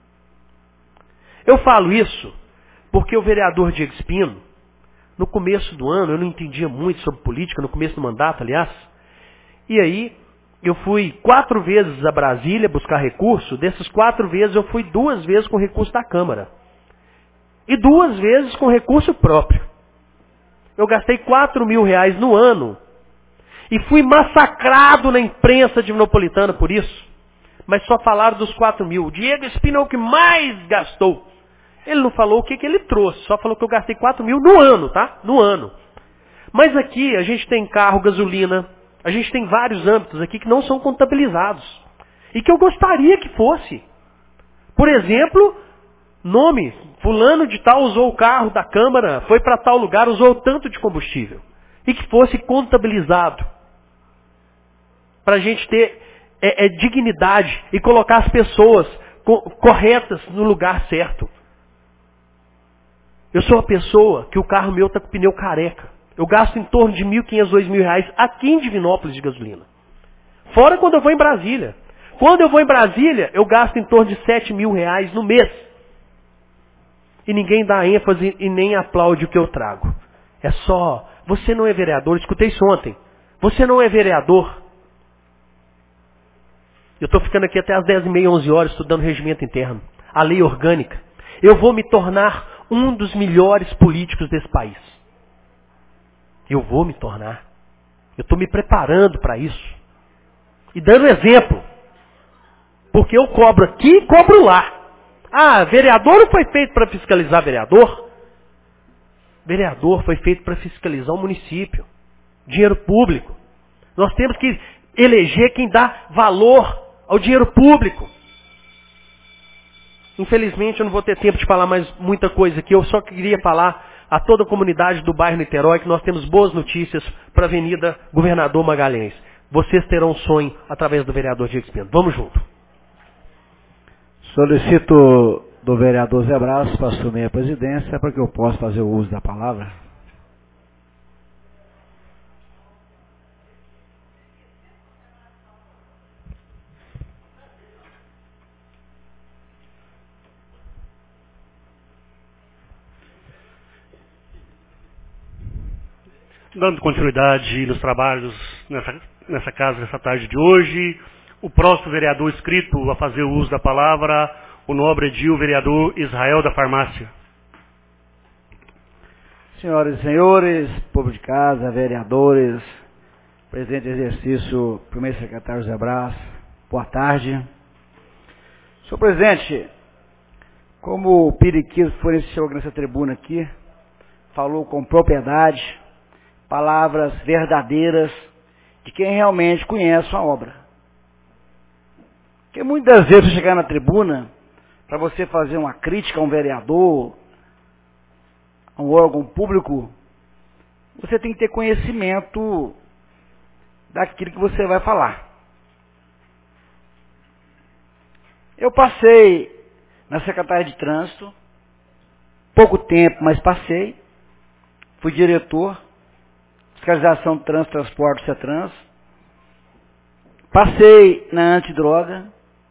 Eu falo isso porque o vereador Diego Espino, no começo do ano, eu não entendia muito sobre política, no começo do mandato, aliás. E aí, eu fui 4 vezes a Brasília buscar recurso. Dessas 4 vezes, eu fui 2 vezes com recurso da Câmara. E 2 vezes com recurso próprio. Eu gastei 4 mil reais no ano. E fui massacrado na imprensa divinopolitana por isso. Mas só falaram dos 4 mil. O Diego Espino é o que mais gastou. Ele não falou o que ele trouxe. Só falou que eu gastei 4 mil no ano, tá? No ano. Mas aqui a gente tem carro, gasolina. A gente tem vários âmbitos aqui que não são contabilizados. E que eu gostaria que fosse. Por exemplo, nome. Fulano de tal usou o carro da Câmara, foi para tal lugar, usou tanto de combustível. E que fosse contabilizado. Para a gente ter dignidade e colocar as pessoas corretas no lugar certo. Eu sou uma pessoa que o carro meu está com pneu careca. Eu gasto em torno de R$ 1.500, R$ 2.000 aqui em Divinópolis de gasolina. Fora quando eu vou em Brasília. Quando eu vou em Brasília, eu gasto em torno de R$ 7.000 no mês. E ninguém dá ênfase e nem aplaude o que eu trago. É só, você não é vereador, escutei isso ontem. Você não é vereador. Eu estou ficando aqui até às 10h30, 11 horas estudando regimento interno. A lei orgânica. Eu vou me tornar um dos melhores políticos desse país. Eu vou me tornar. Eu estou me preparando para isso. E dando exemplo. Porque eu cobro aqui e cobro lá. Ah, vereador não foi feito para fiscalizar vereador? Vereador foi feito para fiscalizar o município. Dinheiro público. Nós temos que eleger quem dá valor ao dinheiro público. Infelizmente eu não vou ter tempo de falar mais muita coisa aqui. Eu só queria falar a toda a comunidade do bairro Niterói que nós temos boas notícias para a Avenida Governador Magalhães. Vocês terão um sonho através do vereador Diego Espino. Vamos junto. Solicito do vereador Zé Braz para assumir a presidência para que eu possa fazer o uso da palavra. Dando continuidade nos trabalhos nessa casa, nessa tarde de hoje, o próximo vereador inscrito a fazer o uso da palavra, o nobre edil vereador Israel da Farmácia. Senhoras e senhores, povo de casa, vereadores, presidente de exercício, primeiro secretário Zé Braz, boa tarde. Senhor presidente, como o Periquito forneceu nessa tribuna aqui, falou com propriedade, palavras verdadeiras de quem realmente conhece a obra. Porque muitas vezes você chegar na tribuna, para você fazer uma crítica a um vereador, a um órgão público, você tem que ter conhecimento daquilo que você vai falar. Eu passei na Secretaria de Trânsito, pouco tempo, mas passei, fui diretor, fiscalização de trânsito, transporte, CETRANS, passei na antidroga,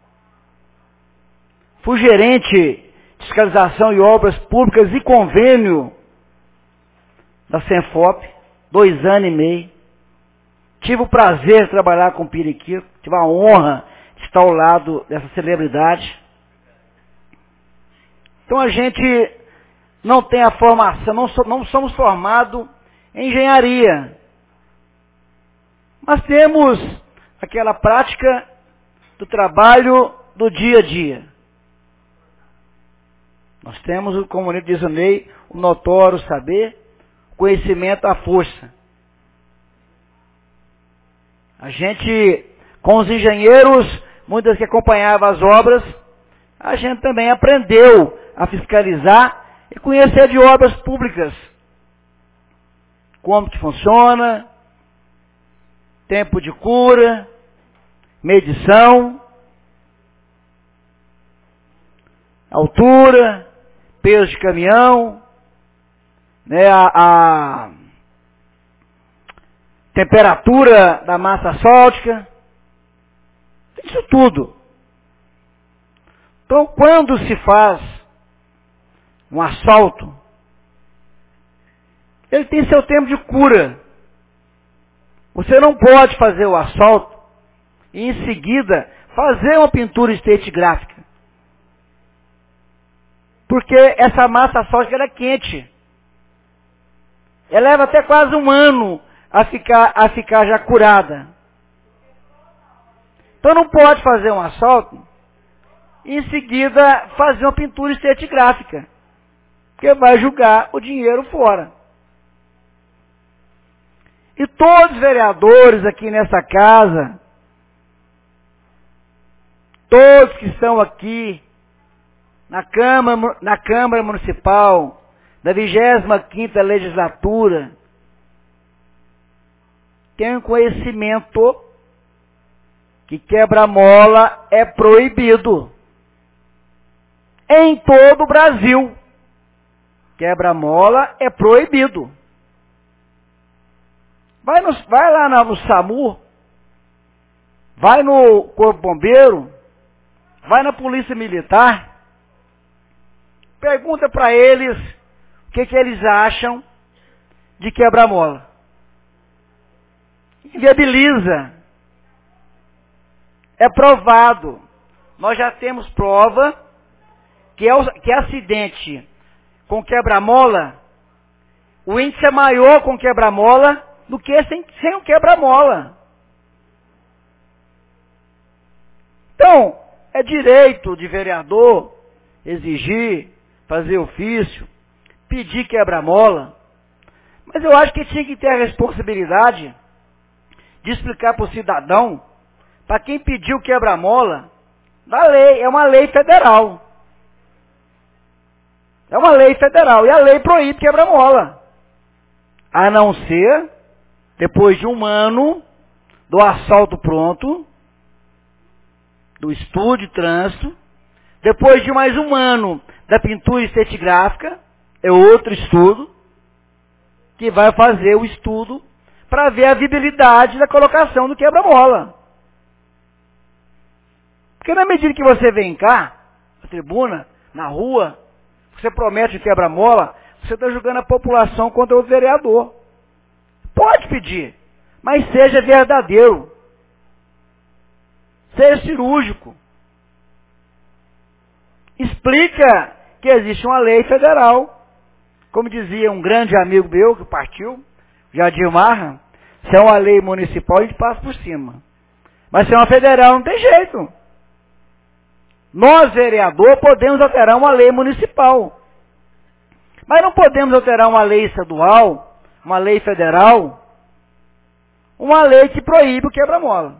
fui gerente de fiscalização e obras públicas e convênio da Senfop, 2 anos e meio. Tive o prazer de trabalhar com o Periquito, tive a honra de estar ao lado dessa celebridade. Então a gente não tem a formação, não somos formados em engenharia, Mas temos aquela prática do trabalho do dia a dia. Nós temos, como diz o Ney, o notório saber, conhecimento à força. A gente, com os engenheiros, muitas que acompanhavam as obras, a gente também aprendeu a fiscalizar e conhecer de obras públicas. Como que funciona, tempo de cura, medição, altura, peso de caminhão, né, a temperatura da massa asfáltica, isso tudo. Então, quando se faz um asfalto, ele tem seu tempo de cura. Você não pode fazer o asfalto e em seguida fazer uma pintura estratigráfica. Porque essa massa asfáltica ela é quente. Ela leva até quase um ano a ficar já curada. Então não pode fazer um asfalto e em seguida fazer uma pintura estratigráfica. Porque vai jogar o dinheiro fora. E todos os vereadores aqui nessa casa, todos que estão aqui na Câmara Municipal, da 25ª Legislatura, têm um conhecimento que quebra-mola é proibido. Em todo o Brasil, quebra-mola é proibido. Vai lá no SAMU, vai no Corpo Bombeiro, vai na Polícia Militar, pergunta para eles o que eles acham de quebra-mola. Inviabiliza. É provado. Nós já temos prova que acidente com quebra-mola, o índice é maior com quebra-mola do que sem o quebra-mola. Então, é direito de vereador exigir, fazer ofício, pedir quebra-mola, mas eu acho que tinha que ter a responsabilidade de explicar para o cidadão, para quem pediu quebra-mola, da lei, é uma lei federal. É uma lei federal, e a lei proíbe quebra-mola. A não ser depois de um ano do asfalto pronto, do estudo de trânsito, depois de mais um ano da pintura estratigráfica, é outro estudo, que vai fazer o estudo para ver a viabilidade da colocação do quebra-mola. Porque na medida que você vem cá, na tribuna, na rua, você promete o quebra-mola, você está julgando a população contra o vereador. Pode pedir, mas seja verdadeiro. Seja cirúrgico. Explica que existe uma lei federal. Como dizia um grande amigo meu que partiu, Jardim Marra, se é uma lei municipal a gente passa por cima. Mas se é uma federal não tem jeito. Nós, vereador, podemos alterar uma lei municipal. Mas não podemos alterar uma lei estadual, uma lei federal, uma lei que proíbe o quebra-mola.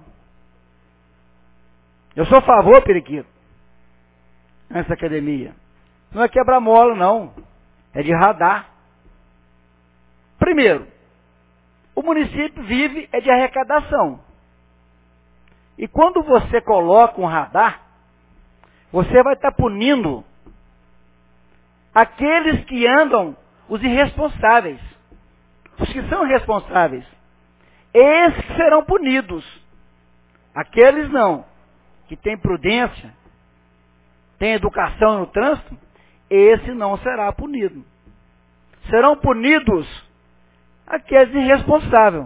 Eu sou a favor, periquito, nessa academia. Não é quebra-mola, não. É de radar. Primeiro, o município vive é de arrecadação. E quando você coloca um radar, você vai estar punindo aqueles que andam, os irresponsáveis. Os que são responsáveis. Esses que serão punidos. Aqueles não. Que têm prudência, têm educação no trânsito, esse não será punido. Serão punidos aqueles irresponsáveis.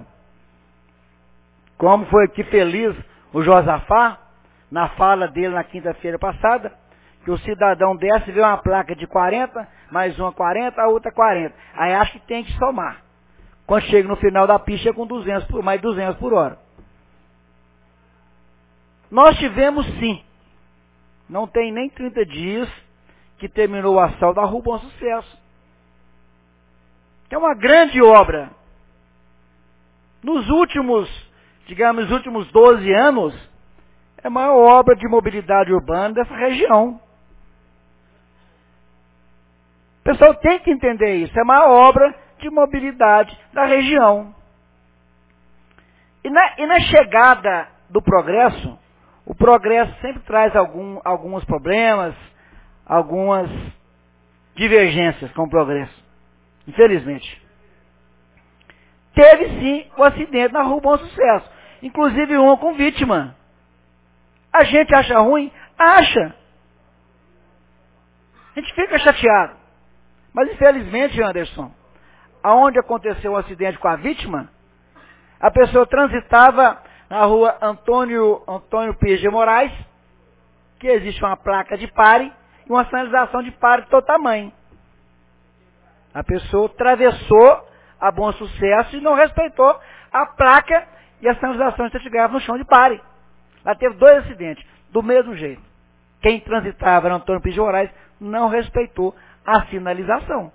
Como foi aqui feliz o Josafá, na fala dele na quinta-feira passada, que o cidadão desce e vê uma placa de 40, mais uma 40, a outra 40. Aí acha que tem que somar. Quando chega no final da pista, é com 200 mais 200 por hora. Nós tivemos sim, não tem nem 30 dias que terminou o asfalto da Rua Bom Sucesso. É uma grande obra. Nos últimos 12 anos, é a maior obra de mobilidade urbana dessa região. O pessoal tem que entender isso. É a maior obra de mobilidade da região. E na chegada do progresso, o progresso sempre traz alguns problemas, algumas divergências com o progresso. Infelizmente. Teve sim o acidente na Rua Bom Sucesso. Inclusive uma com vítima. A gente acha ruim? Acha. A gente fica chateado. Mas infelizmente, Anderson, aonde aconteceu o acidente com a vítima, a pessoa transitava na rua Antônio Pires de Moraes, que existe uma placa de pare e uma sinalização de pare de todo tamanho. A pessoa atravessou a Bom Sucesso e não respeitou a placa e a sinalização de certificado no chão de pare. Lá teve 2 acidentes, do mesmo jeito. Quem transitava na Antônio Pires de Moraes não respeitou a sinalização.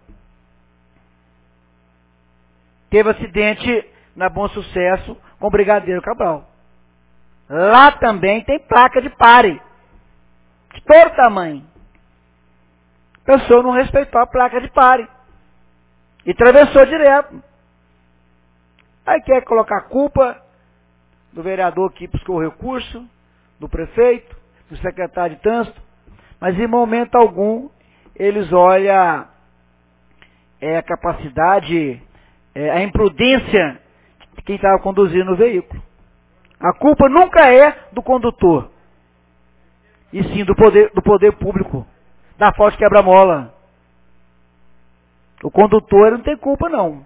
Teve acidente na Bom Sucesso com o Brigadeiro Cabral. Lá também tem placa de pare, de todo tamanho. A pessoa não respeitou a placa de pare e atravessou direto. Aí quer colocar a culpa do vereador que buscou o recurso, do prefeito, do secretário de trânsito, mas em momento algum eles olham a capacidade, a imprudência de quem estava conduzindo o veículo. A culpa nunca é do condutor, e sim do poder público, da falta de quebra-mola. O condutor não tem culpa, não.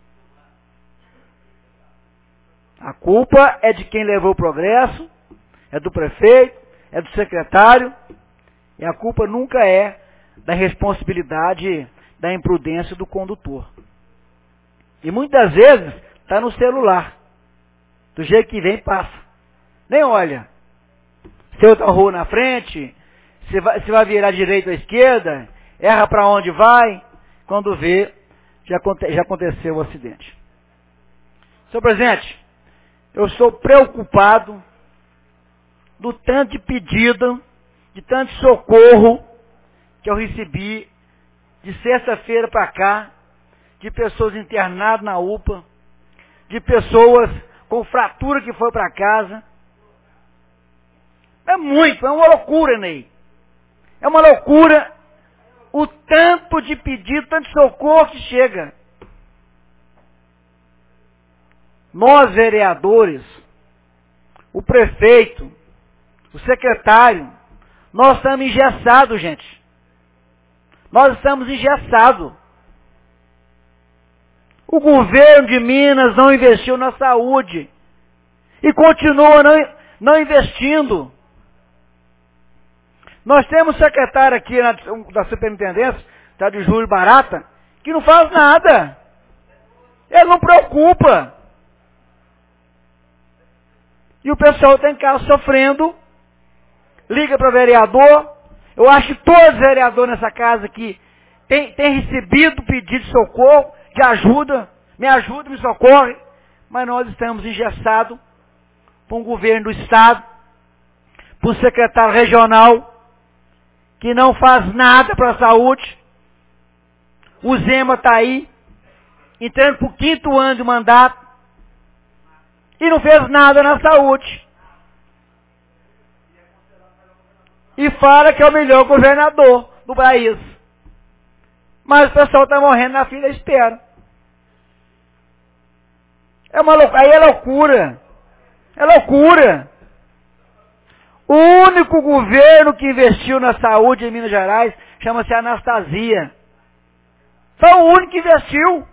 A culpa é de quem levou o progresso, é do prefeito, é do secretário, e a culpa nunca é da responsabilidade da imprudência do condutor. E muitas vezes está no celular. Do jeito que vem, passa. Nem olha. Se outra rua na frente, se vai virar direita ou esquerda, erra para onde vai, quando vê, já aconteceu o acidente. Senhor presidente, eu estou preocupado do tanto de pedido, de tanto de socorro que eu recebi de sexta-feira para cá, de pessoas internadas na UPA, de pessoas com fratura que foi para casa. É uma loucura, Ney. É uma loucura o tanto de pedido, tanto de socorro que chega. Nós, vereadores, o prefeito, o secretário, nós estamos engessados, gente. Nós estamos engessados. O governo de Minas não investiu na saúde e continua não investindo. Nós temos um secretário aqui da superintendência, tá, de Júlio Barata, que não faz nada. Ele não preocupa. E o pessoal está em casa sofrendo, liga para o vereador. Eu acho que todos os vereadores nessa casa aqui têm recebido pedido de socorro, de ajuda, me socorre, mas nós estamos engessados por um governo do Estado, por um secretário regional, que não faz nada para a saúde. O Zema está aí, entrando para o 5º ano de mandato, e não fez nada na saúde. E fala que é o melhor governador do país. Mas o pessoal está morrendo na fila de espera. Aí é loucura. É loucura. O único governo que investiu na saúde em Minas Gerais chama-se Anastasia. Foi o único que investiu.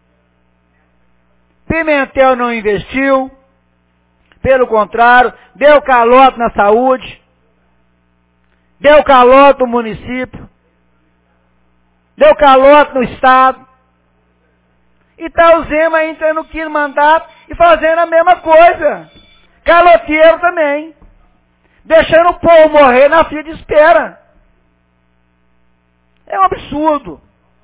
Pimentel não investiu. Pelo contrário, deu calote na saúde. Deu calote no município. Deu calote no Estado. E está o Zema entrando no 5º mandato e fazendo a mesma coisa. Caloteiro também. deixando o povo morrer na fila de espera. É um absurdo.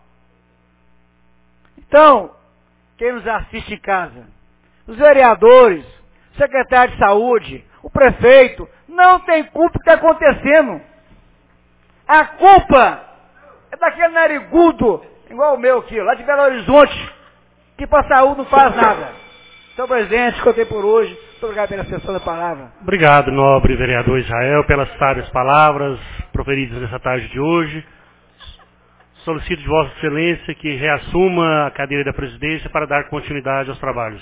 Então, quem nos assiste em casa, os vereadores, o secretário de saúde, o prefeito, não tem culpa do que está acontecendo. A culpa é daquele narigudo, igual o meu aqui, lá de Belo Horizonte, que para a saúde não faz nada. Senhor presidente, contei por hoje. Muito obrigado pela sessão da palavra. Obrigado, nobre vereador Israel, pelas sábias palavras proferidas nessa tarde de hoje. Solicito de Vossa Excelência que reassuma a cadeira da presidência para dar continuidade aos trabalhos.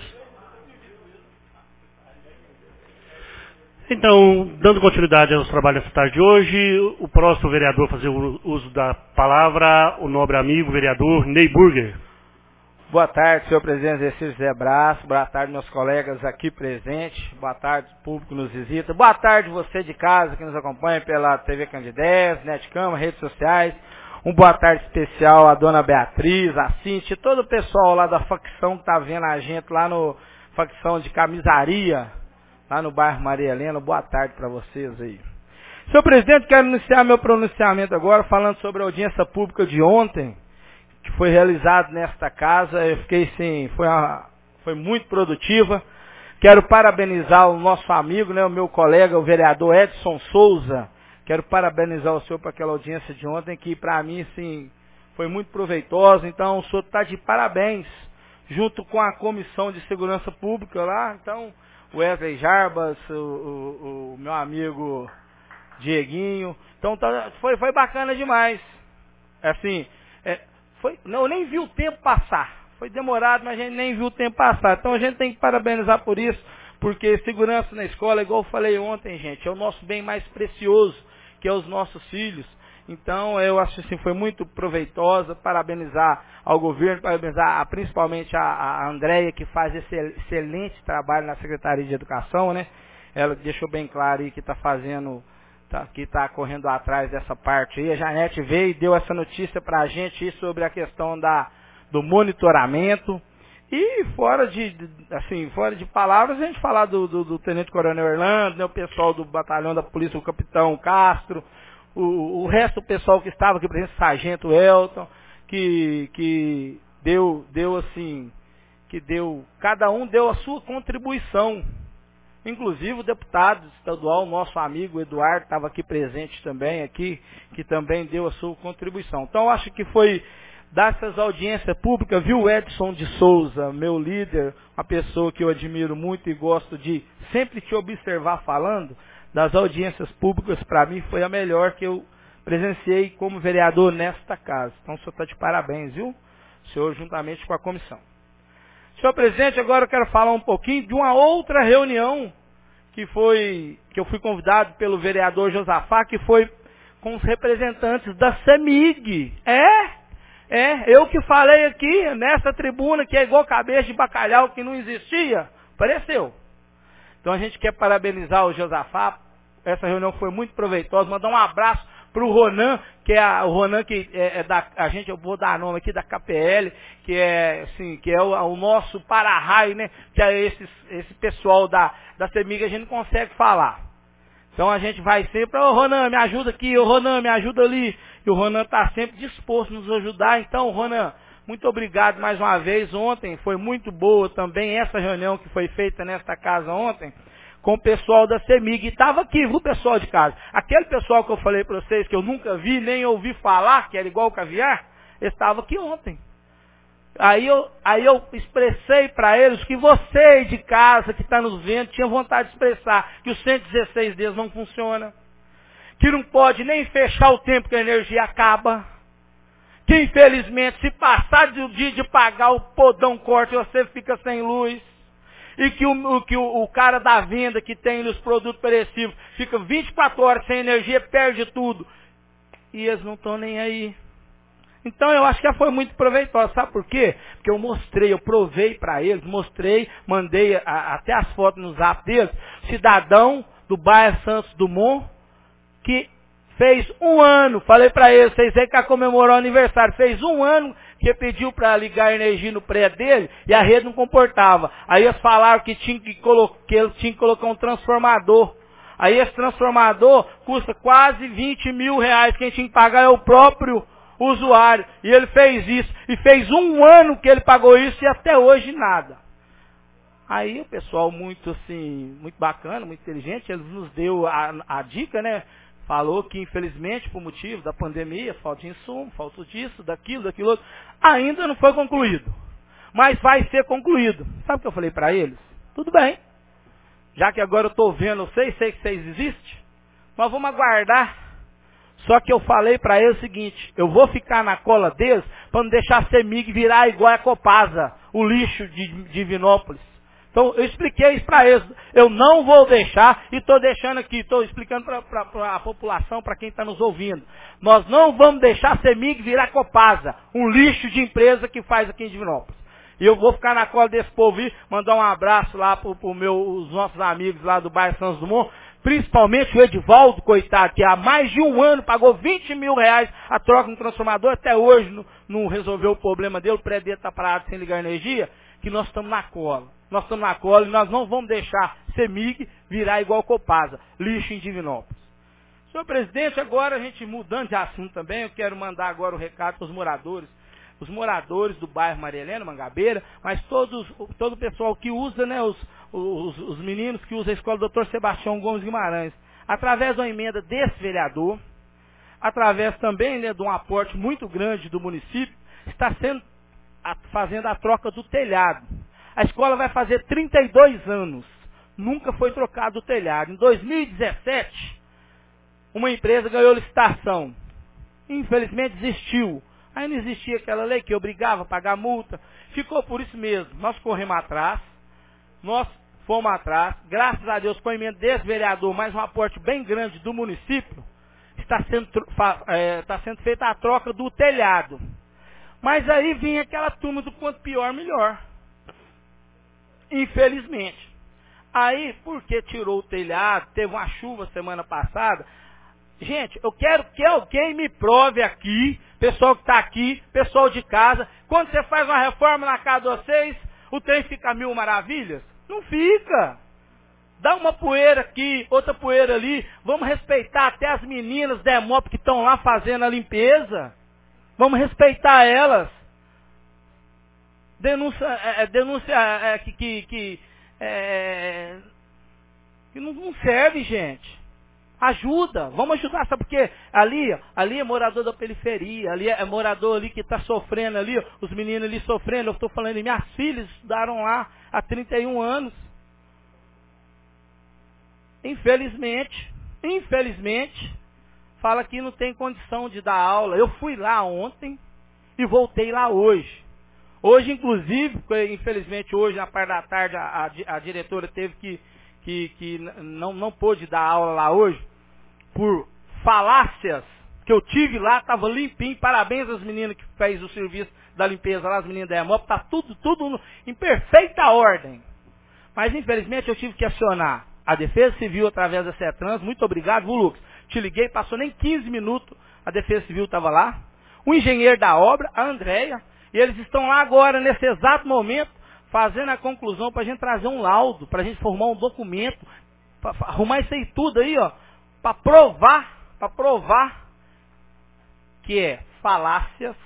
Então, dando continuidade aos trabalhos dessa tarde de hoje, o próximo vereador a fazer o uso da palavra, o nobre amigo vereador Ney Burger. Boa tarde, senhor presidente Exercício Zé Braço. Boa tarde, meus colegas aqui presentes. Boa tarde, público que nos visita. Boa tarde, você de casa que nos acompanha pela TV Candidez, Netcam, redes sociais. Boa tarde especial à dona Beatriz, a Cintia, todo o pessoal lá da facção que está vendo a gente lá no facção de camisaria, lá no bairro Maria Helena. Boa tarde para vocês aí. Senhor presidente, quero iniciar meu pronunciamento agora falando sobre a audiência pública de ontem, que foi realizada nesta casa. Eu fiquei sim, foi muito produtiva. Quero parabenizar o nosso amigo, né, o meu colega, o vereador Edson Souza. Quero parabenizar o senhor por aquela audiência de ontem, que para mim, sim, foi muito proveitosa. Então, o senhor está de parabéns, junto com a Comissão de Segurança Pública lá. Então, o Wesley Jarbas, o meu amigo Dieguinho. Então, foi bacana demais. Assim, eu nem vi o tempo passar. Foi demorado, mas a gente nem viu o tempo passar. Então, a gente tem que parabenizar por isso, porque segurança na escola, igual eu falei ontem, gente, é o nosso bem mais precioso, que é os nossos filhos. Então, eu acho assim, foi muito proveitosa. Parabenizar ao governo, parabenizar principalmente a Andréia, que faz esse excelente trabalho na Secretaria de Educação, né? Ela deixou bem claro aí que está fazendo, que está correndo atrás dessa parte aí. A Janete veio e deu essa notícia para a gente sobre a questão do monitoramento. E fora de palavras, a gente falar do Tenente Coronel Orlando, né, o pessoal do batalhão da polícia, o Capitão Castro, o resto do pessoal que estava aqui presente, o Sargento Elton, que cada um deu a sua contribuição. Inclusive o deputado estadual, nosso amigo Eduardo, estava aqui presente também, que também deu a sua contribuição. Então, eu acho que foi dessas audiências públicas, viu, Edson de Souza, meu líder, uma pessoa que eu admiro muito e gosto de sempre te observar falando, das audiências públicas, para mim, foi a melhor que eu presenciei como vereador nesta casa. Então, o senhor está de parabéns, viu? O senhor, juntamente com a comissão. Senhor presidente, agora eu quero falar um pouquinho de uma outra reunião que eu fui convidado pelo vereador Josafá, que foi com os representantes da CEMIG. Eu que falei aqui nessa tribuna que é igual cabeça de bacalhau que não existia, apareceu. Então a gente quer parabenizar o Josafá. Essa reunião foi muito proveitosa. Mandar um abraço para o Ronan, que é da, eu vou dar nome aqui, da KPL, que é o nosso para-raio, né? Que é esse pessoal da CEMIG, a gente não consegue falar. Então a gente vai sempre, Ronan, me ajuda aqui, Ronan, me ajuda ali. E o Ronan está sempre disposto a nos ajudar. Então, Ronan, muito obrigado mais uma vez. Ontem foi muito boa também essa reunião que foi feita nesta casa ontem, com o pessoal da CEMIG. E estava aqui, viu, pessoal de casa? Aquele pessoal que eu falei para vocês, que eu nunca vi, nem ouvi falar, que era igual o caviar, estava aqui ontem. Aí eu expressei para eles que você de casa, que está nos vendo, tinha vontade de expressar que os 116 dias não funciona, que não pode nem fechar o tempo que a energia acaba, que infelizmente se passar do dia de pagar o podão corte, você fica sem luz, e que o cara da venda que tem os produtos perecíveis fica 24 horas sem energia, perde tudo, e eles não estão nem aí. Então eu acho que já foi muito proveitoso. Sabe por quê? Porque eu provei para eles, mandei até as fotos no zap deles, cidadão do bairro Santos Dumont, que fez 1 ano, falei para eles, vocês aí que comemorou o aniversário, fez 1 ano que pediu para ligar a energia no prédio dele e a rede não comportava. Aí eles falaram que ele tinha que colocar um transformador. Aí esse transformador custa quase 20 mil reais. Quem tinha que pagar é o próprio usuário. E ele fez isso. E fez 1 ano que ele pagou isso e até hoje nada. Aí o pessoal muito assim, muito bacana, muito inteligente, ele nos deu a dica, né? Falou que infelizmente por motivo da pandemia, falta de insumo, falta disso, daquilo outro, ainda não foi concluído. Mas vai ser concluído. Sabe o que eu falei para eles? Tudo bem. Já que agora eu estou vendo, eu sei que vocês existem, nós vamos aguardar. Só que eu falei para eles o seguinte, eu vou ficar na cola deles para não deixar a CEMIG virar igual a Copasa, o lixo de Divinópolis. Então, eu expliquei isso para eles. Eu não vou deixar, e estou deixando aqui, estou explicando para a população, para quem está nos ouvindo. Nós não vamos deixar a CEMIG virar Copasa, um lixo de empresa que faz aqui em Divinópolis. E eu vou ficar na cola desse povo e mandar um abraço lá para os nossos amigos lá do bairro Santos Dumont, principalmente o Edivaldo, coitado, que há mais de 1 ano pagou 20 mil reais a troca no transformador, até hoje não resolveu o problema dele, o prédio dele está parado sem ligar energia, que nós estamos na cola. Nós estamos na cola e nós não vamos deixar CEMIG virar igual Copasa, lixo em Divinópolis. Senhor presidente, agora a gente mudando de assunto também, eu quero mandar agora o recado para os moradores do bairro Maria Helena, Mangabeira, mas todo o pessoal que usa, né, os meninos que usam a escola Dr. Sebastião Gomes Guimarães, através de uma emenda desse vereador, através também, né, de um aporte muito grande do município, está fazendo a troca do telhado. A escola vai fazer 32 anos. Nunca foi trocado o telhado. Em 2017, uma empresa ganhou licitação. Infelizmente desistiu. Aí não existia aquela lei que obrigava a pagar multa. Ficou por isso mesmo. Nós corremos atrás. Nós fomos atrás. Graças a Deus, com a emenda desse vereador, mais um aporte bem grande do município, está sendo feita a troca do telhado. Mas aí vinha aquela turma do quanto pior, melhor. Infelizmente. Aí, porque tirou o telhado, teve uma chuva semana passada. Gente, eu quero que alguém me prove aqui, pessoal que está aqui, pessoal de casa, quando você faz uma reforma na casa de vocês, o trem fica 1000 maravilhas? Não fica. Dá uma poeira aqui, outra poeira ali. Vamos respeitar até as meninas da EMOP que estão lá fazendo a limpeza. Vamos respeitar elas. Denúncia que não serve, gente. Ajuda, vamos ajudar, sabe por quê? Ali é morador da periferia, ali é morador ali que está sofrendo ali, os meninos ali sofrendo, eu estou falando, minhas filhas estudaram lá há 31 anos. Infelizmente, fala que não tem condição de dar aula. Eu fui lá ontem e voltei lá hoje. Hoje, inclusive, infelizmente hoje, na parte da tarde, a diretora teve que não pôde dar aula lá hoje, por falácias que eu tive lá, estava limpinho. Parabéns às meninas que fez o serviço da limpeza lá, as meninas da EMOP, está tudo em perfeita ordem. Mas, infelizmente, eu tive que acionar a Defesa Civil através da CETRANS. Muito obrigado, viu, Lucas? Te liguei, passou nem 15 minutos, a Defesa Civil estava lá. O engenheiro da obra, a Andréia, e eles estão lá agora, nesse exato momento, fazendo a conclusão para a gente trazer um laudo, para a gente formar um documento, para arrumar isso aí tudo aí, ó, para provar que é falácias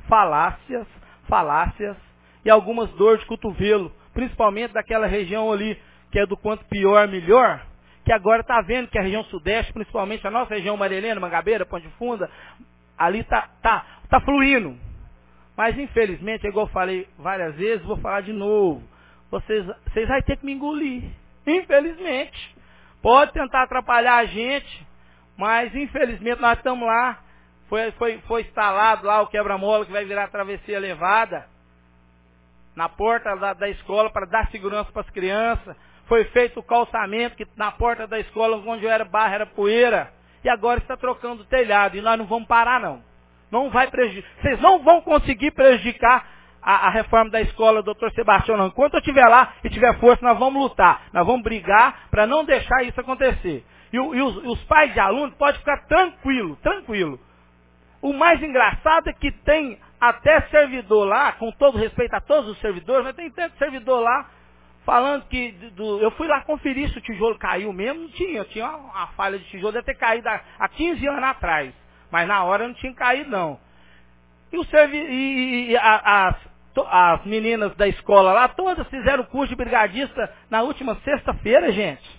e algumas dores de cotovelo, principalmente daquela região ali, que é do quanto pior, melhor, que agora está vendo que a região sudeste, principalmente a nossa região Maria Helena, Mangabeira, Ponte Funda, ali está fluindo. Mas, infelizmente, igual eu falei várias vezes, vou falar de novo. Vocês vão ter que me engolir. Infelizmente. Pode tentar atrapalhar a gente, mas, infelizmente, nós estamos lá. Foi instalado lá o quebra-mola que vai virar travessia elevada na porta da escola para dar segurança para as crianças. Foi feito o calçamento que na porta da escola, onde era barra, era poeira. E agora está trocando o telhado. E nós não vamos parar, não. Não vai prejudicar. Vocês não vão conseguir prejudicar a reforma da escola Dr. Sebastião, não. Enquanto eu estiver lá e tiver força, nós vamos lutar. Nós vamos brigar para não deixar isso acontecer. E os pais de alunos podem ficar tranquilo. O mais engraçado é que tem até servidor lá, com todo respeito a todos os servidores, mas tem tanto servidor lá falando que eu fui lá conferir se o tijolo caiu mesmo, não tinha. Tinha uma falha de tijolo, deve ter caído há 15 anos atrás. Mas na hora não tinha caído, não. E as meninas da escola lá, todas fizeram curso de brigadista na última sexta-feira, gente.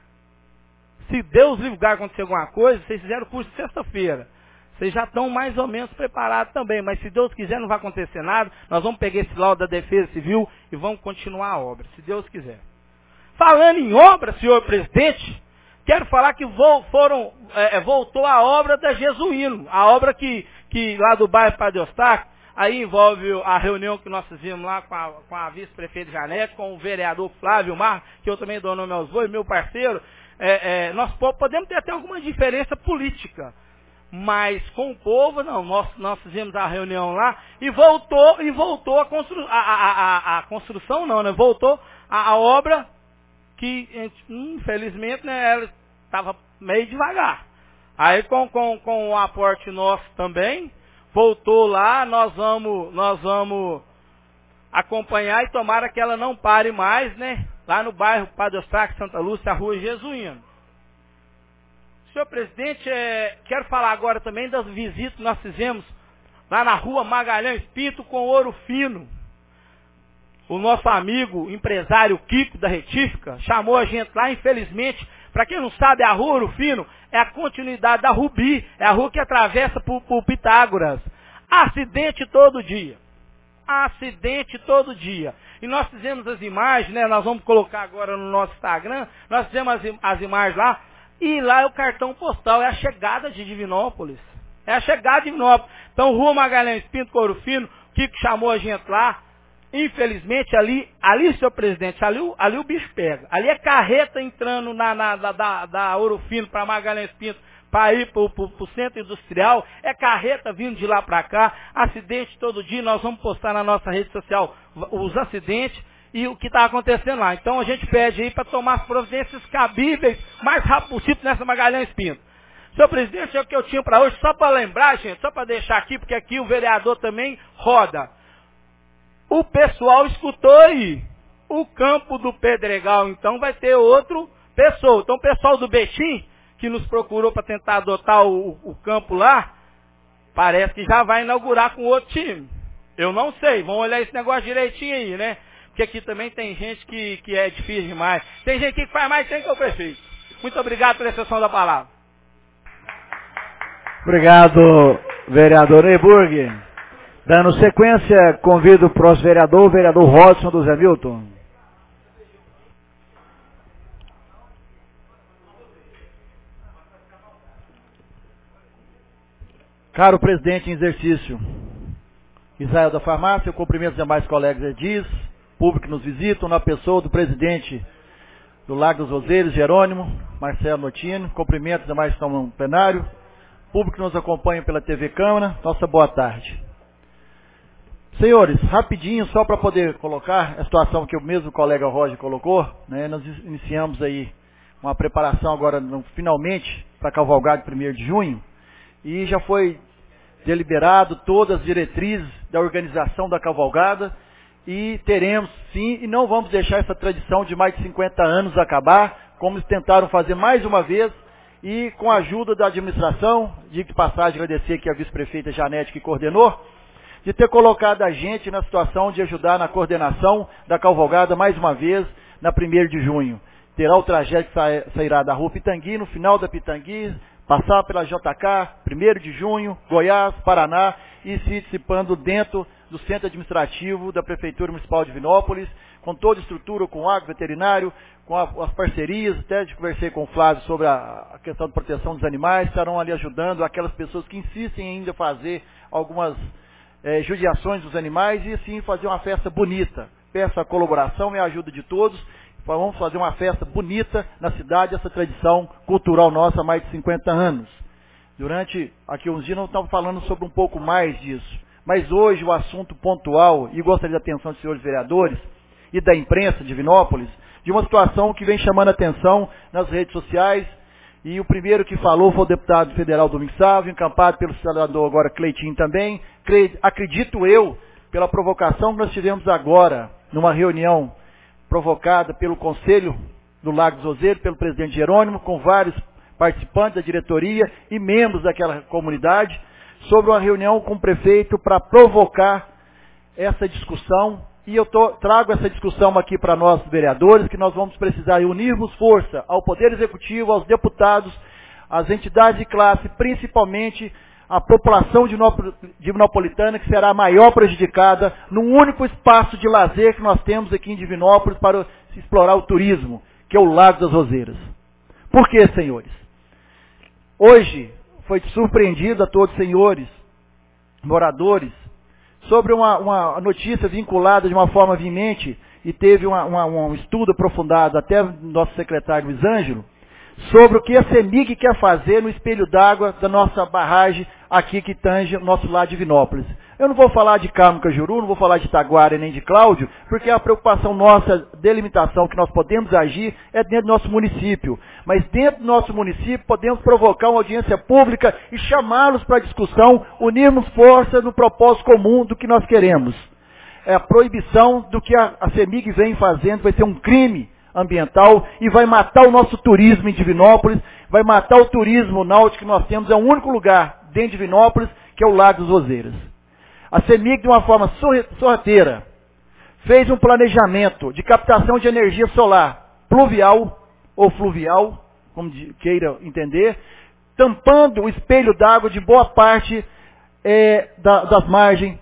Se Deus livre acontecer alguma coisa, vocês fizeram curso de sexta-feira. Vocês já estão mais ou menos preparados também, mas se Deus quiser não vai acontecer nada, nós vamos pegar esse laudo da Defesa Civil e vamos continuar a obra, se Deus quiser. Falando em obra, senhor presidente, quero falar que voltou a obra da Jesuíno, a obra que lá do bairro Padre Eustáquio, aí envolve a reunião que nós fizemos lá com a vice-prefeita Janete, com o vereador Flávio Mar, que eu também dou nome aos bois, meu parceiro. Nós podemos ter até alguma diferença política, mas com o povo, não, nós fizemos a reunião lá e voltou a construção, não, né? Voltou a obra que, infelizmente, né, ela estava meio devagar. Aí com o aporte nosso também, voltou lá, nós vamos acompanhar e tomara que ela não pare mais, né? Lá no bairro Padre Eustáquio, Santa Lúcia, a rua Jesuíno. Senhor presidente, quero falar agora também das visitas que nós fizemos lá na rua Magalhães Pinto com Ouro Fino. O nosso amigo empresário Kiko da Retífica chamou a gente lá, infelizmente, para quem não sabe, a rua Ouro Fino é a continuidade da Rubi, é a rua que atravessa por Pitágoras. Acidente todo dia. Acidente todo dia. E nós fizemos as imagens, né? Nós vamos colocar agora no nosso Instagram, nós fizemos as imagens lá, e lá é o cartão postal, é a chegada de Divinópolis. É a chegada de Divinópolis. Então, Rua Magalhães Pinto, Ouro Fino, o Kiko chamou a gente lá. Infelizmente, ali, senhor presidente, ali o bicho pega. Ali é carreta entrando da Ouro Fino para Magalhães Pinto, para ir para o centro industrial. É carreta vindo de lá para cá. Acidente todo dia. Nós vamos postar na nossa rede social os acidentes e o que está acontecendo lá. Então a gente pede aí para tomar as providências cabíveis mais rápido possível nessa Magalhães Pinto. Senhor presidente, é o que eu tinha para hoje, só para lembrar, gente, só para deixar aqui, porque aqui o vereador também roda. O pessoal escutou aí. O campo do Pedregal, então, vai ter outro pessoa. Então o pessoal do Betim, que nos procurou para tentar adotar o campo lá, parece que já vai inaugurar com outro time. Eu não sei, vamos olhar esse negócio direitinho aí, né? Porque aqui também tem gente que é difícil demais. Tem gente que faz mais tempo que o prefeito. Muito obrigado pela exceção da palavra. Obrigado, vereador Neyburg. Dando sequência, convido o próximo vereador, o vereador Rodson do Zé Milton. Caro presidente em exercício, Israel da Farmácia, eu cumprimento os demais colegas edis, público que nos visitam, na pessoa do presidente do Lago dos Roseiros, Jerônimo, Marcelo Notino, cumprimento os demais que estão no plenário, público que nos acompanha pela TV Câmara, nossa boa tarde. Senhores, rapidinho, só para poder colocar a situação que o mesmo colega Roger colocou, né, nós iniciamos aí uma preparação agora, finalmente, para a cavalgada de 1º de junho, e já foi deliberado todas as diretrizes da organização da cavalgada, e teremos sim, e não vamos deixar essa tradição de mais de 50 anos acabar, como eles tentaram fazer mais uma vez, e com a ajuda da administração, de passagem agradecer aqui a vice-prefeita Janete que coordenou, de ter colocado a gente na situação de ajudar na coordenação da cavalgada mais uma vez, na 1º de junho. Terá o trajeto que sairá da rua Pitangui, no final da Pitangui, passar pela JK, 1º de junho, Goiás, Paraná, e se dissipando dentro do centro administrativo da Prefeitura Municipal de Divinópolis, com toda a estrutura, com o agro veterinário, com as parcerias, até conversei com o Flávio sobre a questão de proteção dos animais, estarão ali ajudando aquelas pessoas que insistem ainda em fazer algumas judiações dos animais e assim fazer uma festa bonita. Peço a colaboração e a ajuda de todos. Vamos fazer uma festa bonita na cidade, essa tradição cultural nossa há mais de 50 anos. Durante aqui uns dias nós estamos falando sobre um pouco mais disso. Mas hoje o assunto pontual, e gostaria da atenção dos senhores vereadores e da imprensa de Divinópolis, de uma situação que vem chamando a atenção nas redes sociais, e o primeiro que falou foi o deputado federal Domingos Sávio, encampado pelo senador agora Cleitinho também. Acredito eu, pela provocação que nós tivemos agora, numa reunião provocada pelo Conselho do Lago dos Roseiros, pelo presidente Jerônimo, com vários participantes da diretoria e membros daquela comunidade, sobre uma reunião com o prefeito para provocar essa discussão. E eu trago essa discussão aqui para nós, vereadores, que nós vamos precisar unirmos força ao Poder Executivo, aos deputados, às entidades de classe, principalmente a população divinopolitana, que será a maior prejudicada num único espaço de lazer que nós temos aqui em Divinópolis para explorar o turismo, que é o Lago das Roseiras. Por quê, senhores? Hoje foi surpreendido a todos os senhores moradores sobre uma notícia vinculada de uma forma veemente, e teve um estudo aprofundado até do nosso secretário Luiz Ângelo, sobre o que a CEMIG quer fazer no espelho d'água da nossa barragem aqui que tange o nosso lado de Divinópolis. Eu não vou falar de Carmo Cajuru, não vou falar de Itaguara nem de Cláudio, porque a preocupação nossa, delimitação que nós podemos agir é dentro do nosso município. Mas dentro do nosso município podemos provocar uma audiência pública e chamá-los para discussão, unirmos forças no propósito comum do que nós queremos. É a proibição do que a CEMIG vem fazendo, vai ser um crime ambiental e vai matar o nosso turismo em Divinópolis, vai matar o turismo náutico que nós temos, é o único lugar dentro de Divinópolis que é o Lago dos Roseiras. A CEMIG, de uma forma sorrateira, fez um planejamento de captação de energia solar pluvial ou fluvial, como queira entender, tampando o espelho d'água de boa parte das margens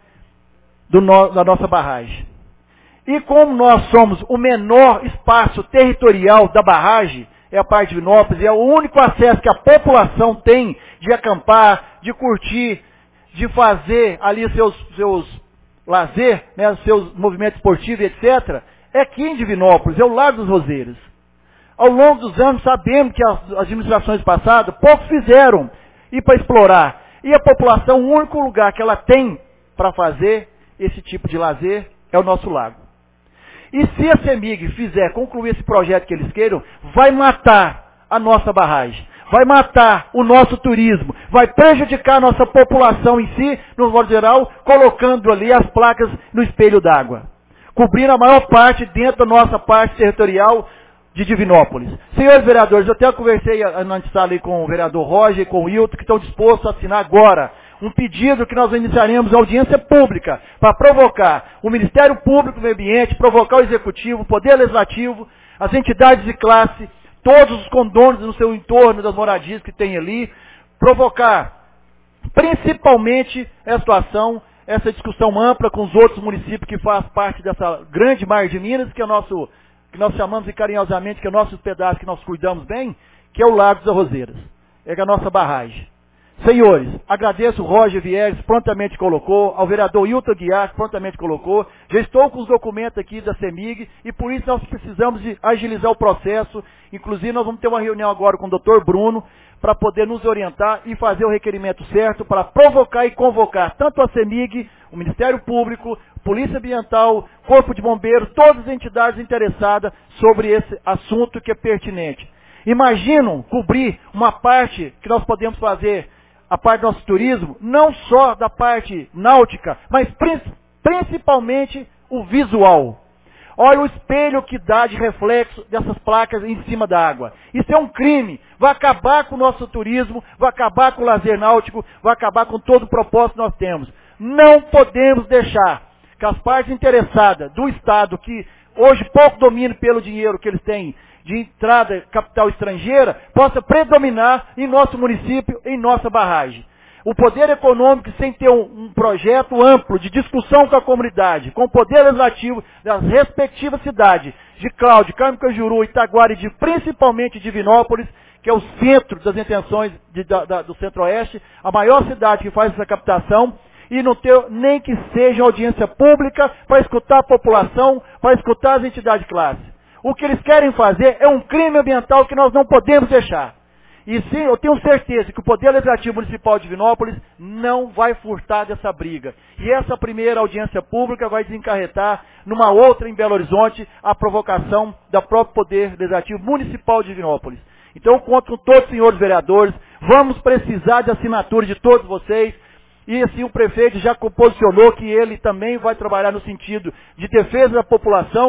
da nossa barragem. E como nós somos o menor espaço territorial da barragem, é a parte de Divinópolis, é o único acesso que a população tem de acampar, de curtir, de fazer ali seus lazer, né, seus movimentos esportivos, etc., é aqui em Divinópolis, é o Lago dos Roseiras. Ao longo dos anos, sabemos que as administrações passadas pouco fizeram ir para explorar. E a população, o único lugar que ela tem para fazer esse tipo de lazer é o nosso lago. E se a CEMIG fizer concluir esse projeto que eles queiram, vai matar a nossa barragem, vai matar o nosso turismo, vai prejudicar a nossa população em si, no modo geral, colocando ali as placas no espelho d'água, cobrindo a maior parte dentro da nossa parte territorial de Divinópolis. Senhores vereadores, eu até conversei antes ali com o vereador Roger e com o Hilton, que estão dispostos a assinar agora um pedido que nós iniciaremos audiência pública para provocar o Ministério Público do Meio Ambiente, provocar o Executivo, o Poder Legislativo, as entidades de classe, todos os condôminos no seu entorno das moradias que tem ali, provocar principalmente essa situação, essa discussão ampla com os outros municípios que fazem parte dessa grande mar de Minas, que nós chamamos carinhosamente, que é o nosso pedaço que nós cuidamos bem, que é o Lago das Roseiras, é a nossa barragem. Senhores, agradeço o Roger Vieres, prontamente colocou, ao vereador Hilton Guiar, que prontamente colocou. Já estou com os documentos aqui da CEMIG e por isso nós precisamos de agilizar o processo. Inclusive nós vamos ter uma reunião agora com o Dr. Bruno para poder nos orientar e fazer o requerimento certo para provocar e convocar tanto a CEMIG, o Ministério Público, Polícia Ambiental, Corpo de Bombeiros, todas as entidades interessadas sobre esse assunto que é pertinente. Imaginam cobrir uma parte que nós podemos fazer, a parte do nosso turismo, não só da parte náutica, mas principalmente o visual. Olha o espelho que dá de reflexo dessas placas em cima da água. Isso é um crime. Vai acabar com o nosso turismo, vai acabar com o lazer náutico, vai acabar com todo o propósito que nós temos. Não podemos deixar que as partes interessadas do Estado, que hoje pouco dominam pelo dinheiro que eles têm de entrada capital estrangeira, possa predominar em nosso município, em nossa barragem. O poder econômico, sem ter um projeto amplo de discussão com a comunidade, com o poder legislativo das respectivas cidades, de Cláudio, Carmo Cajuru, Itaguara e principalmente Divinópolis, que é o centro das intenções do Centro-Oeste, a maior cidade que faz essa captação, e não ter nem que seja audiência pública para escutar a população, para escutar as entidades de classe. O que eles querem fazer é um crime ambiental que nós não podemos deixar. E sim, eu tenho certeza que o Poder Legislativo Municipal de Divinópolis não vai furtar dessa briga. E essa primeira audiência pública vai desencarretar numa outra em Belo Horizonte a provocação da própria Poder Legislativo Municipal de Divinópolis. Então eu conto com todos os senhores vereadores, vamos precisar de assinatura de todos vocês. E assim o prefeito já posicionou que ele também vai trabalhar no sentido de defesa da população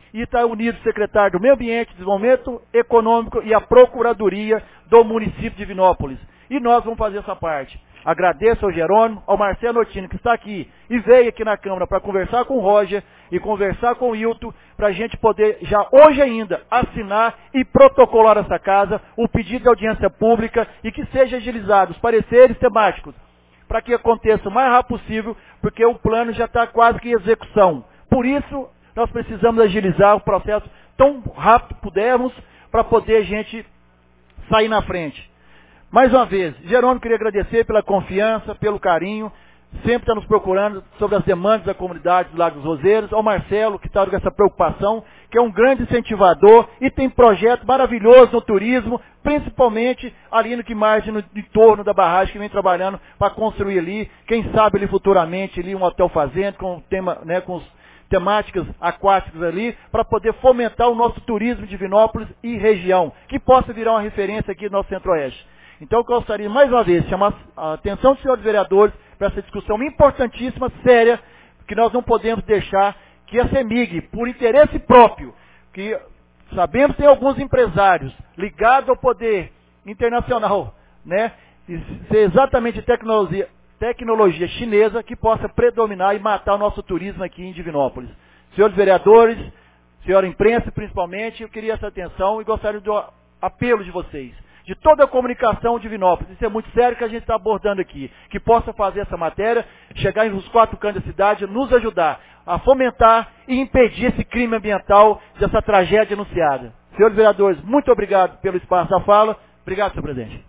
e está unido o secretário do Meio Ambiente, Desenvolvimento Econômico e a Procuradoria do município de Divinópolis. E nós vamos fazer essa parte. Agradeço ao Jerônimo, ao Marcelo Ottini, que está aqui e veio aqui na Câmara para conversar com o Roger e conversar com o Hilton, para a gente poder, já hoje ainda, assinar e protocolar essa casa, o pedido de audiência pública e que seja agilizado os pareceres temáticos, para que aconteça o mais rápido possível, porque o plano já está quase que em execução. Por isso, nós precisamos agilizar o processo tão rápido que pudermos, para poder a gente sair na frente. Mais uma vez, Jerônimo, queria agradecer pela confiança, pelo carinho, sempre está nos procurando sobre as demandas da comunidade do Lago dos Roseiros, ao Marcelo, que está com essa preocupação, que é um grande incentivador e tem projeto maravilhoso no turismo, principalmente ali no que margem no entorno da barragem, que vem trabalhando para construir ali, quem sabe ali futuramente ali um hotel fazenda, com tema, né, com temáticas aquáticas ali, para poder fomentar o nosso turismo de Divinópolis e região, que possa virar uma referência aqui no nosso Centro-Oeste. Então eu gostaria mais uma vez de chamar a atenção dos senhores vereadores para essa discussão importantíssima, séria, que nós não podemos deixar que a CEMIG, por interesse próprio, que sabemos que tem alguns empresários ligados ao poder internacional, né, e ser exatamente tecnologia chinesa que possa predominar e matar o nosso turismo aqui em Divinópolis. Senhores vereadores, senhora imprensa principalmente, eu queria essa atenção e gostaria do apelo de vocês, de toda a comunicação de Divinópolis. Isso é muito sério que a gente está abordando aqui. Que possa fazer essa matéria, chegar nos 4 cantos da cidade, nos ajudar a fomentar e impedir esse crime ambiental, dessa tragédia anunciada. Senhores vereadores, muito obrigado pelo espaço da fala. Obrigado, senhor presidente.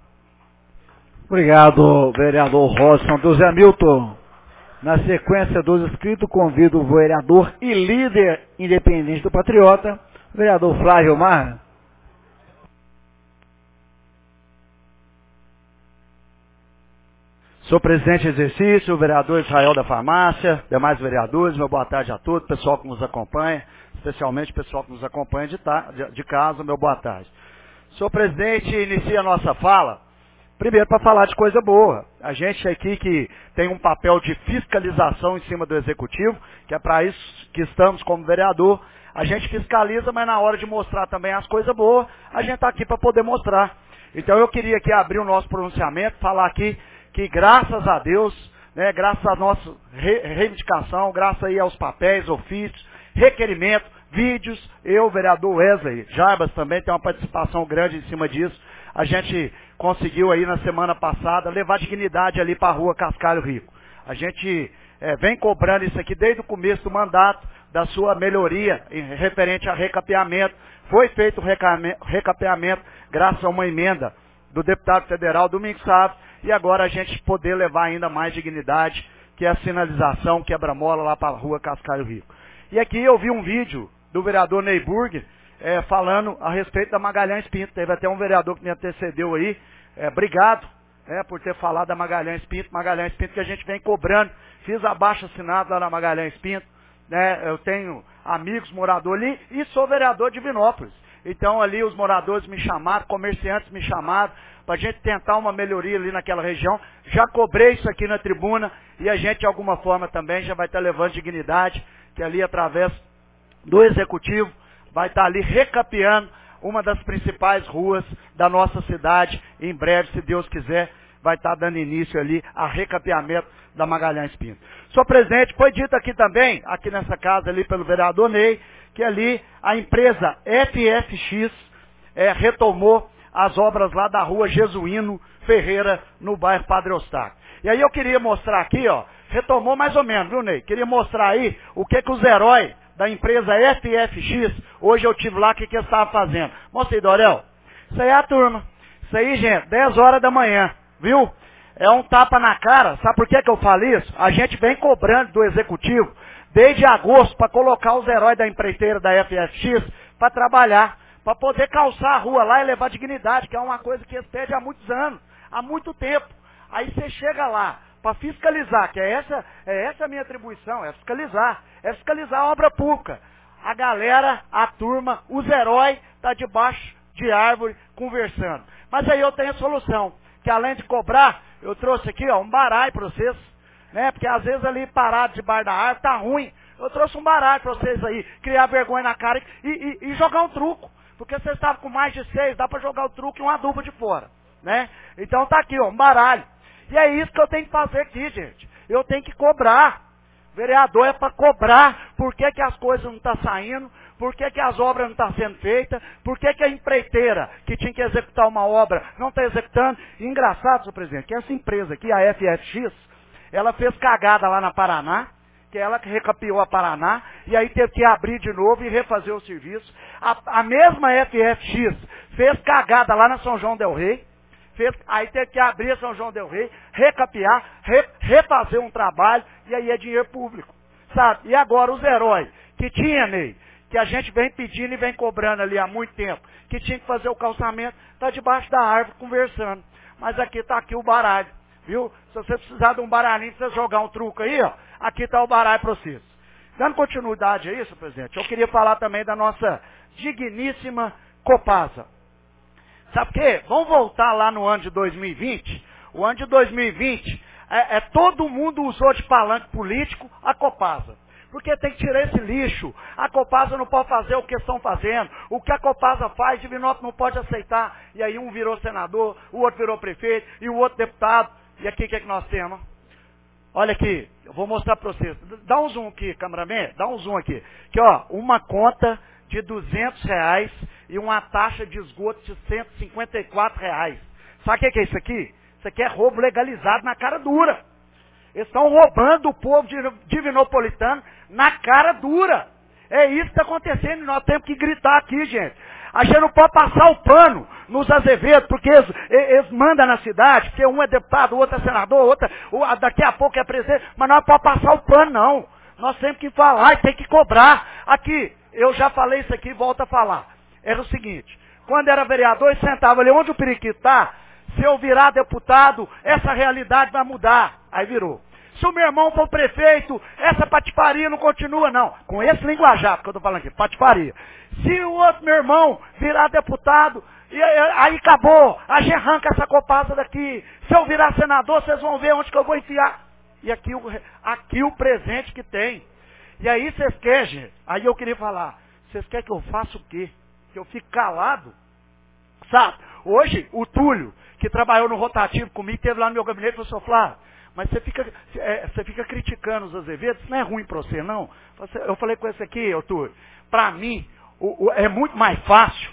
Obrigado, vereador Robson. Do Zé Milton, na sequência dos inscritos, convido o vereador e líder independente do Patriota, o vereador Flávio Marra. Sou presidente de exercício, o vereador Israel da Farmácia, demais vereadores, meu boa tarde a todos, pessoal que nos acompanha, especialmente o pessoal que nos acompanha de casa, meu boa tarde. Senhor presidente, inicia a nossa fala, primeiro para falar de coisa boa. A gente aqui que tem um papel de fiscalização em cima do executivo, que é para isso que estamos como vereador, a gente fiscaliza, mas na hora de mostrar também as coisas boas, a gente está aqui para poder mostrar. Então eu queria aqui abrir o nosso pronunciamento, falar aqui que graças a Deus, né, graças à nossa reivindicação, graças aí aos papéis, ofícios, requerimento, vídeos, eu, vereador Wesley Jarbas também tem uma participação grande em cima disso, a gente conseguiu aí na semana passada levar dignidade ali para a rua Cascalho Rico. A gente vem cobrando isso aqui desde o começo do mandato, da sua melhoria referente a recapeamento. Foi feito o recapeamento graças a uma emenda do deputado federal Domingos Sávio, e agora a gente poder levar ainda mais dignidade, que é a sinalização quebra-mola lá para a rua Cascalho Rico. E aqui eu vi um vídeo do vereador Neyburg falando a respeito da Magalhães Pinto. Teve até um vereador que me antecedeu aí. Obrigado por ter falado da Magalhães Pinto que a gente vem cobrando. Fiz abaixo-assinado lá na Magalhães Pinto. Eu tenho amigos moradores ali e sou vereador de Divinópolis. Então ali os moradores me chamaram, comerciantes me chamaram, para a gente tentar uma melhoria ali naquela região. Já cobrei isso aqui na tribuna e a gente de alguma forma também já vai estar levando dignidade, que ali através do executivo vai estar ali recapeando uma das principais ruas da nossa cidade. Em breve, se Deus quiser, vai estar dando início ali a recapeamento da Magalhães Pinto. Senhor presidente, foi dito aqui também, aqui nessa casa ali pelo vereador Ney, que ali a empresa FFX retomou as obras lá da rua Jesuíno Ferreira, no bairro Padre Eustáquio. E aí eu queria mostrar aqui, ó, retomou mais ou menos, viu, Ney? Queria mostrar aí o que os heróis da empresa FFX, hoje eu tive lá, o que eles estavam fazendo. Mostra aí, Dorel. Isso aí é a turma. Isso aí, gente, 10 horas da manhã, viu? É um tapa na cara. Sabe por que eu falo isso? A gente vem cobrando do executivo desde agosto para colocar os heróis da empreiteira da FFX para trabalhar, para poder calçar a rua lá e levar dignidade, que é uma coisa que eles pedem há muitos anos, há muito tempo. Aí você chega lá para fiscalizar, que é essa a minha atribuição, é fiscalizar a obra pública. A galera, a turma, os heróis tá debaixo de árvore conversando. Mas aí eu tenho a solução, que além de cobrar, eu trouxe aqui, ó, um baraio para vocês, né? Porque às vezes ali parado debaixo da árvore tá ruim. Eu trouxe um baralho para vocês aí, criar vergonha na cara e jogar um truco. Porque vocês estavam com mais de 6, dá para jogar o truco e uma dupla de fora, né? Então tá aqui, ó, um baralho. E é isso que eu tenho que fazer aqui, gente. Eu tenho que cobrar. Vereador é para cobrar. Por que as coisas não estão saindo? Por que as obras não estão sendo feitas? Por que a empreiteira que tinha que executar uma obra não está executando? E engraçado, senhor presidente, que essa empresa aqui, a FFX, ela fez cagada lá na Paraná, que ela que recapiou a Paraná, e aí teve que abrir de novo e refazer o serviço. A mesma FFX fez cagada lá na São João del Rei, aí teve que abrir São João del Rei, recapear, refazer um trabalho, e aí é dinheiro público, sabe? E agora os heróis que tinha, Ney, que a gente vem pedindo e vem cobrando ali há muito tempo, que tinha que fazer o calçamento, está debaixo da árvore conversando. Mas aqui está aqui o baralho, viu? Se você precisar de um baralhinho para você jogar um truco aí, ó, aqui está o baralho para vocês. Dando continuidade a isso, presidente, eu queria falar também da nossa digníssima Copasa. Sabe por quê? Vamos voltar lá no ano de 2020. O ano de 2020, todo mundo usou de palanque político a Copasa. Porque tem que tirar esse lixo. A Copasa não pode fazer o que estão fazendo. O que a Copasa faz, Divinópolis não pode aceitar. E aí um virou senador, o outro virou prefeito, e o outro deputado. E aqui o que é que nós temos? Olha aqui, eu vou mostrar para vocês. Dá um zoom aqui, cameraman. Dá um zoom aqui. Aqui, ó, uma conta de R$200 e uma taxa de esgoto de R$154. Sabe o que é isso aqui? Isso aqui é roubo legalizado na cara dura. Eles estão roubando o povo divinopolitano na cara dura. É isso que está acontecendo e nós temos que gritar aqui, gente. A gente não pode passar o pano nos Azevedo, porque eles mandam na cidade, porque um é deputado, o outro é senador, daqui a pouco é presidente, mas nós não podemos passar o pano, não. Nós temos que falar e tem que cobrar. Aqui, eu já falei isso aqui, volto a falar. Era o seguinte, quando era vereador, ele sentava ali onde o periquito está, se eu virar deputado, essa realidade vai mudar. Aí virou. Se o meu irmão for prefeito, essa patifaria não continua, não. Com esse linguajar que eu estou falando aqui, patifaria. Se o outro meu irmão virar deputado, aí acabou. A gente arranca essa Copasa daqui. Se eu virar senador, vocês vão ver onde que eu vou enfiar. E aqui o presente que tem. E aí vocês querem, gente, aí eu queria falar, vocês querem que eu faça o quê? Que eu fique calado? Sabe, hoje o Túlio, que trabalhou no rotativo comigo, esteve lá no meu gabinete e falou, senhor Flávio, mas você fica criticando os Azevedos, isso não é ruim para você, não? Eu falei com esse aqui, Túlio, para mim, é muito mais fácil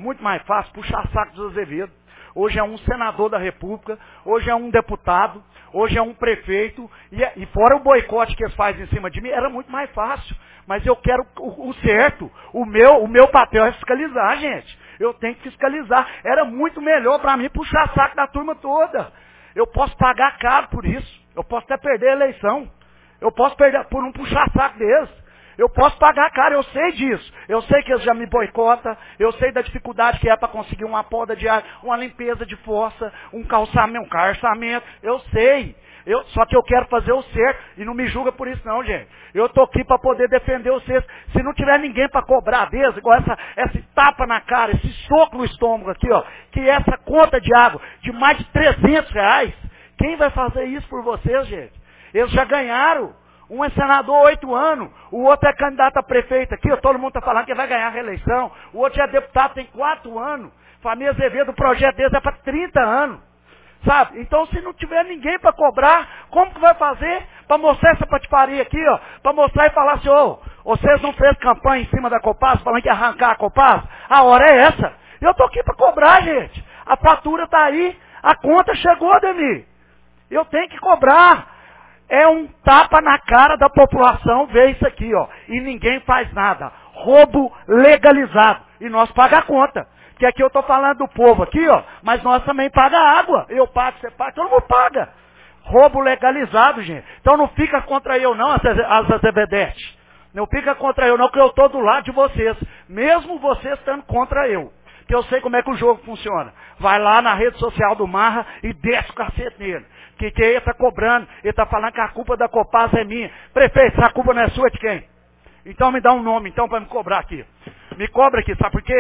puxar saco dos Azevedos. Hoje é um senador da República, hoje é um deputado, hoje é um prefeito, e fora o boicote que eles fazem em cima de mim, era muito mais fácil. Mas eu quero o certo, o meu papel é fiscalizar, gente. Eu tenho que fiscalizar. Era muito melhor para mim puxar saco da turma toda. Eu posso pagar caro por isso. Eu posso até perder a eleição. Eu posso perder por não puxar saco deles. Eu posso pagar caro, eu sei disso. Eu sei que eles já me boicotam. Eu sei da dificuldade que é para conseguir uma poda de ar, uma limpeza de fossa, um calçamento, um carçamento. Eu sei. Só que eu quero fazer o certo. E não me julga por isso não, gente. Eu estou aqui para poder defender vocês. Se não tiver ninguém para cobrar deles, igual essa tapa na cara, esse soco no estômago aqui, ó, que essa conta de água de mais de R$300, quem vai fazer isso por vocês, gente? Eles já ganharam. Um é senador 8 anos, o outro é candidato a prefeito aqui, todo mundo está falando que vai ganhar a reeleição, o outro é deputado, tem 4 anos, família Azevedo, o projeto deles é para 30 anos, sabe? Então se não tiver ninguém para cobrar, como que vai fazer para mostrar essa patifaria aqui, ó, para mostrar e falar assim, ô, vocês não fez campanha em cima da Copasa, falando que ia arrancar a Copasa? A hora é essa. Eu estou aqui para cobrar, gente, a fatura está aí, a conta chegou, Ademir, eu tenho que cobrar. É um tapa na cara da população ver isso aqui, ó. E ninguém faz nada. Roubo legalizado. E nós pagamos a conta. Que aqui eu estou falando do povo aqui, ó. Mas nós também pagamos água. Eu pago, você paga, todo mundo paga. Roubo legalizado, gente. Então não fica contra eu não, as Azevedetes. Não fica contra eu não, que eu estou do lado de vocês. Mesmo vocês estando contra eu. Que eu sei como é que o jogo funciona. Vai lá na rede social do Marra e desce o cacete nele. Que ele está cobrando, ele está falando que a culpa da Copasa é minha. Prefeito, essa culpa não é sua, é de quem? Então me dá um nome então para me cobrar aqui. Me cobra aqui, sabe por quê?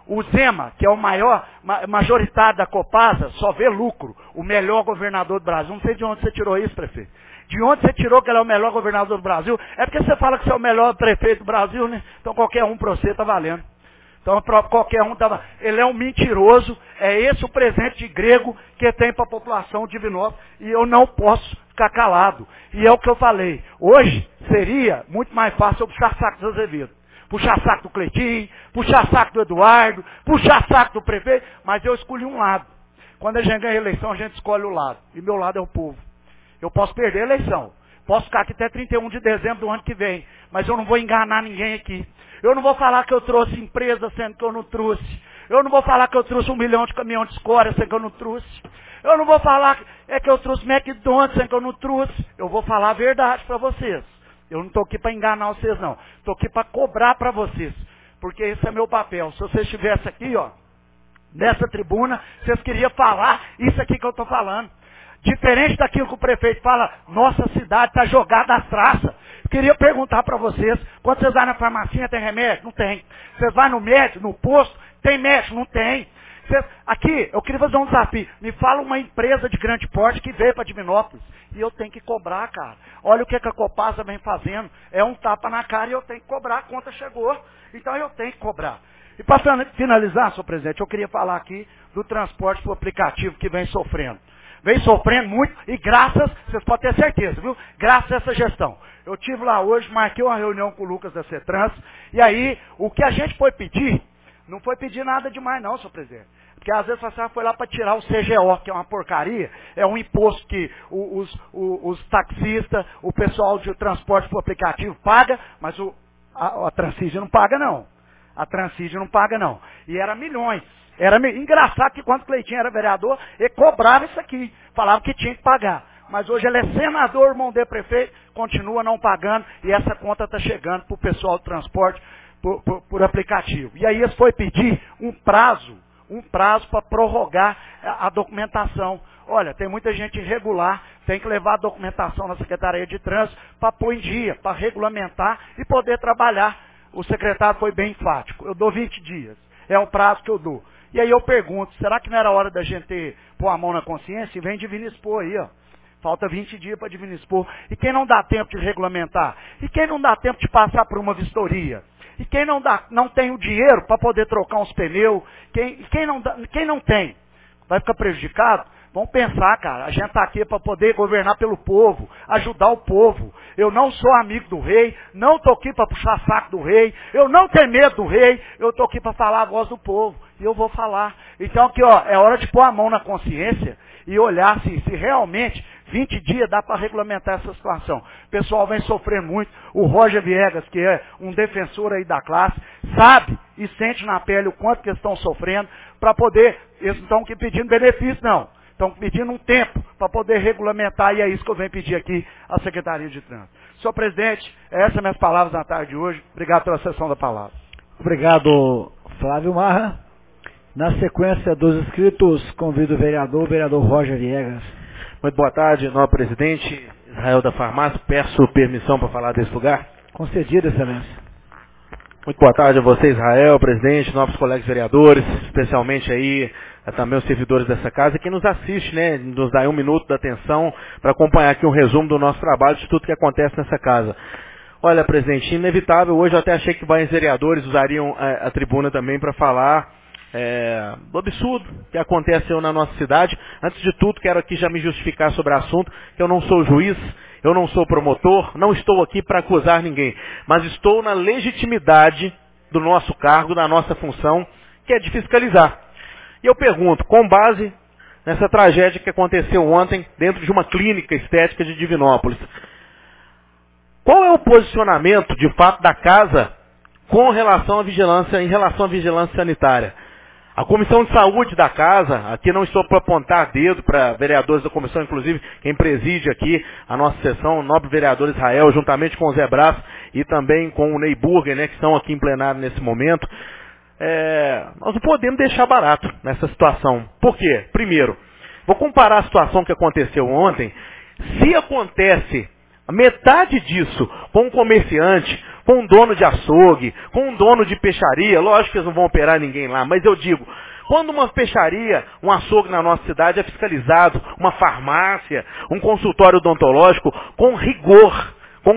O Zema, que é o maior, majoritário da Copasa, só vê lucro. O melhor governador do Brasil. Não sei de onde você tirou isso, prefeito. De onde você tirou que ele é o melhor governador do Brasil? É porque você fala que você é o melhor prefeito do Brasil, né? Então qualquer um para você está valendo. Então qualquer um estava. Ele é um mentiroso. É esse o presente de grego que tem para a população de Divinópolis. E eu não posso ficar calado. E é o que eu falei. Hoje seria muito mais fácil eu puxar saco do Azevedo. Puxar saco do Cleitinho, puxar saco do Eduardo, puxar saco do prefeito. Mas eu escolhi um lado. Quando a gente ganha a eleição, a gente escolhe o lado. E meu lado é o povo. Eu posso perder a eleição. Posso ficar aqui até 31 de dezembro do ano que vem. Mas eu não vou enganar ninguém aqui. Eu não vou falar que eu trouxe empresa sendo que eu não trouxe. Eu não vou falar que eu trouxe 1 milhão de caminhão de escória sendo que eu não trouxe. Eu não vou falar que eu trouxe McDonald's sendo que eu não trouxe. Eu vou falar a verdade para vocês. Eu não estou aqui para enganar vocês não. Estou aqui para cobrar para vocês. Porque esse é meu papel. Se vocês estivessem aqui, ó, nessa tribuna, vocês queriam falar isso aqui que eu estou falando. Diferente daquilo que o prefeito fala, nossa cidade está jogada às traças. Queria perguntar para vocês, quando vocês vão na farmacinha tem remédio? Não tem. Vocês vão no médico, no posto, tem médico? Não tem. Aqui, eu queria fazer um desafio. Me fala uma empresa de grande porte que veio para Divinópolis. E eu tenho que cobrar, cara. Olha o que a Copasa vem fazendo. É um tapa na cara e eu tenho que cobrar. A conta chegou. Então eu tenho que cobrar. E para finalizar, senhor presidente, eu queria falar aqui do transporte por aplicativo que vem sofrendo. Vem sofrendo muito e graças, vocês podem ter certeza, viu? Graças a essa gestão. Eu estive lá hoje, marquei uma reunião com o Lucas da CETRANS. E aí, o que a gente foi pedir, não foi pedir nada demais não, senhor presidente. Porque às vezes você foi lá para tirar o CGO, que é uma porcaria, é um imposto que os taxistas, o pessoal de transporte por aplicativo paga, mas a Transídio não paga não. A Transídio não paga não. E era milhões. Era engraçado que quando o Cleitinho era vereador, ele cobrava isso aqui, falava que tinha que pagar. Mas hoje ele é senador, irmão de prefeito, continua não pagando e essa conta está chegando para o pessoal do transporte por aplicativo. E aí eles foi pedir um prazo para prorrogar a documentação. Olha, tem muita gente irregular, tem que levar a documentação na Secretaria de Trânsito para pôr em dia, para regulamentar e poder trabalhar. O secretário foi bem enfático. Eu dou 20 dias. É o prazo que eu dou. E aí eu pergunto, será que não era hora da gente pôr a mão na consciência? E vem Divino Expor aí, ó. Falta 20 dias para Divino Expor. E quem não dá tempo de regulamentar? E quem não dá tempo de passar por uma vistoria? E quem não tem o dinheiro para poder trocar uns pneus? Quem não tem? Vai ficar prejudicado? Vamos pensar, cara. A gente está aqui para poder governar pelo povo, ajudar o povo. Eu não sou amigo do rei, não estou aqui para puxar saco do rei, eu não tenho medo do rei, eu estou aqui para falar a voz do povo. E eu vou falar. Então aqui, ó, é hora de pôr a mão na consciência e olhar se realmente 20 dias dá para regulamentar essa situação. O pessoal vem sofrendo muito. O Roger Viegas, que é um defensor aí da classe, sabe e sente na pele o quanto que eles estão sofrendo para poder, eles não estão aqui pedindo benefício, não. Estão pedindo um tempo para poder regulamentar e é isso que eu venho pedir aqui à Secretaria de Trânsito. Senhor presidente, essas são minhas palavras na tarde de hoje. Obrigado pela sessão da palavra. Obrigado, Flávio Marra. Na sequência dos inscritos, convido o vereador Roger Viegas. Muito boa tarde, nobre presidente, Israel da Farmácia. Peço permissão para falar desse lugar. Concedido, excelência. Muito boa tarde a você, Israel, presidente, novos colegas vereadores, especialmente aí também os servidores dessa casa, que nos assiste, né, nos dá 1 minuto da atenção para acompanhar aqui um resumo do nosso trabalho, de tudo que acontece nessa casa. Olha, presidente, inevitável, hoje eu até achei que vários vereadores usariam a tribuna também para falar do absurdo que aconteceu na nossa cidade. Antes de tudo, quero aqui já me justificar sobre o assunto, que eu não sou juiz, eu não sou promotor, não estou aqui para acusar ninguém, mas estou na legitimidade do nosso cargo, da nossa função, que é de fiscalizar. E eu pergunto, com base nessa tragédia que aconteceu ontem dentro de uma clínica estética de Divinópolis, qual é o posicionamento, de fato, da casa com relação à vigilância, em relação à vigilância sanitária? A Comissão de Saúde da Casa, aqui não estou para apontar dedo para vereadores da comissão, inclusive quem preside aqui a nossa sessão, o nobre vereador Israel, juntamente com o Zé Brás e também com o Ney Burger, né, que estão aqui em plenário nesse momento. Nós não podemos deixar barato nessa situação. Por quê? Primeiro, vou comparar a situação que aconteceu ontem. Se acontece Metade disso com um comerciante, com um dono de açougue, com um dono de peixaria. Lógico que eles não vão operar ninguém lá, mas eu digo, quando uma peixaria, um açougue na nossa cidade é fiscalizado, uma farmácia, um consultório odontológico, com rigor,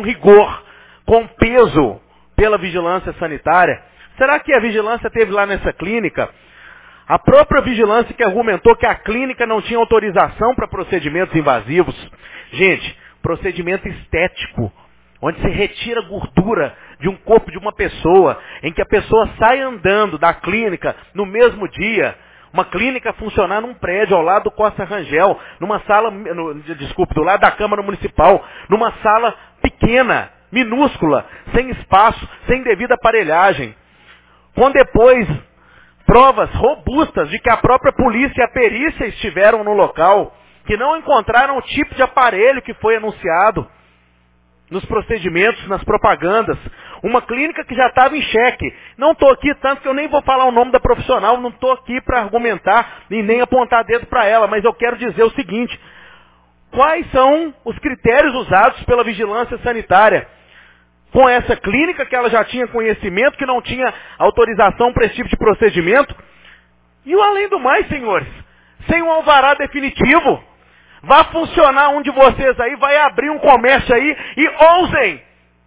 com peso pela vigilância sanitária, será que a vigilância teve lá nessa clínica? A própria vigilância que argumentou que a clínica não tinha autorização para procedimentos invasivos. Gente, procedimento estético, onde se retira gordura de um corpo de uma pessoa, em que a pessoa sai andando da clínica no mesmo dia. Uma clínica funcionar num prédio ao lado do Costa Rangel, numa sala, do lado da Câmara Municipal, numa sala pequena, minúscula, sem espaço, sem devida aparelhagem. Com depois provas robustas de que a própria polícia e a perícia estiveram no local, que não encontraram o tipo de aparelho que foi anunciado nos procedimentos, nas propagandas. Uma clínica que já estava em xeque. Não estou aqui, tanto que eu nem vou falar o nome da profissional, não estou aqui para argumentar e nem apontar dedo para ela, mas eu quero dizer o seguinte: quais são os critérios usados pela vigilância sanitária com essa clínica que ela já tinha conhecimento, que não tinha autorização para esse tipo de procedimento? E além do mais, senhores, sem um alvará definitivo, vai funcionar um de vocês aí, vai abrir um comércio aí e ousem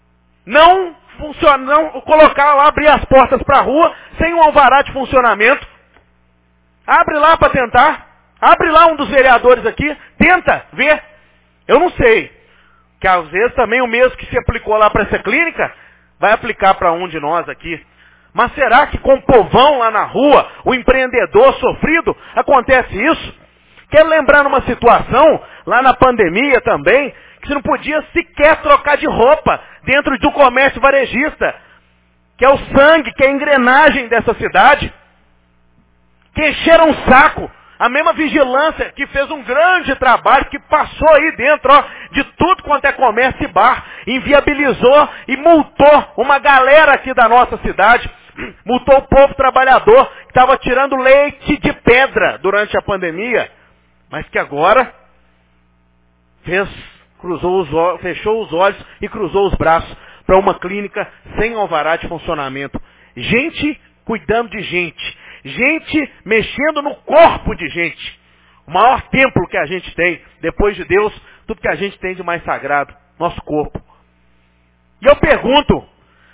não colocar lá, abrir as portas para a rua sem um alvará de funcionamento. Abre lá para tentar. Abre lá um dos vereadores aqui, tenta ver. Eu não sei. Que às vezes também o mesmo que se aplicou lá para essa clínica, vai aplicar para um de nós aqui. Mas será que com o povão lá na rua, o empreendedor sofrido, acontece isso? Quero lembrar numa situação, lá na pandemia também, que você não podia sequer trocar de roupa dentro do comércio varejista, que é o sangue, que é a engrenagem dessa cidade, que encheram um saco. A mesma vigilância que fez um grande trabalho, que passou aí dentro de tudo quanto é comércio e bar, inviabilizou e multou uma galera aqui da nossa cidade, multou o povo trabalhador que estava tirando leite de pedra durante a pandemia, mas que agora fechou os olhos e cruzou os braços para uma clínica sem alvará de funcionamento. Gente cuidando de gente. Gente mexendo no corpo de gente. O maior templo que a gente tem, depois de Deus, tudo que a gente tem de mais sagrado, nosso corpo. E eu pergunto,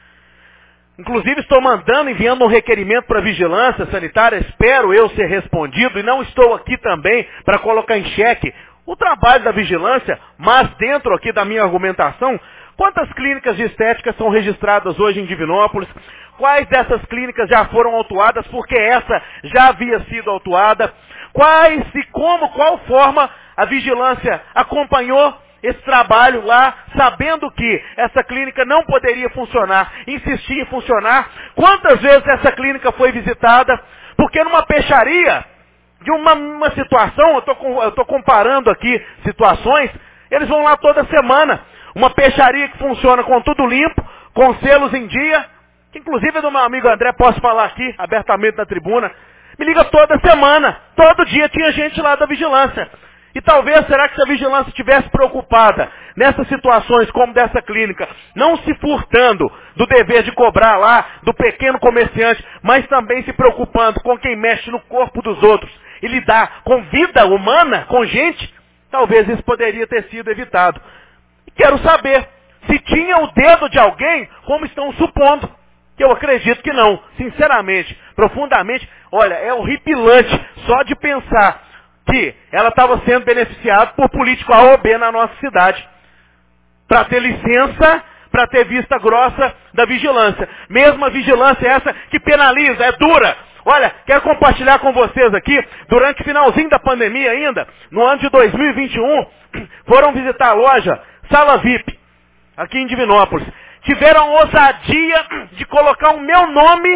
inclusive estou enviando um requerimento para a vigilância sanitária, espero eu ser respondido, e não estou aqui também para colocar em xeque o trabalho da vigilância, mas dentro aqui da minha argumentação, quantas clínicas de estética são registradas hoje em Divinópolis? Quais dessas clínicas já foram autuadas, porque essa já havia sido autuada? Quais e como, qual forma a vigilância acompanhou esse trabalho lá, sabendo que essa clínica não poderia funcionar, insistia em funcionar? Quantas vezes essa clínica foi visitada? Porque numa peixaria, de uma situação, eu estou comparando aqui situações, eles vão lá toda semana. Uma peixaria que funciona com tudo limpo, com selos em dia, que inclusive é do meu amigo André, posso falar aqui abertamente na tribuna, me liga toda semana, todo dia tinha gente lá da vigilância. E talvez, será que se a vigilância estivesse preocupada nessas situações como dessa clínica, não se furtando do dever de cobrar lá do pequeno comerciante, mas também se preocupando com quem mexe no corpo dos outros e lidar com vida humana, com gente, talvez isso poderia ter sido evitado. E quero saber se tinha o dedo de alguém, como estão supondo. Que eu acredito que não, sinceramente, profundamente. Olha, é horripilante só de pensar que ela estava sendo beneficiada por político A ou B na nossa cidade. Para ter licença, para ter vista grossa da vigilância. Mesmo a vigilância essa que penaliza, é dura. Olha, quero compartilhar com vocês aqui, durante o finalzinho da pandemia ainda, no ano de 2021, foram visitar a loja Sala VIP, aqui em Divinópolis. Tiveram a ousadia de colocar o meu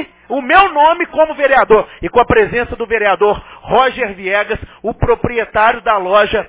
nome como vereador. E com a presença do vereador Roger Viegas, o proprietário da loja,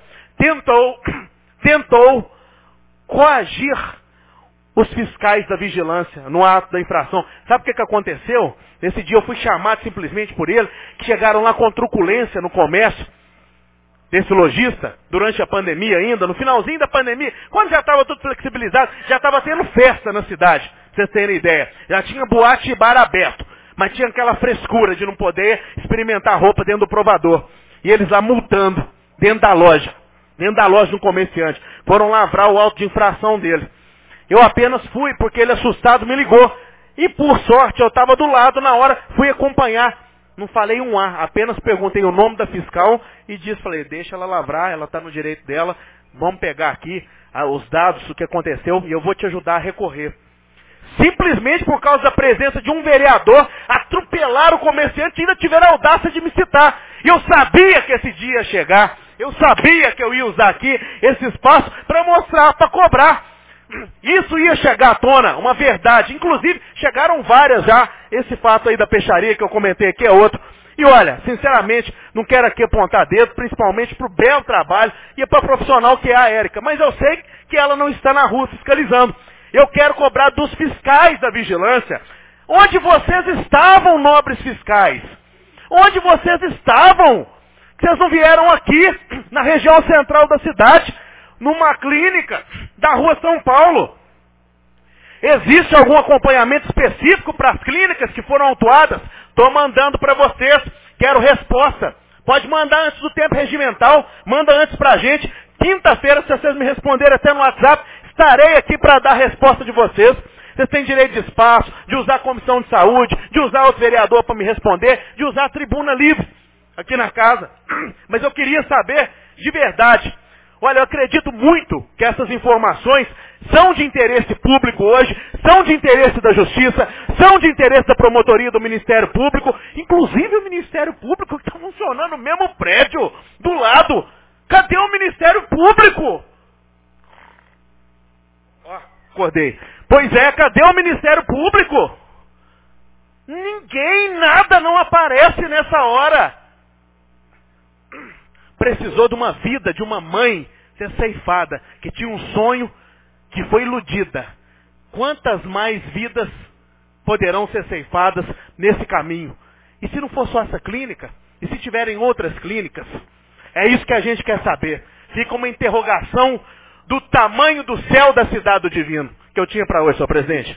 tentou coagir os fiscais da vigilância no ato da infração. Sabe o que aconteceu? Nesse dia eu fui chamado simplesmente por ele, que chegaram lá com truculência no comércio. desse lojista, durante a pandemia ainda, no finalzinho da pandemia, quando já estava tudo flexibilizado, já estava tendo festa na cidade, pra vocês terem ideia. Já tinha boate e bar aberto, mas tinha aquela frescura de não poder experimentar roupa dentro do provador. E eles lá multando, dentro da loja do comerciante. Foram lavrar o auto de infração dele. Eu apenas fui, porque ele assustado me ligou. E por sorte, eu estava do lado na hora, fui acompanhar. Não falei um A, apenas perguntei o nome da fiscal e falei, deixa ela lavrar, ela está no direito dela, vamos pegar aqui os dados do que aconteceu e eu vou te ajudar a recorrer. Simplesmente por causa da presença de um vereador, atropelaram o comerciante e ainda tiveram a audácia de me citar. E eu sabia que esse dia ia chegar, eu sabia que eu ia usar aqui esse espaço para mostrar, para cobrar. Isso ia chegar à tona, uma verdade. Inclusive, chegaram várias já. Esse fato aí da peixaria que eu comentei aqui é outro. E olha, sinceramente, não quero aqui apontar dedo, principalmente para o belo trabalho e para a profissional que é a Érica. Mas eu sei que ela não está na rua fiscalizando. Eu quero cobrar dos fiscais da vigilância. Onde vocês estavam, nobres fiscais? Onde vocês estavam? Vocês não vieram aqui, na região central da cidade, numa clínica da rua São Paulo. Existe algum acompanhamento específico para as clínicas que foram autuadas? Estou mandando para vocês. Quero resposta. Pode mandar antes do tempo regimental. Manda antes para a gente. Quinta-feira, se vocês me responderem até no WhatsApp, estarei aqui para dar a resposta de vocês. Vocês têm direito de espaço, de usar a comissão de saúde, de usar outro vereador para me responder, de usar a tribuna livre aqui na casa. Mas eu queria saber de verdade. Olha, eu acredito muito que essas informações são de interesse público hoje, são de interesse da Justiça, são de interesse da promotoria do Ministério Público, inclusive o Ministério Público que está funcionando no mesmo prédio, do lado. Cadê o Ministério Público? Ó, acordei. Pois é, cadê o Ministério Público? Ninguém, nada não aparece nessa hora. Precisou de uma vida, de uma mãe ser ceifada, que tinha um sonho, que foi iludida. Quantas mais vidas poderão ser ceifadas nesse caminho? E se não for só essa clínica? E se tiverem outras clínicas? É isso que a gente quer saber. Fica uma interrogação do tamanho do céu da cidade do divino que eu tinha para hoje, senhor presidente.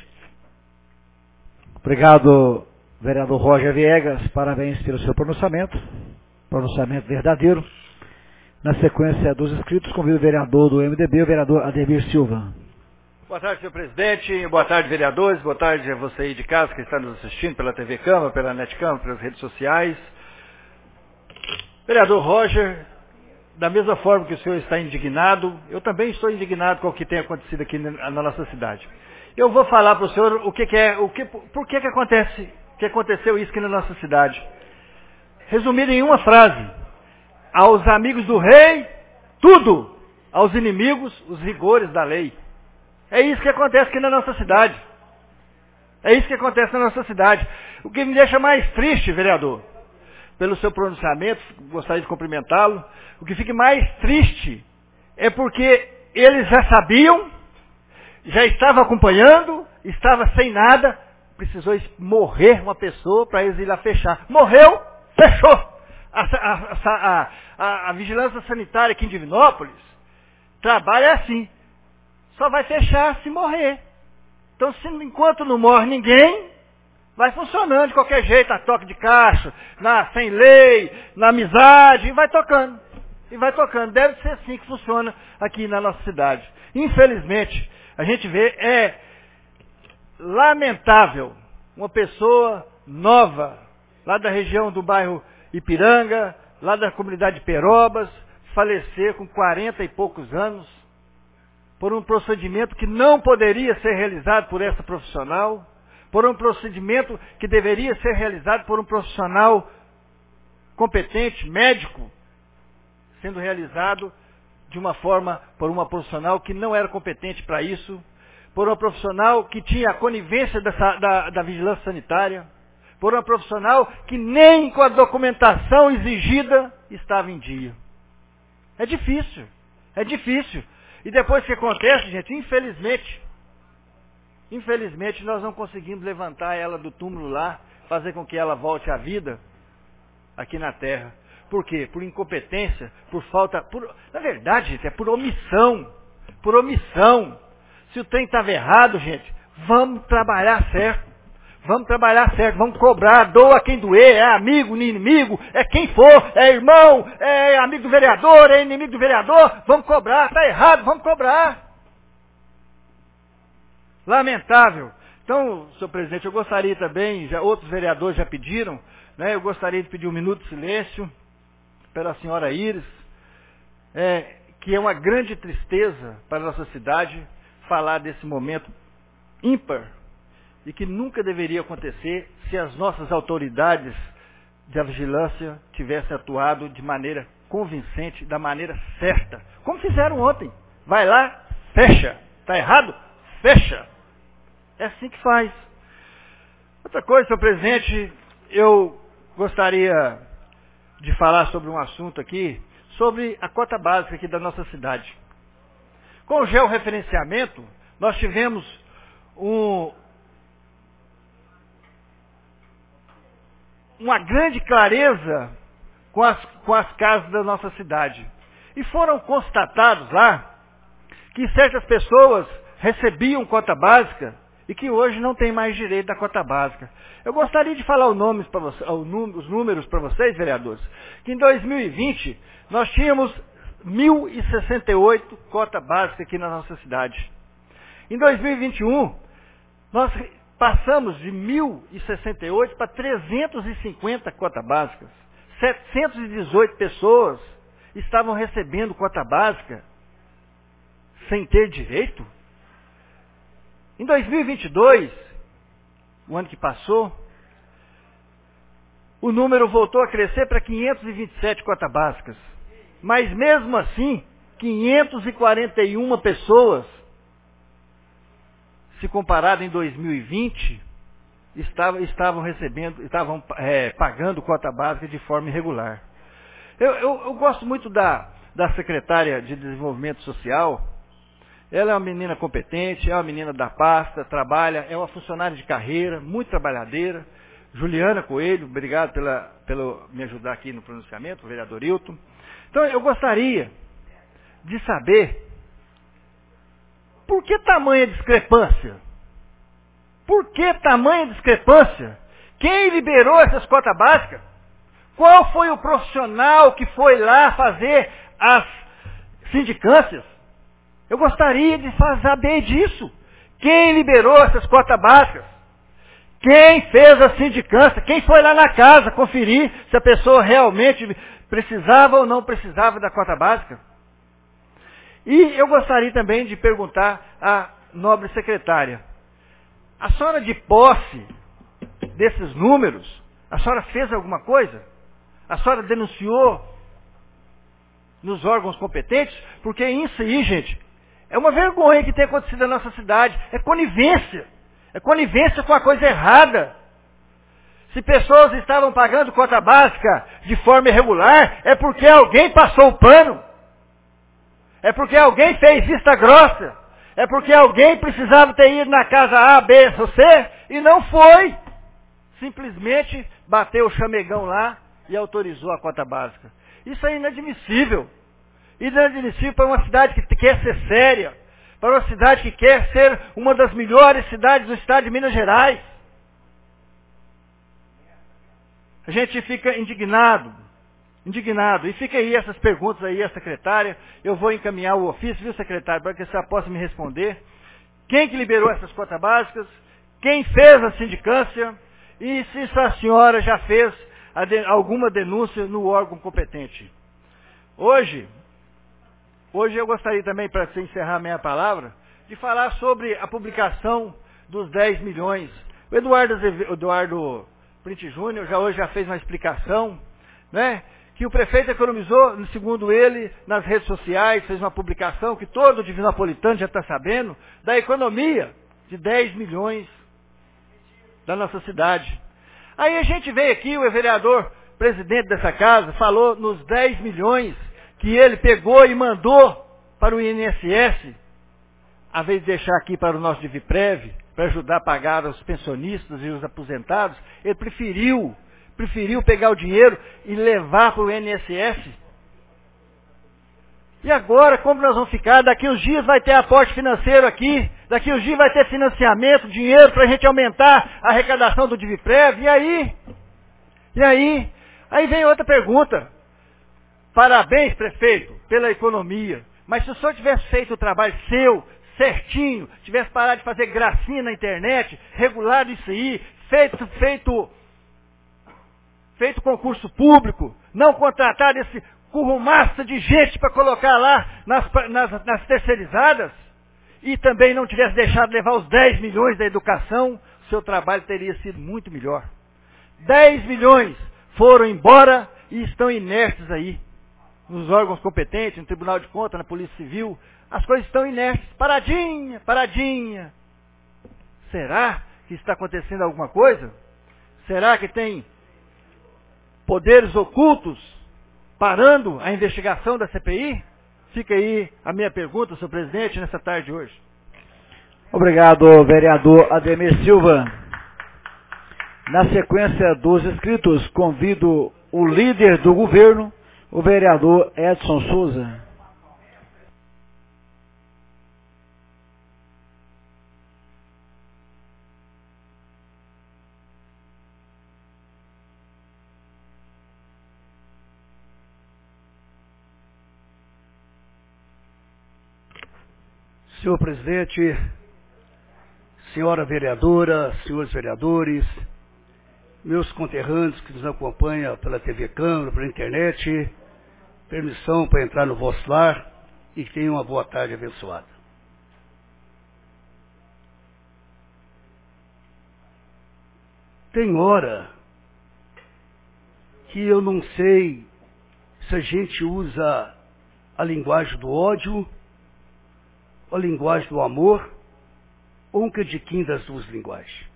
Obrigado, vereador Roger Viegas. Parabéns pelo seu pronunciamento. Pronunciamento verdadeiro. Na sequência dos inscritos, convido o vereador do MDB, o vereador Ademir Silva. Boa tarde, senhor presidente. Boa tarde, vereadores. Boa tarde a você aí de casa que está nos assistindo pela TV Câmara, pela Net Câmara, pelas redes sociais. Vereador Roger, da mesma forma que o senhor está indignado, eu também estou indignado com o que tem acontecido aqui na nossa cidade. Eu vou falar para o senhor por que aconteceu isso aqui na nossa cidade. Resumido em uma frase: aos amigos do rei, tudo; aos inimigos, os rigores da lei. É isso que acontece aqui na nossa cidade. É isso que acontece na nossa cidade. O que me deixa mais triste, vereador, pelo seu pronunciamento, gostaria de cumprimentá-lo, o que fica mais triste é porque eles já sabiam, já estavam acompanhando, estava sem nada, precisou morrer uma pessoa para eles ir lá fechar. Morreu, fechou. A vigilância sanitária aqui em Divinópolis trabalha assim. Só vai fechar se morrer. Então, enquanto não morre ninguém, vai funcionando de qualquer jeito, a toque de caixa, sem lei, na amizade, e vai tocando. E vai tocando. Deve ser assim que funciona aqui na nossa cidade. Infelizmente, a gente vê, é lamentável uma pessoa nova, lá da região do bairro Ipiranga, lá da comunidade de Perobas, falecer com 40 e poucos anos, por um procedimento que não poderia ser realizado por essa profissional, por um procedimento que deveria ser realizado por um profissional competente, médico, sendo realizado de uma forma por uma profissional que não era competente para isso, por uma profissional que tinha a conivência da vigilância sanitária, por uma profissional que nem com a documentação exigida estava em dia. É difícil, é difícil. E depois que acontece, gente, infelizmente nós não conseguimos levantar ela do túmulo lá, fazer com que ela volte à vida aqui na terra. Por quê? Por incompetência, por falta... Na verdade, gente, é por omissão. Por omissão. Se o trem estava errado, gente, vamos trabalhar certo. Vamos trabalhar certo, vamos cobrar, doa quem doer, é amigo, inimigo, é quem for, é irmão, é amigo do vereador, é inimigo do vereador, vamos cobrar, está errado, vamos cobrar. Lamentável. Então, senhor presidente, eu gostaria também, outros vereadores já pediram, né, eu gostaria de pedir um minuto de silêncio pela senhora Iris, que é uma grande tristeza para a nossa cidade falar desse momento ímpar, e que nunca deveria acontecer se as nossas autoridades da vigilância tivessem atuado de maneira convincente, da maneira certa. Como fizeram ontem. Vai lá, fecha. Está errado? Fecha. É assim que faz. Outra coisa, senhor presidente, eu gostaria de falar sobre um assunto aqui, sobre a cota básica aqui da nossa cidade. Com o georreferenciamento, nós tivemos uma grande clareza com as casas da nossa cidade. E foram constatados lá que certas pessoas recebiam cota básica e que hoje não tem mais direito da cota básica. Eu gostaria de falar os números para vocês, vereadores, que em 2020 nós tínhamos 1.068 cota básica aqui na nossa cidade. Em 2021, nós passamos de 1.068 para 350 cotas básicas. 718 pessoas estavam recebendo cota básica sem ter direito. Em 2022, o ano que passou, o número voltou a crescer para 527 cotas básicas. Mas mesmo assim, 541 pessoas, se comparado em 2020, estavam pagando cota básica de forma irregular. Eu gosto muito da secretária de Desenvolvimento Social. Ela é uma menina competente, é uma menina da pasta, trabalha, é uma funcionária de carreira, muito trabalhadeira. Juliana Coelho, obrigado pelo me ajudar aqui no pronunciamento, o vereador Hilton. Então eu gostaria de saber por que tamanha discrepância? Por que tamanha discrepância? Quem liberou essas cotas básicas? Qual foi o profissional que foi lá fazer as sindicâncias? Eu gostaria de saber disso. Quem liberou essas cotas básicas? Quem fez a sindicância? Quem foi lá na casa conferir se a pessoa realmente precisava ou não precisava da cota básica? E eu gostaria também de perguntar à nobre secretária, a senhora de posse desses números, a senhora fez alguma coisa? A senhora denunciou nos órgãos competentes? Porque isso aí, gente, é uma vergonha que tem acontecido na nossa cidade. É conivência. É conivência com a coisa errada. Se pessoas estavam pagando cota básica de forma irregular, é porque alguém passou o pano. É porque alguém fez vista grossa. É porque alguém precisava ter ido na casa A, B ou C e não foi. Simplesmente bateu o chamegão lá e autorizou a cota básica. Isso é inadmissível. Inadmissível para uma cidade que quer ser séria. Para uma cidade que quer ser uma das melhores cidades do estado de Minas Gerais. A gente fica indignado. E fica aí essas perguntas aí, a secretária. Eu vou encaminhar o ofício, viu, secretário, para que a senhora possa me responder. Quem que liberou essas cotas básicas? Quem fez a sindicância? E se a senhora já fez alguma denúncia no órgão competente? Hoje eu gostaria também, para encerrar a minha palavra, de falar sobre a publicação dos 10 milhões. O Eduardo Print Júnior hoje já fez uma explicação, né? Que o prefeito economizou, segundo ele, nas redes sociais, fez uma publicação que todo o divinopolitano já está sabendo, da economia de 10 milhões da nossa cidade. Aí a gente veio aqui, o vereador, presidente dessa casa, falou nos 10 milhões que ele pegou e mandou para o INSS, a vez de deixar aqui para o nosso Diviprev, para ajudar a pagar os pensionistas e os aposentados, ele preferiu preferiu pegar o dinheiro e levar para o INSS. E agora, como nós vamos ficar? Daqui uns dias vai ter aporte financeiro aqui, daqui uns dias vai ter financiamento, dinheiro para a gente aumentar a arrecadação do Diviprev. E aí? Aí vem outra pergunta. Parabéns, prefeito, pela economia. Mas se o senhor tivesse feito o trabalho seu, certinho, tivesse parado de fazer gracinha na internet, regulado isso aí, feito concurso público, não contratado esse currumaça de gente para colocar lá nas terceirizadas, e também não tivesse deixado levar os 10 milhões da educação, seu trabalho teria sido muito melhor. 10 milhões foram embora e estão inertes aí, nos órgãos competentes, no Tribunal de Contas, na Polícia Civil. As coisas estão inertes, paradinha. Será que está acontecendo alguma coisa? Será que tem poderes ocultos parando a investigação da CPI? Fica aí a minha pergunta, senhor presidente, nessa tarde de hoje. Obrigado, vereador Ademir Silva. Na sequência dos inscritos, convido o líder do governo, o vereador Edson Souza. Senhor presidente, senhora vereadora, senhores vereadores, meus conterrâneos que nos acompanham pela TV Câmara, pela internet, permissão para entrar no vosso lar e que tenham uma boa tarde abençoada. Tem hora que eu não sei se a gente usa a linguagem do ódio, a linguagem do amor, ou um cadiquim das duas linguagens.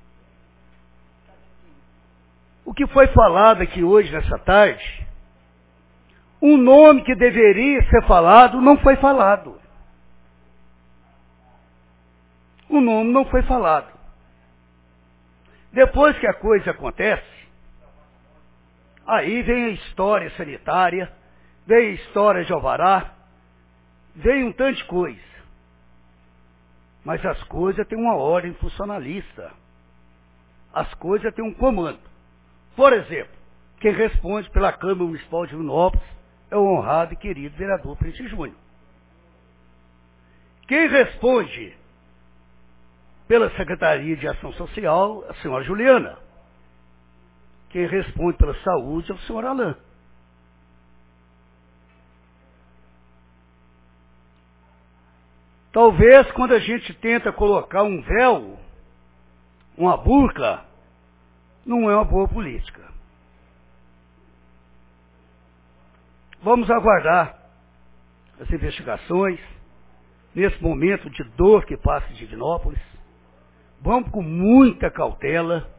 O que foi falado aqui hoje, nessa tarde, um nome que deveria ser falado, não foi falado. O nome não foi falado. Depois que a coisa acontece, aí vem a história sanitária, vem a história de alvará, vem um tanto de coisa. Mas as coisas têm uma ordem funcionalista. As coisas têm um comando. Por exemplo, quem responde pela Câmara Municipal de Divinópolis é o honrado e querido vereador Prente Júnior. Quem responde pela Secretaria de Ação Social é a senhora Juliana. Quem responde pela saúde é o senhor Alain. Talvez quando a gente tenta colocar um véu, uma burca, não é uma boa política. Vamos aguardar as investigações, nesse momento de dor que passa em Divinópolis. Vamos com muita cautela,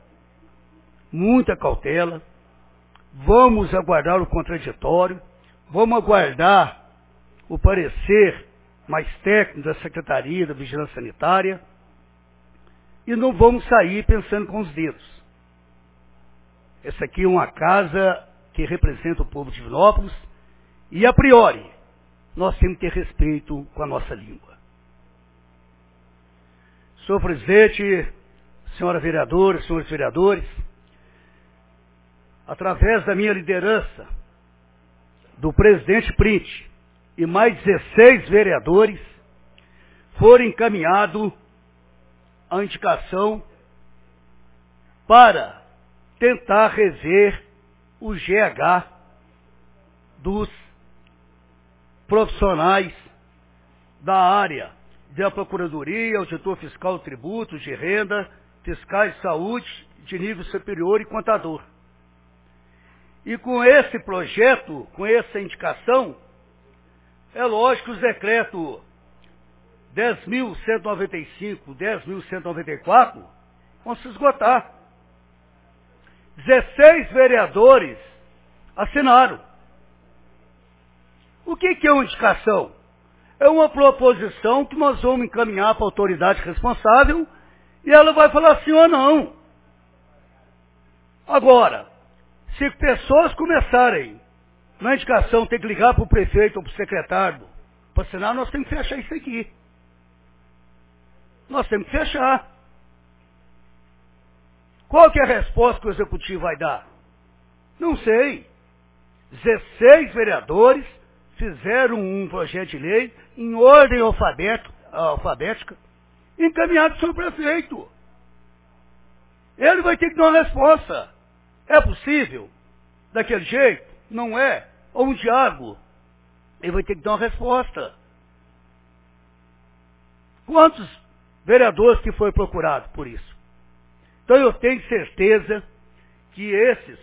vamos aguardar o contraditório, vamos aguardar o parecer mais técnico da Secretaria da Vigilância Sanitária e não vamos sair pensando com os dedos. Essa aqui é uma casa que representa o povo de Divinópolis e, a priori, nós temos que ter respeito com a nossa língua. Senhor presidente, senhora vereadora, senhores vereadores, através da minha liderança, do presidente Print e mais 16 vereadores, foram encaminhados a indicação para tentar rever o GH dos profissionais da área da Procuradoria, Auditor Fiscal, Tributos, de Renda, Fiscais de Saúde, de nível superior e contador. E com esse projeto, com essa indicação, é lógico que os decretos 10.195, 10.194 vão se esgotar. 16 vereadores assinaram. O que é uma indicação? É uma proposição que nós vamos encaminhar para a autoridade responsável e ela vai falar sim ou não. Agora, Se pessoas começarem, na indicação, tem que ligar para o prefeito ou para o secretário para assinar, nós temos que fechar isso aqui. Nós temos que fechar. Qual que é a resposta que o executivo vai dar? Não sei. 16 vereadores fizeram um projeto de lei em ordem alfabética, encaminhado para o prefeito. Ele vai ter que dar uma resposta. É possível? Daquele jeito? Não é? Ou um diálogo? Ele vai ter que dar uma resposta. Quantos vereadores que foi procurado por isso? Então eu tenho certeza que esses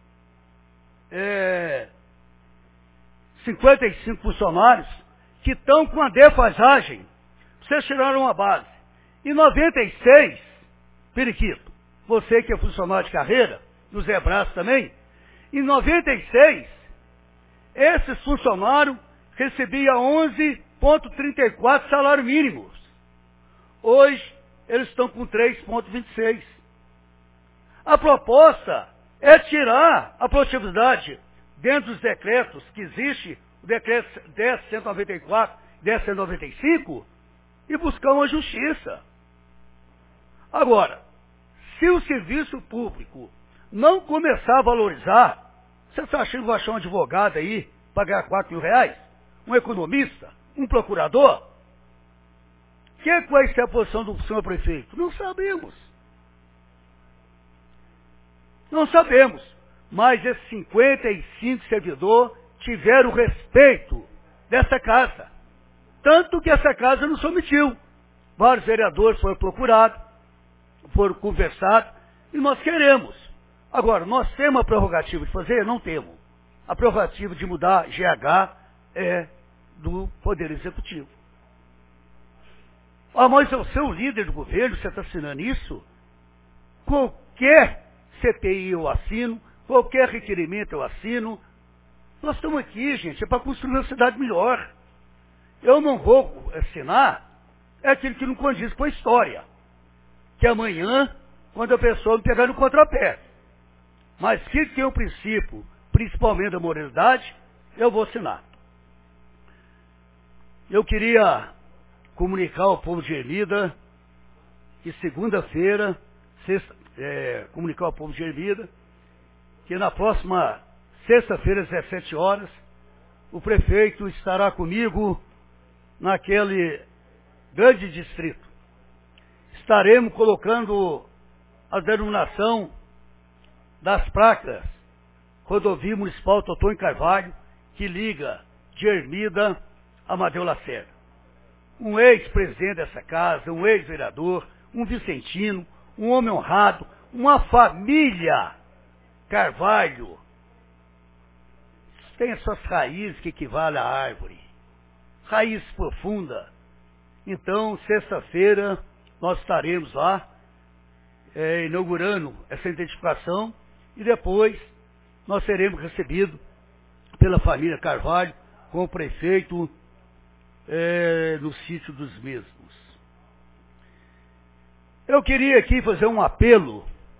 55 funcionários que estão com a defasagem, vocês tiraram uma base. E 96, periquito, você que é funcionário de carreira, do Zé Brás também, em 96, esses funcionários recebiam 11,34 salário mínimos. Hoje, eles estão com 3,26. A proposta é tirar a produtividade dentro dos decretos que existe, o decreto 10.194, 10.195, e buscar uma justiça. Agora, se o serviço público não começar a valorizar, você está achando que vai achar um advogado aí para ganhar 4 mil reais? Um economista? Um procurador? Que vai ser a posição do senhor prefeito? Não sabemos. Não sabemos. Mas esses 55 servidores tiveram respeito dessa casa. Tanto que essa casa não se omitiu. Vários vereadores foram procurados, foram conversados, e nós queremos. Agora, nós temos a prerrogativa de fazer? Não temos. A prerrogativa de mudar GH é do Poder Executivo. Ah, mas é o seu líder do governo, você está assinando isso? Qualquer CPI eu assino, qualquer requerimento eu assino. Nós estamos aqui, gente, é para construir uma cidade melhor. Eu não vou assinar aquilo que não condiz com a história. Que amanhã, quando a pessoa me pegar no contrapé. Mas que tem o princípio, principalmente da moralidade, eu vou assinar. Eu queria comunicar ao povo de Ermida que segunda-feira, comunicar ao povo de Ermida que na próxima sexta-feira, às 17 horas, o prefeito estará comigo naquele grande distrito. Estaremos colocando a denominação das placas Rodovia Municipal Totônio Carvalho, que liga de Ermida a Amadeu Lacerda. Um ex-presidente dessa casa, um ex-vereador, um vicentino, um homem honrado, uma família Carvalho. Tem as suas raízes que equivalem à árvore. Raiz profunda. Então, sexta-feira, nós estaremos lá, inaugurando essa identificação, e depois nós seremos recebidos pela família Carvalho com o prefeito no sítio dos mesmos. Eu queria aqui fazer um apelo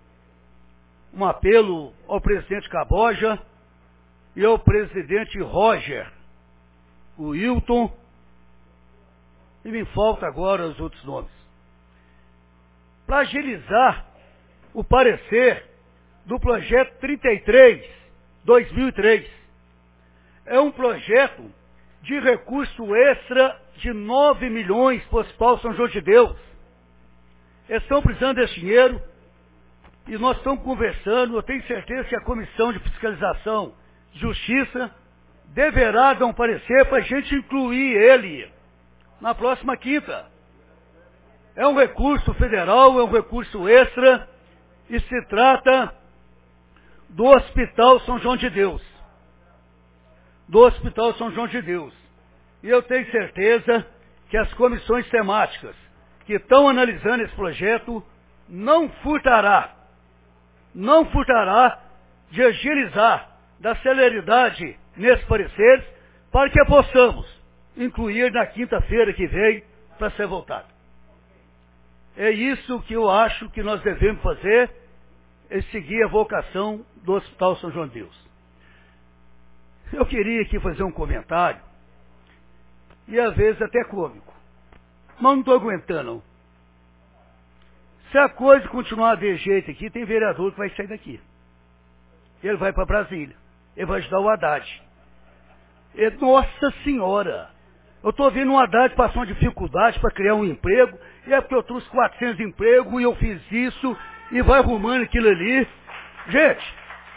ao presidente Caboja e ao presidente Roger, o Hilton, e me falta agora os outros nomes, para agilizar o parecer do projeto 33/2003. É um projeto de recurso extra de 9 milhões para o Hospital São João de Deus. Eles estão precisando desse dinheiro e nós estamos conversando. Eu tenho certeza que a Comissão de Fiscalização de Justiça deverá dar um parecer para a gente incluir ele na próxima quinta. É um recurso federal, é um recurso extra e se trata do Hospital São João de Deus. Do Hospital São João de Deus. E eu tenho certeza que as comissões temáticas que estão analisando esse projeto não furtará de agilizar, da celeridade nesse parecer, para que possamos incluir na quinta-feira que vem para ser votado. É isso que eu acho que nós devemos fazer. seguir a vocação do Hospital São João de Deus. Eu queria aqui fazer um comentário, e às vezes até cômico, mas não estou aguentando, não. Se a coisa continuar de jeito aqui, tem vereador que vai sair daqui. Ele vai para Brasília, ele vai ajudar o Haddad. Nossa Senhora! Eu estou vendo um Haddad passar uma dificuldade para criar um emprego, e é porque eu trouxe 400 empregos, e eu fiz isso, e vai arrumando aquilo ali. Gente,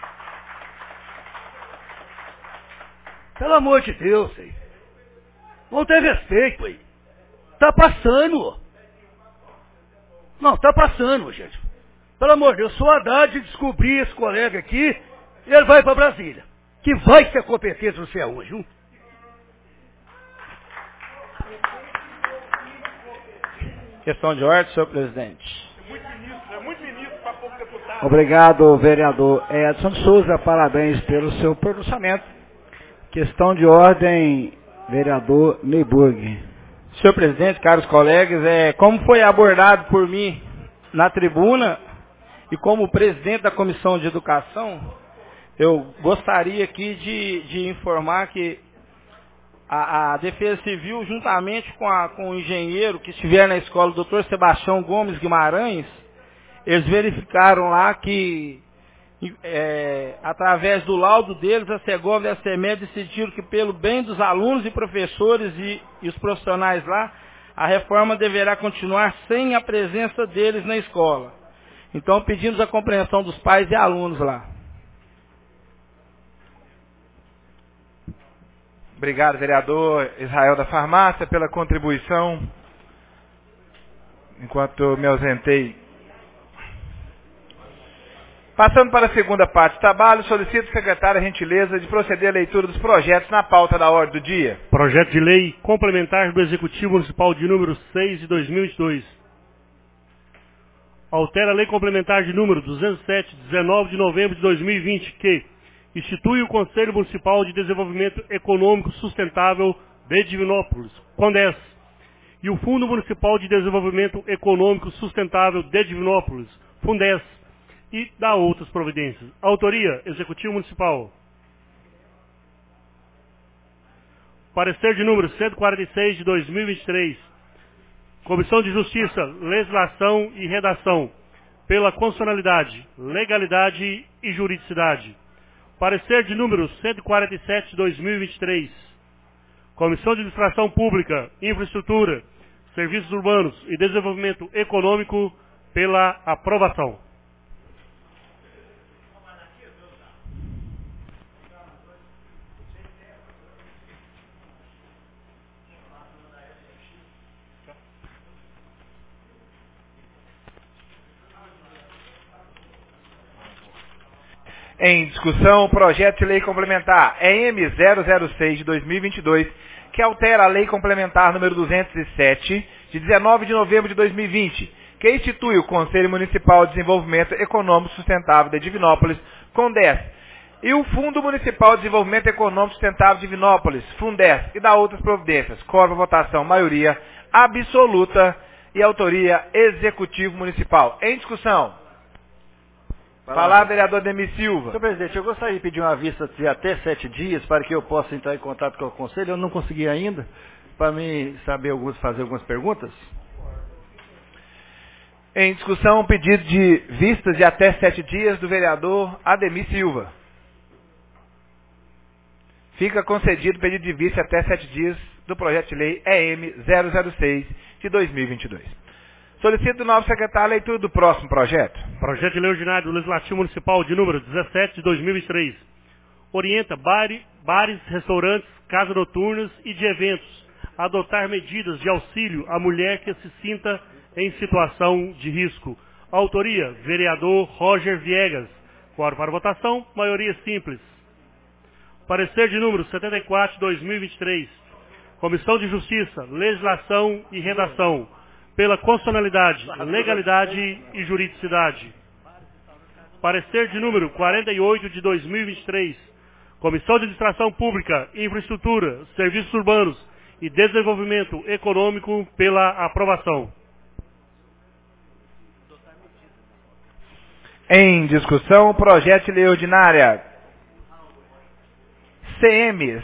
pelo amor de Deus, aí. Vamos ter respeito aí. Tá passando. Não, tá passando, gente. Pelo amor de Deus, eu sou Haddad, descobri esse colega aqui, ele vai para Brasília. Que vai ser competente, não sei aonde, viu? Questão de ordem, senhor presidente. É muito ministro para pouco deputado. Obrigado, vereador Edson Souza. Parabéns pelo seu pronunciamento. Questão de ordem, vereador Neyburg. Senhor presidente, caros colegas, como foi abordado por mim na tribuna e como presidente da Comissão de Educação, eu gostaria aqui de informar que a Defesa Civil, juntamente com o engenheiro que estiver na escola, o Dr. Sebastião Gomes Guimarães, eles verificaram lá que, através do laudo deles, a Segov e a CEMED decidiram que, pelo bem dos alunos e professores e os profissionais lá, a reforma deverá continuar sem a presença deles na escola. Então, pedimos a compreensão dos pais e alunos lá. Obrigado, vereador Israel da Farmácia, pela contribuição. Enquanto eu me ausentei. Passando para a segunda parte do trabalho, solicito ao secretário a gentileza de proceder à leitura dos projetos na pauta da ordem do dia. Projeto de lei complementar do Executivo Municipal de número 6 de 2022. Altera a lei complementar de número 207, 19 de novembro de 2020, que institui o Conselho Municipal de Desenvolvimento Econômico Sustentável de Divinópolis, CONDES, e o Fundo Municipal de Desenvolvimento Econômico Sustentável de Divinópolis, FUNDES, e dá outras providências. Autoria, Executivo Municipal. Parecer de número 146 de 2023. Comissão de Justiça, Legislação e Redação, pela constitucionalidade, legalidade e juridicidade. Parecer de número 147 de 2023. Comissão de Administração Pública, Infraestrutura, Serviços Urbanos e Desenvolvimento Econômico, pela aprovação. Em discussão, o projeto de lei complementar EM 006 de 2022, que altera a lei complementar número 207, de 19 de novembro de 2020, que institui o Conselho Municipal de Desenvolvimento Econômico Sustentável de Divinópolis, CONDES, e o Fundo Municipal de Desenvolvimento Econômico Sustentável de Divinópolis, FUNDES, e dá outras providências. Corre a votação, maioria absoluta e autoria Executivo Municipal. Em discussão. Falar, vereador Ademir Silva. Senhor presidente, eu gostaria de pedir uma vista de até 7 dias para que eu possa entrar em contato com o conselho. Eu não consegui ainda, para mim saber fazer algumas perguntas. Em discussão, um pedido de vistas de até 7 dias do vereador Ademir Silva. Fica concedido o pedido de vista até 7 dias do projeto de lei EM 006 de 2022. Solicito do novo secretário a leitura do próximo projeto. Projeto de lei ordinário do Legislativo Municipal de número 17 de 2023. Orienta bares, restaurantes, casas noturnas e de eventos a adotar medidas de auxílio à mulher que se sinta em situação de risco. Autoria, vereador Roger Viegas. Quórum para votação, maioria simples. Parecer de número 74 de 2023. Comissão de Justiça, Legislação e Redação, pela constitucionalidade, legalidade e juridicidade. Parecer de número 48 de 2023. Comissão de Administração Pública, Infraestrutura, Serviços Urbanos e Desenvolvimento Econômico, pela aprovação. Em discussão, projeto de lei ordinária CM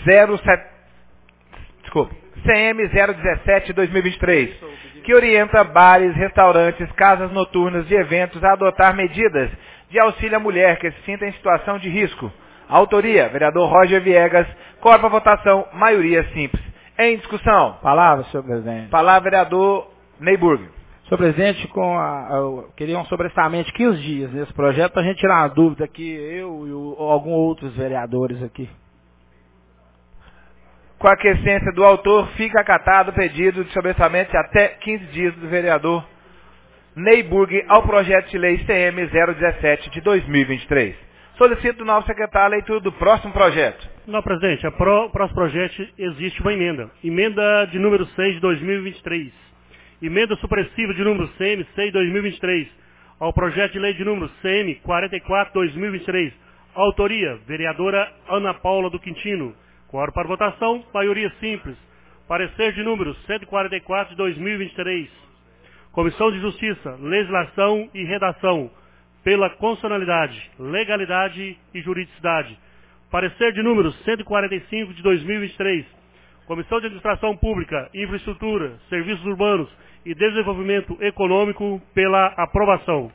017/2023, que orienta bares, restaurantes, casas noturnas de eventos a adotar medidas de auxílio à mulher que se sinta em situação de risco. Autoria, vereador Roger Viegas. Corpo a votação, maioria simples. Em discussão. Palavra, senhor presidente. Palavra, vereador Neyburg. Senhor presidente, eu queria um sobrestamento de 15 dias nesse projeto para a gente tirar uma dúvida aqui, eu e alguns outros vereadores aqui. Com a aquiescência do autor, fica acatado o pedido de sobrestamento de até 15 dias do vereador Neyburg ao projeto de lei CM 017 de 2023. Solicito do novo secretário a leitura do próximo projeto. Não, presidente, o próximo projeto existe uma emenda. Emenda de número 6 de 2023. Emenda supressiva de número CM 6 de 2023 ao projeto de lei de número CM 44 de 2023. Autoria, vereadora Ana Paula do Quintino. Quórum para votação, maioria simples. Parecer de número 144 de 2023. Comissão de Justiça, Legislação e Redação. Pela constitucionalidade, legalidade e juridicidade. Parecer de número 145 de 2023. Comissão de Administração Pública, Infraestrutura, Serviços Urbanos e Desenvolvimento Econômico pela aprovação.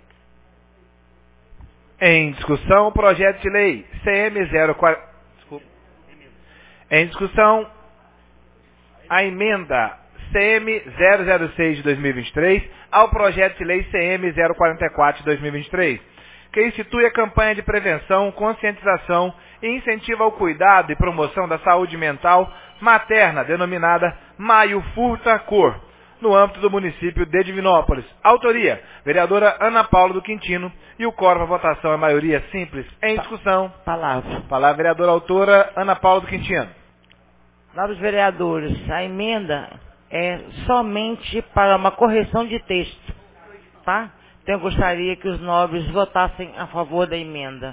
Em discussão, projeto de lei CM 040. Em discussão, a emenda CM 006 de 2023 ao projeto de lei CM 044 de 2023, que institui a campanha de prevenção, conscientização e incentivo ao cuidado e promoção da saúde mental materna, denominada Maio Furta Cor, no âmbito do município de Divinópolis. Autoria, vereadora Ana Paula do Quintino, e o quórum para votação é maioria simples. Em discussão. Palavra. Palavra, vereadora autora Ana Paula do Quintino. Nobres vereadores, a emenda é somente para uma correção de texto, tá? Então eu gostaria que os nobres votassem a favor da emenda.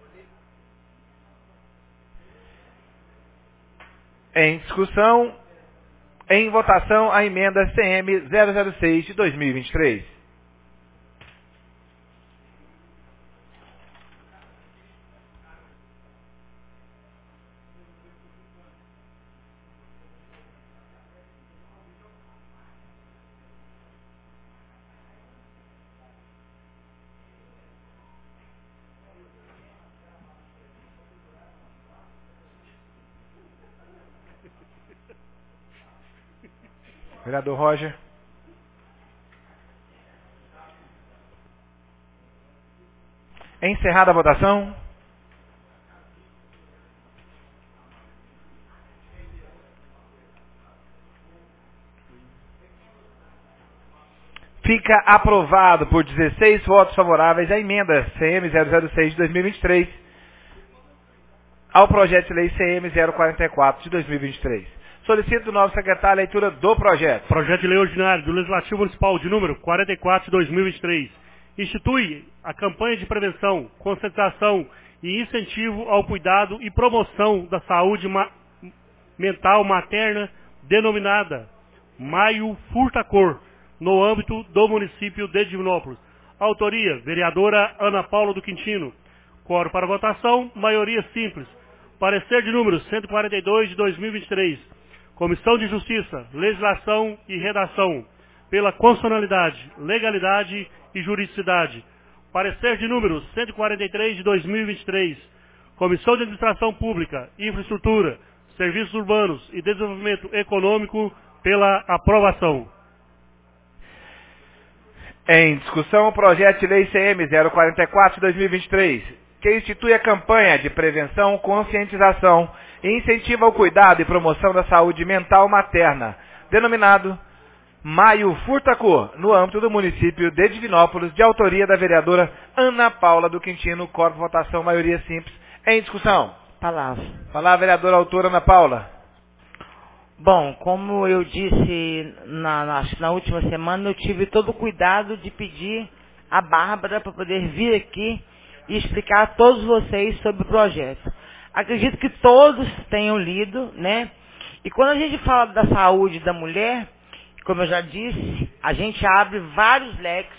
Em discussão, em votação, a emenda CM 006 de 2023. Vereador Roger. Encerrada a votação. Fica aprovado por 16 votos favoráveis a emenda CM 006 de 2023 ao projeto de lei CM 044 de 2023. Solicito do novo secretário a leitura do projeto. Projeto de lei ordinário do Legislativo Municipal de número 44 de 2023. Institui a campanha de prevenção, conscientização e incentivo ao cuidado e promoção da saúde mental materna, denominada Maio Furta Cor, no âmbito do município de Divinópolis. Autoria, vereadora Ana Paula do Quintino. Quórum para votação, maioria simples. Parecer de número 142 de 2023. Comissão de Justiça, Legislação e Redação, pela constitucionalidade, legalidade e juridicidade. Parecer de número 143 de 2023. Comissão de Administração Pública, Infraestrutura, Serviços Urbanos e Desenvolvimento Econômico, pela aprovação. Em discussão, o projeto de lei CM 044 de 2023, que institui a campanha de prevenção, conscientização e incentivo ao cuidado e promoção da saúde mental materna, denominado Maio Furta Cor, no âmbito do município de Divinópolis, de autoria da vereadora Ana Paula do Quintino. Corpo votação, maioria simples. Em discussão. Palavra. Palavra, vereadora autora Ana Paula. Bom, como eu disse na última semana, eu tive todo o cuidado de pedir a Bárbara para poder vir aqui e explicar a todos vocês sobre o projeto. Acredito que todos tenham lido, né? E quando a gente fala da saúde da mulher, como eu já disse, a gente abre vários leques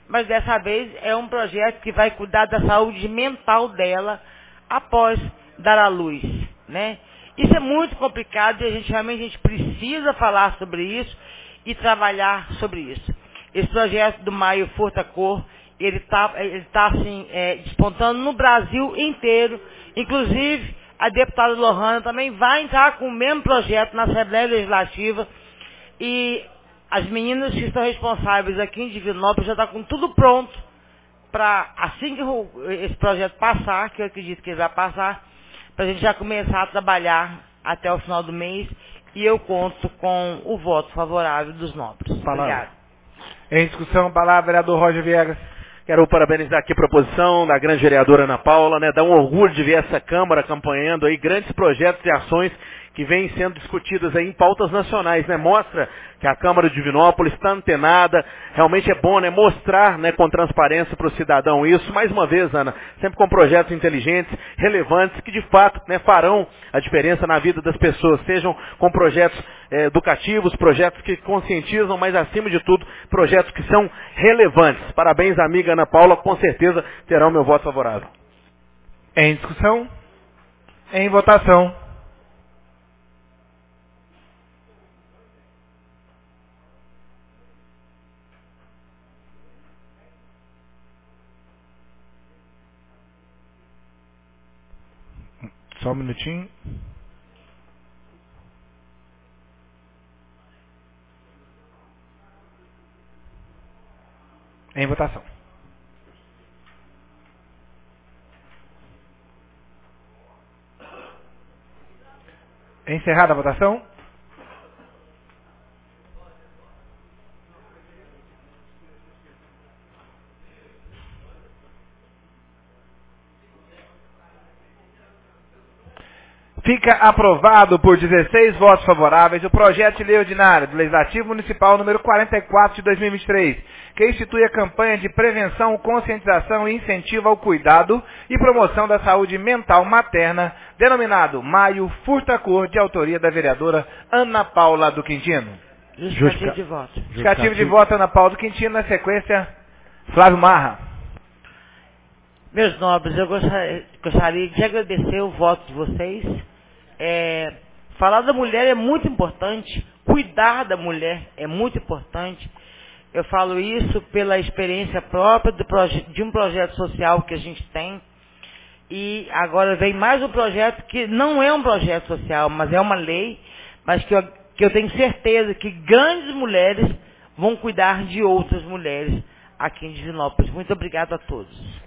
mas dessa vez é um projeto que vai cuidar da saúde mental dela após dar à luz, né? Isso é muito complicado e a gente precisa falar sobre isso e trabalhar sobre isso. Esse projeto do Maio Furta Cor, ele tá assim, despontando no Brasil inteiro. Inclusive, a deputada Lohana também vai entrar com o mesmo projeto na Assembleia Legislativa. E as meninas que estão responsáveis aqui em Divinópolis já estão com tudo pronto para, assim que esse projeto passar, que eu acredito que ele vai passar, para a gente já começar a trabalhar até o final do mês. E eu conto com o voto favorável dos nobres. Obrigado. Em discussão, palavra, vereador Roger Viegas. Quero parabenizar aqui a proposição da grande vereadora Ana Paula, né? Dá um orgulho de ver essa Câmara acompanhando aí grandes projetos e ações que vêm sendo discutidas aí em pautas nacionais, né? Mostra que a Câmara de Divinópolis está antenada, realmente é bom, né? Mostrar, né, com transparência para o cidadão isso, mais uma vez, Ana, sempre com projetos inteligentes, relevantes, que de fato, né, farão a diferença na vida das pessoas, sejam com projetos educativos, projetos que conscientizam, mas acima de tudo, projetos que são relevantes. Parabéns, amiga Ana Paula, com certeza terá o meu voto favorável. Em discussão, em votação. Só um minutinho. Em votação. Encerrada a votação. Fica aprovado por 16 votos favoráveis o projeto de lei ordinária do Legislativo Municipal número 44 de 2023, que institui a campanha de prevenção, conscientização e incentivo ao cuidado e promoção da saúde mental materna, denominado Maio Furta Cor, de autoria da vereadora Ana Paula do Quintino. Justificativo de voto. Justificativo de voto, Ana Paula do Quintino. Na sequência, Flávio Marra. Meus nobres, eu gostaria de agradecer o voto de vocês. Falar da mulher é muito importante, cuidar da mulher é muito importante. Eu falo isso pela experiência própria de um projeto social que a gente tem. E agora vem mais um projeto que não é um projeto social, mas é uma lei, mas que eu tenho certeza que grandes mulheres vão cuidar de outras mulheres aqui em Divinópolis. Muito obrigado a todos.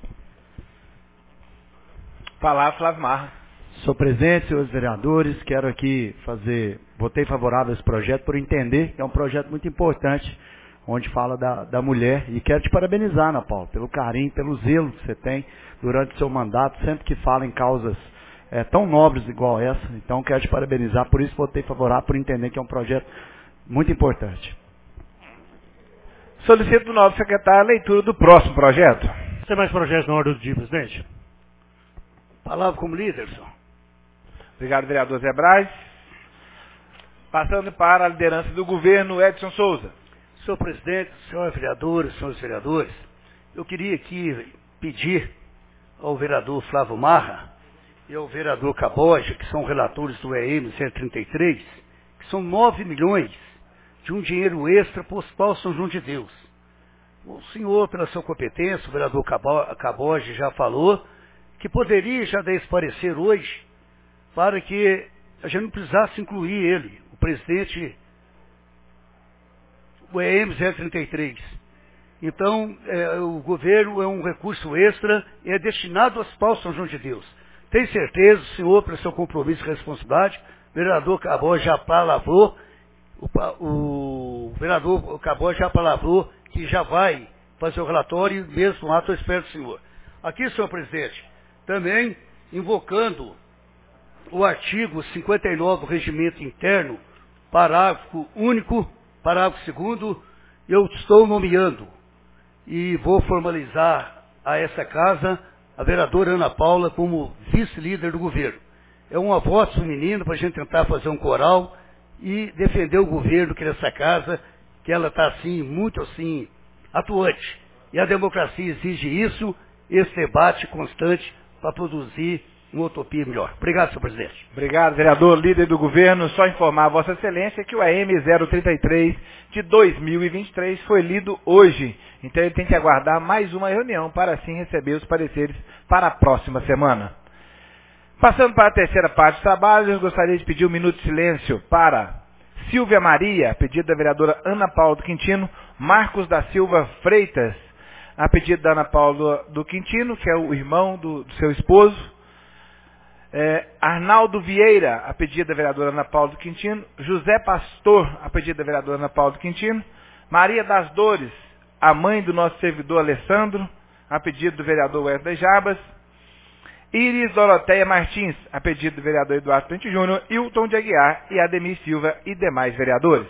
Palavra, Flávio Marra. Senhor presidente, senhores vereadores, quero aqui votei favorável a esse projeto por entender que é um projeto muito importante, onde fala da mulher, e quero te parabenizar, Ana Paula, pelo carinho, pelo zelo que você tem durante o seu mandato, sempre que fala em causas tão nobres igual essa. Então quero te parabenizar, por isso votei favorável, por entender que é um projeto muito importante. Solicito do novo secretário a leitura do próximo projeto. Tem mais projetos na ordem do dia, presidente? Palavra como líder, senhor. Obrigado, vereador Zé Braz. Passando para a liderança do governo, Edson Souza. Senhor presidente, senhores vereadores, eu queria aqui pedir ao vereador Flávio Marra e ao vereador Caboja, que são relatores do EM 133, que são 9 milhões de um dinheiro extra para o Hospital São João de Deus. O senhor, pela sua competência, o vereador Caboja já falou que poderia já dar esse parecer hoje para que a gente não precisasse incluir ele, o presidente do EM 033. Então, o governo é um recurso extra e é destinado ao Hospital São João de Deus. Tenho certeza, o senhor, pelo seu compromisso e responsabilidade, o vereador Caboja já palavrou, o vereador Caboja já palavrou que já vai fazer o relatório, mesmo no ato eu espero do senhor. Aqui, senhor presidente, também invocando o artigo 59 do Regimento Interno, parágrafo único, parágrafo 2º, eu estou nomeando e vou formalizar a essa casa a vereadora Ana Paula como vice-líder do governo. É uma voz feminina para a gente tentar fazer um coral e defender o governo aqui nessa casa, que ela está assim, muito assim, atuante. E a democracia exige isso, esse debate constante para produzir uma utopia melhor. Obrigado, senhor presidente. Obrigado, vereador, líder do governo. Só informar a Vossa Excelência que o AM 033 de 2023 foi lido hoje. Então ele tem que aguardar mais uma reunião para assim receber os pareceres para a próxima semana. Passando para a terceira parte dos trabalhos, eu gostaria de pedir um minuto de silêncio para Silvia Maria, a pedido da vereadora Ana Paula do Quintino, Marcos da Silva Freitas, a pedido da Ana Paula do Quintino, que é o irmão do seu esposo, Arnaldo Vieira, a pedido da vereadora Ana Paula do Quintino, José Pastor, a pedido da vereadora Ana Paula do Quintino, Maria das Dores, a mãe do nosso servidor Alessandro, a pedido do vereador Wesley Jabas, Iris Doroteia Martins, a pedido do vereador Eduardo Pente Júnior, Hilton de Aguiar e Ademir Silva e demais vereadores.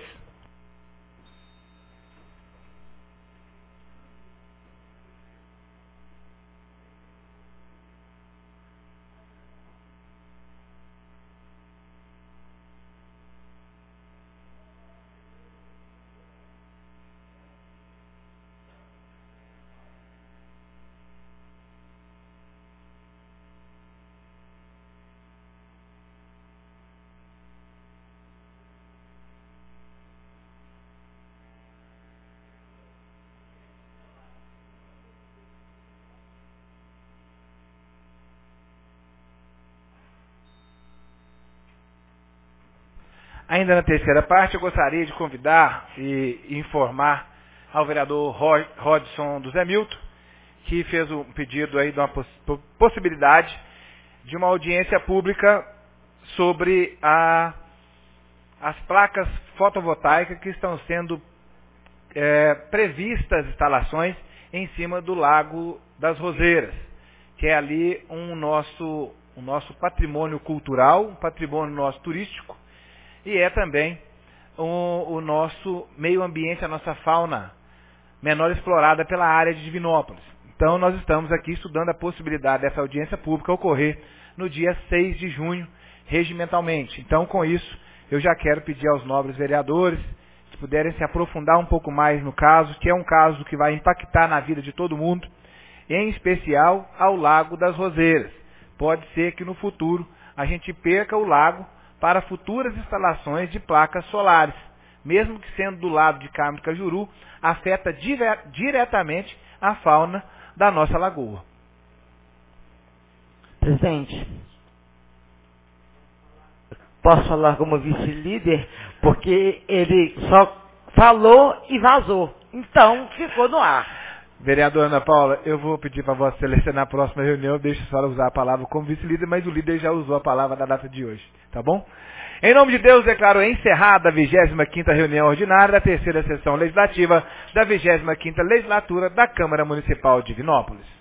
Ainda na terceira parte, eu gostaria de convidar e informar ao vereador Rodson do Zé Milton, que fez um pedido aí de uma possibilidade de uma audiência pública sobre as placas fotovoltaicas que estão sendo previstas instalações em cima do Lago das Roseiras, que é ali o nosso patrimônio cultural, um patrimônio nosso turístico, e é também o nosso meio ambiente, a nossa fauna menor explorada pela área de Divinópolis. Então nós estamos aqui estudando a possibilidade dessa audiência pública ocorrer no dia 6 de junho, regimentalmente. Então com isso eu já quero pedir aos nobres vereadores, se puderem se aprofundar um pouco mais no caso, que é um caso que vai impactar na vida de todo mundo, em especial ao Lago das Roseiras. Pode ser que no futuro a gente perca o lago para futuras instalações de placas solares, mesmo que sendo do lado de Carmo de Cajuru, afeta diretamente a fauna da nossa lagoa. Presidente, posso falar como vice-líder, porque ele só falou e vazou, então ficou no ar. Vereadora Ana Paula, eu vou pedir para Vossa Excelência na próxima reunião, deixe a senhora usar a palavra como vice-líder, mas o líder já usou a palavra na data de hoje, tá bom? Em nome de Deus, declaro encerrada a 25ª reunião ordinária da terceira sessão legislativa da 25ª legislatura da Câmara Municipal de Divinópolis.